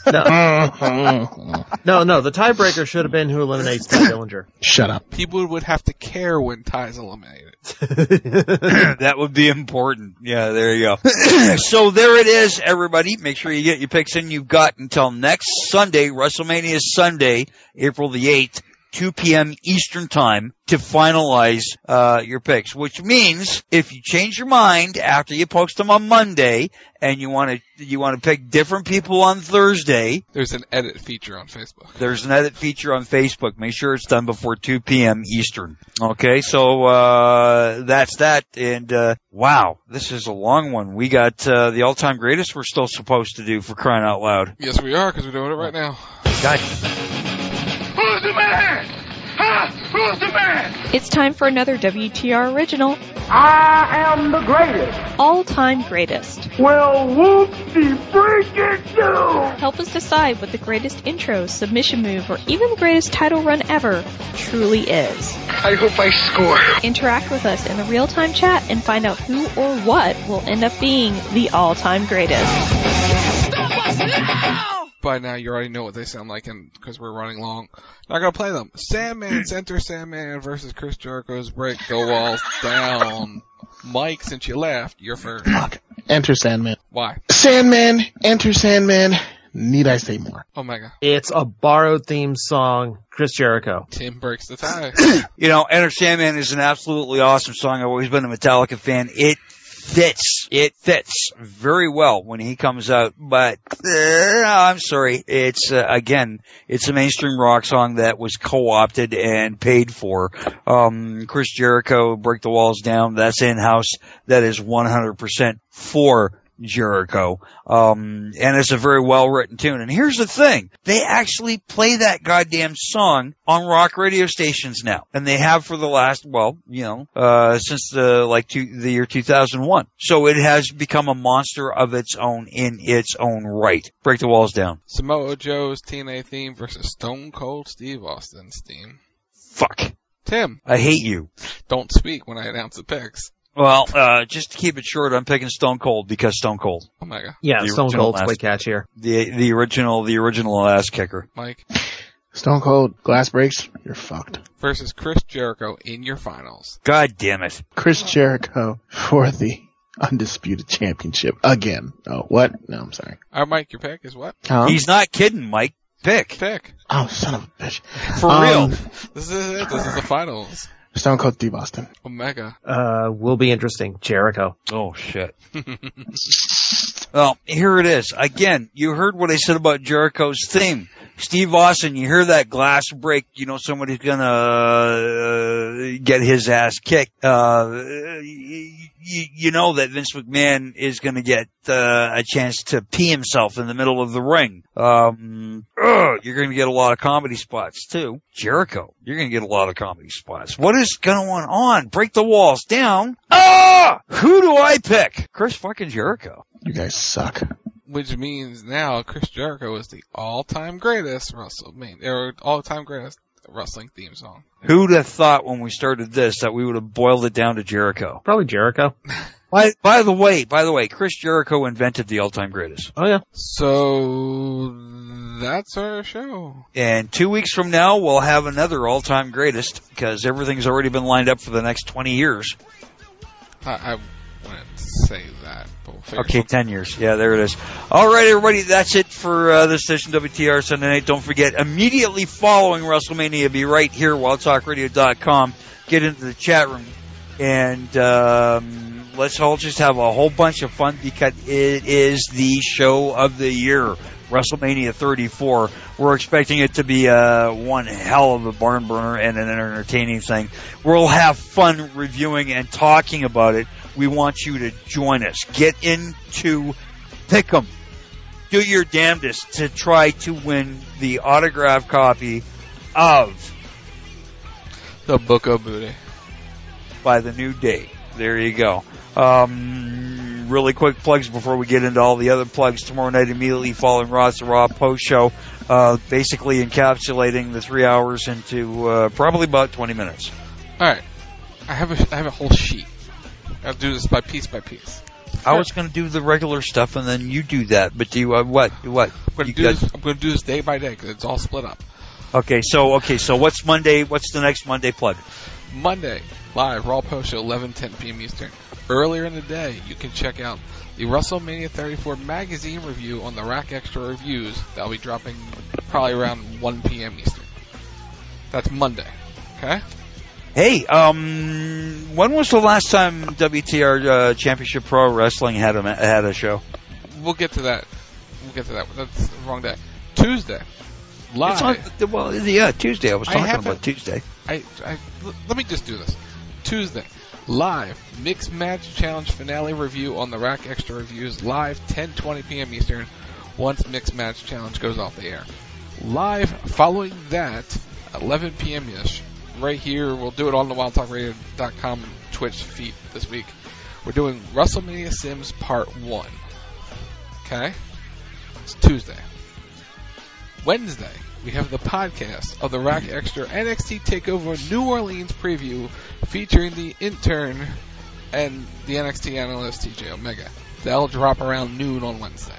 No. The tiebreaker should have been who eliminates Ty Dillinger. Shut up. People would have to care when Ty's eliminated. That would be important. Yeah, there you go. So there it is, everybody. Make sure you get your picks in. You've got until next Sunday, WrestleMania Sunday, April the 8th, 2 p.m. Eastern Time, to finalize your picks. Which means if you change your mind after you post them on Monday and you want to pick different people on Thursday, there's an edit feature on Facebook. There's an edit feature on Facebook. Make sure it's done before 2 p.m. Eastern. Okay, so that's that. And wow, this is a long one. We got the all-time greatest we're still supposed to do, for crying out loud. Yes, we are, because we're doing it right now. Who's the man? Huh? Who's the man? It's time for another WTR original. I am the greatest. All-time greatest. Well, whoop-de-freaking-do. Help us decide what the greatest intro, submission move, or even the greatest title run ever truly is. I hope I score. Interact with us in the real-time chat and find out who or what will end up being the all-time greatest. By now, you already know what they sound like, and because we're running long, not gonna play them. Sandman's Enter Sandman versus Chris Jericho's Break the Walls Down. Mike, since you left, you're first. Fuck. Enter Sandman. Why? Sandman, Enter Sandman. Need I say more? Omega. It's a borrowed theme song. Chris Jericho. Tim breaks the tie. You know, Enter Sandman is an absolutely awesome song. I've always been a Metallica fan. It fits very well when he comes out, but I'm sorry, it's again, it's a mainstream rock song that was co-opted and paid for. Chris Jericho, Break the Walls Down, that's in-house, that is 100% for Jericho. And it's a very well-written tune. And here's the thing. They actually play that goddamn song on rock radio stations now. And they have for the last, since the year 2001. So it has become a monster of its own in its own right. Break the Walls Down. Samoa Joe's TNA theme versus Stone Cold Steve Austin's theme. Fuck. Tim. I hate you. Don't speak when I announce the picks. Well, just to keep it short, I'm picking Stone Cold because Stone Cold. Omega. Yeah, Stone Cold's way catchier. The original ass kicker. Mike. Stone Cold, glass breaks, you're fucked. Versus Chris Jericho in your finals. God damn it. Chris Jericho for the Undisputed Championship again. Oh, what? No, I'm sorry. All right, Mike, your pick is what? He's not kidding, Mike. Pick. Oh, son of a bitch. For real. This is it. This is the finals. Stone Cold Steve Austin. Omega. Will be interesting. Jericho. Oh, shit. Well, here it is. Again, you heard what I said about Jericho's theme. Steve Austin, you hear that glass break, you know somebody's gonna get his ass kicked. You know that Vince McMahon is gonna get a chance to pee himself in the middle of the ring. You're gonna get a lot of comedy spots too. Jericho, you're gonna get a lot of comedy spots. What is going on? Break the Walls Down. Who do I pick? Chris fucking Jericho. You guys suck. Which means now Chris Jericho is the all-time greatest all-time greatest wrestling theme song. Who'd have thought when we started this that we would have boiled it down to Jericho? Probably Jericho. By the way, Chris Jericho invented the all-time greatest. Oh, yeah. So that's our show. And 2 weeks from now, we'll have another all-time greatest because everything's already been lined up for the next 20 years. I wouldn't say that. But we'll figure Okay, 10 years. Yeah, there it is. All right, everybody, that's it for this edition of WTR Sunday Night. Don't forget, immediately following WrestleMania, be right here, WildTalkRadio.com. Get into the chat room. And let's all just have a whole bunch of fun because it is the show of the year, WrestleMania 34. We're expecting it to be one hell of a barn burner and an entertaining thing. We'll have fun reviewing and talking about it. We want you to join us. Get into Pick'em. Do your damnedest to try to win the autographed copy of the Book of Booty by the New Day. There you go. Really quick plugs before we get into all the other plugs. Tomorrow night, immediately following Raw's the Raw post show, basically encapsulating the 3 hours into probably about 20 minutes. All right, I have a whole sheet. I'll do this by piece by piece. I was going to do the regular stuff, and then you do that. But do you what? I'm going to do this day by day because it's all split up. Okay, so what's Monday? What's the next Monday plug? Monday, live, Raw Post Show, 11:10 p.m. Eastern. Earlier in the day, you can check out the WrestleMania 34 magazine review on the Rack Extra Reviews. That'll be dropping probably around 1 p.m. Eastern. That's Monday. Okay? Hey, when was the last time WTR Championship Pro Wrestling had a show? We'll get to that. That's the wrong day. Tuesday. Live. Tuesday. I was talking about Tuesday. Let me just do this. Tuesday, live, Mixed Match Challenge finale review on the Rack Extra Reviews, live, 10:20 p.m. Eastern, once Mixed Match Challenge goes off the air. Live, following that, 11 p.m.-ish, right here, we'll do it on the WildTalkRadio.com Twitch feed this week. We're doing WrestleMania Sims Part 1. Okay? It's Tuesday. Wednesday, we have the podcast of the Rack Extra NXT TakeOver New Orleans preview featuring the intern and the NXT analyst TJ Omega. That'll drop around noon on Wednesday.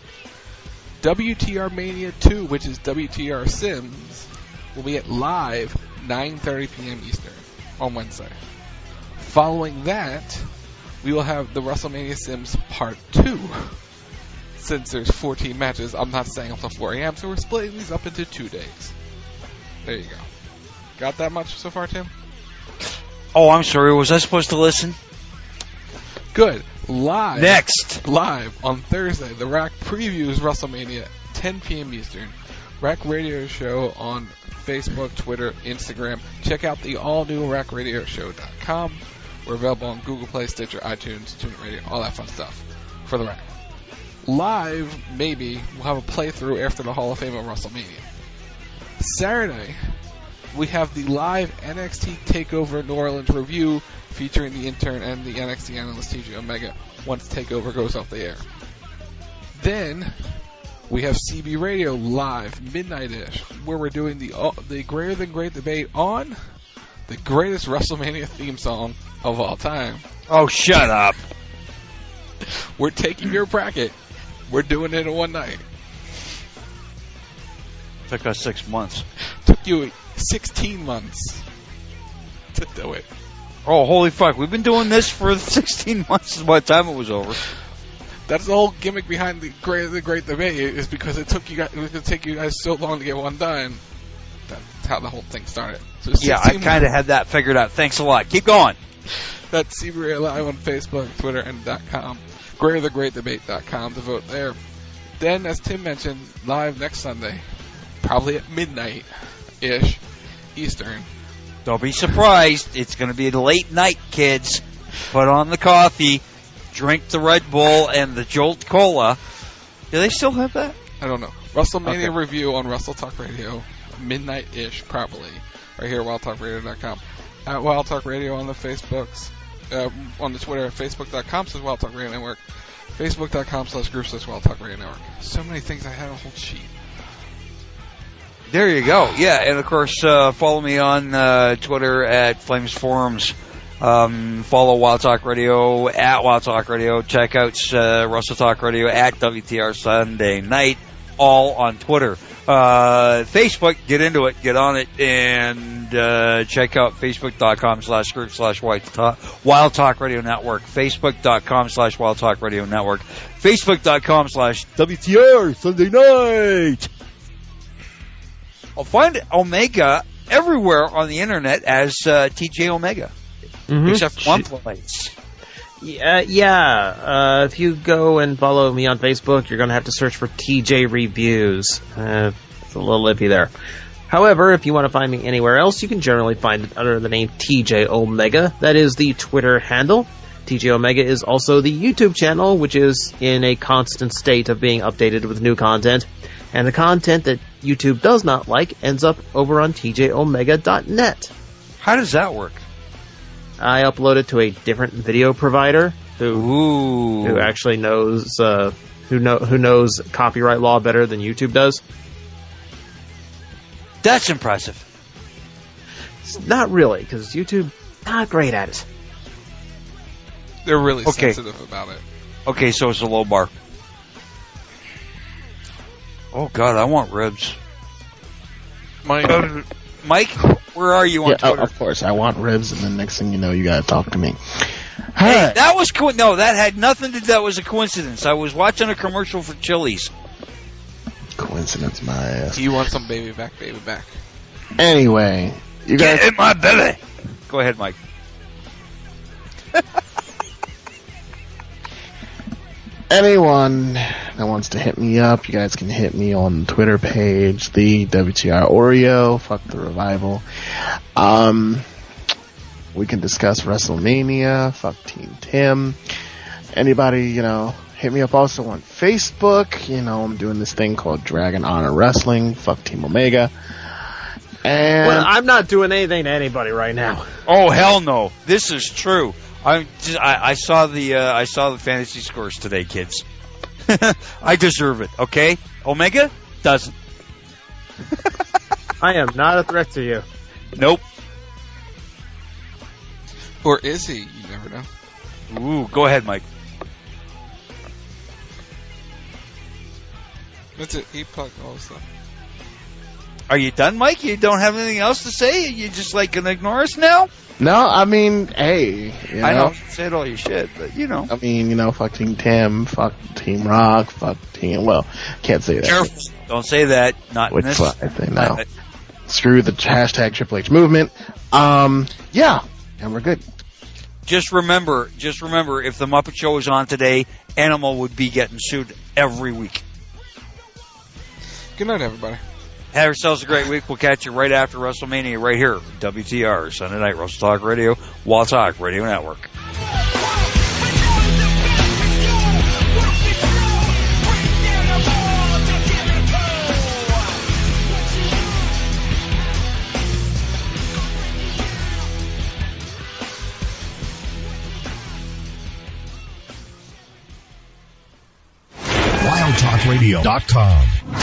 WTR Mania 2, which is WTR Sims, will be at live 9:30 p.m. Eastern on Wednesday. Following that, we will have the WrestleMania Sims Part 2. Since there's 14 matches, I'm not staying until 4 a.m., so we're splitting these up into 2 days. There you go. Got that much so far, Tim? Oh, I'm sorry. Was I supposed to listen? Good. Live. Next. Live on Thursday, The Rack previews WrestleMania, 10 p.m. Eastern. Rack Radio Show on Facebook, Twitter, Instagram. Check out the all-new RackRadioShow.com. We're available on Google Play, Stitcher, iTunes, TuneIn Radio, all that fun stuff for The Rack. Live, maybe, we'll have a playthrough after the Hall of Fame of WrestleMania. Saturday, we have the live NXT TakeOver New Orleans review featuring the intern and the NXT analyst TJ Omega once TakeOver goes off the air. Then, we have CB Radio live, midnight-ish, where we're doing the Greater Than Great debate on the greatest WrestleMania theme song of all time. Oh, shut up. We're taking your bracket. We're doing it in one night. Took us 6 months. Took you 16 months to do it. Oh, holy fuck. We've been doing this for 16 months by the time it was over. That's the whole gimmick behind the Great Debate is because it took you guys so long to get one done. That's how the whole thing started. So yeah, I kind of had that figured out. Thanks a lot. Keep going. That's CBRadio Live on Facebook, Twitter, and .com. GreaterThanGreatDebate.com to vote there. Then, as Tim mentioned, live next Sunday, probably at midnight-ish Eastern. Don't be surprised. It's going to be a late night, kids. Put on the coffee, drink the Red Bull and the Jolt Cola. Do they still have that? I don't know. WrestleMania review on Wrestle Talk Radio, midnight-ish probably, right here at WildTalkRadio.com. At Wild Talk Radio on the Facebooks, on the Twitter, Facebook.com/Wild Talk Radio Network, Facebook.com/group/Wild Talk Radio Network. So many things, I had a whole sheet. There you go. Yeah, and of course, follow me on Twitter at Flames Forums. Follow Wild Talk Radio at Wild Talk Radio. Check out Russell Talk Radio at WTR Sunday Night, all on Twitter. Facebook, get into it, get on it, and check out facebook.com/group/Wild Talk Radio Network, facebook.com/Wild Talk Radio Network, facebook.com/WTR Sunday Night. I'll find Omega everywhere on the internet as TJ Omega, except for one place. If you go and follow me on Facebook, you're going to have to search for TJ Reviews. It's a little iffy there. However, if you want to find me anywhere else, you can generally find it under the name TJ Omega. That is the Twitter handle. TJ Omega is also the YouTube channel, which is in a constant state of being updated with new content. And the content that YouTube does not like ends up over on tjomega.net. How does that work? I upload it to a different video provider who actually knows who knows copyright law better than YouTube does. That's impressive. It's not really, because YouTube not great at it. They're really sensitive about it. Okay, so it's a low bar. Oh God, I want ribs. Mike, where are you on Twitter? Of course, I want ribs, and then next thing you know, you gotta talk to me. Hey, that was no, that had nothing to do. That was a coincidence. I was watching a commercial for Chili's. Coincidence, my ass. Do you want some baby back, baby back? Anyway, you guys get in my belly. Go ahead, Mike. Anyone that wants to hit me up, you guys can hit me on the Twitter page, the WTR Oreo, fuck the revival. We can discuss WrestleMania, fuck Team Tim. Anybody, hit me up also on Facebook. I'm doing this thing called Dragon Honor Wrestling, fuck Team Omega. And well, I'm not doing anything to anybody right now. Oh hell no! This is true. I saw the fantasy scores today, kids. I deserve it. Okay, Omega doesn't. I am not a threat to you. Nope. Or is he? You never know. Ooh, go ahead, Mike. That's it. He plugged all the stuff. Are you done, Mike? You don't have anything else to say? You just gonna ignore us now? No, I mean, hey, I know you said all your shit, but I mean, fuck Team Tim, fuck Team Rock, fuck Team. Well, can't say that. Careful. Don't say that. Not Which in this. I think now. Screw the hashtag Triple H movement. Yeah, and we're good. Just remember, if the Muppet Show was on today, Animal would be getting sued every week. Good night, everybody. Have yourselves a great week. We'll catch you right after WrestleMania right here, WTR, Sunday Night, Russell Talk Radio, Wild Talk Radio Network. WildTalkRadio.com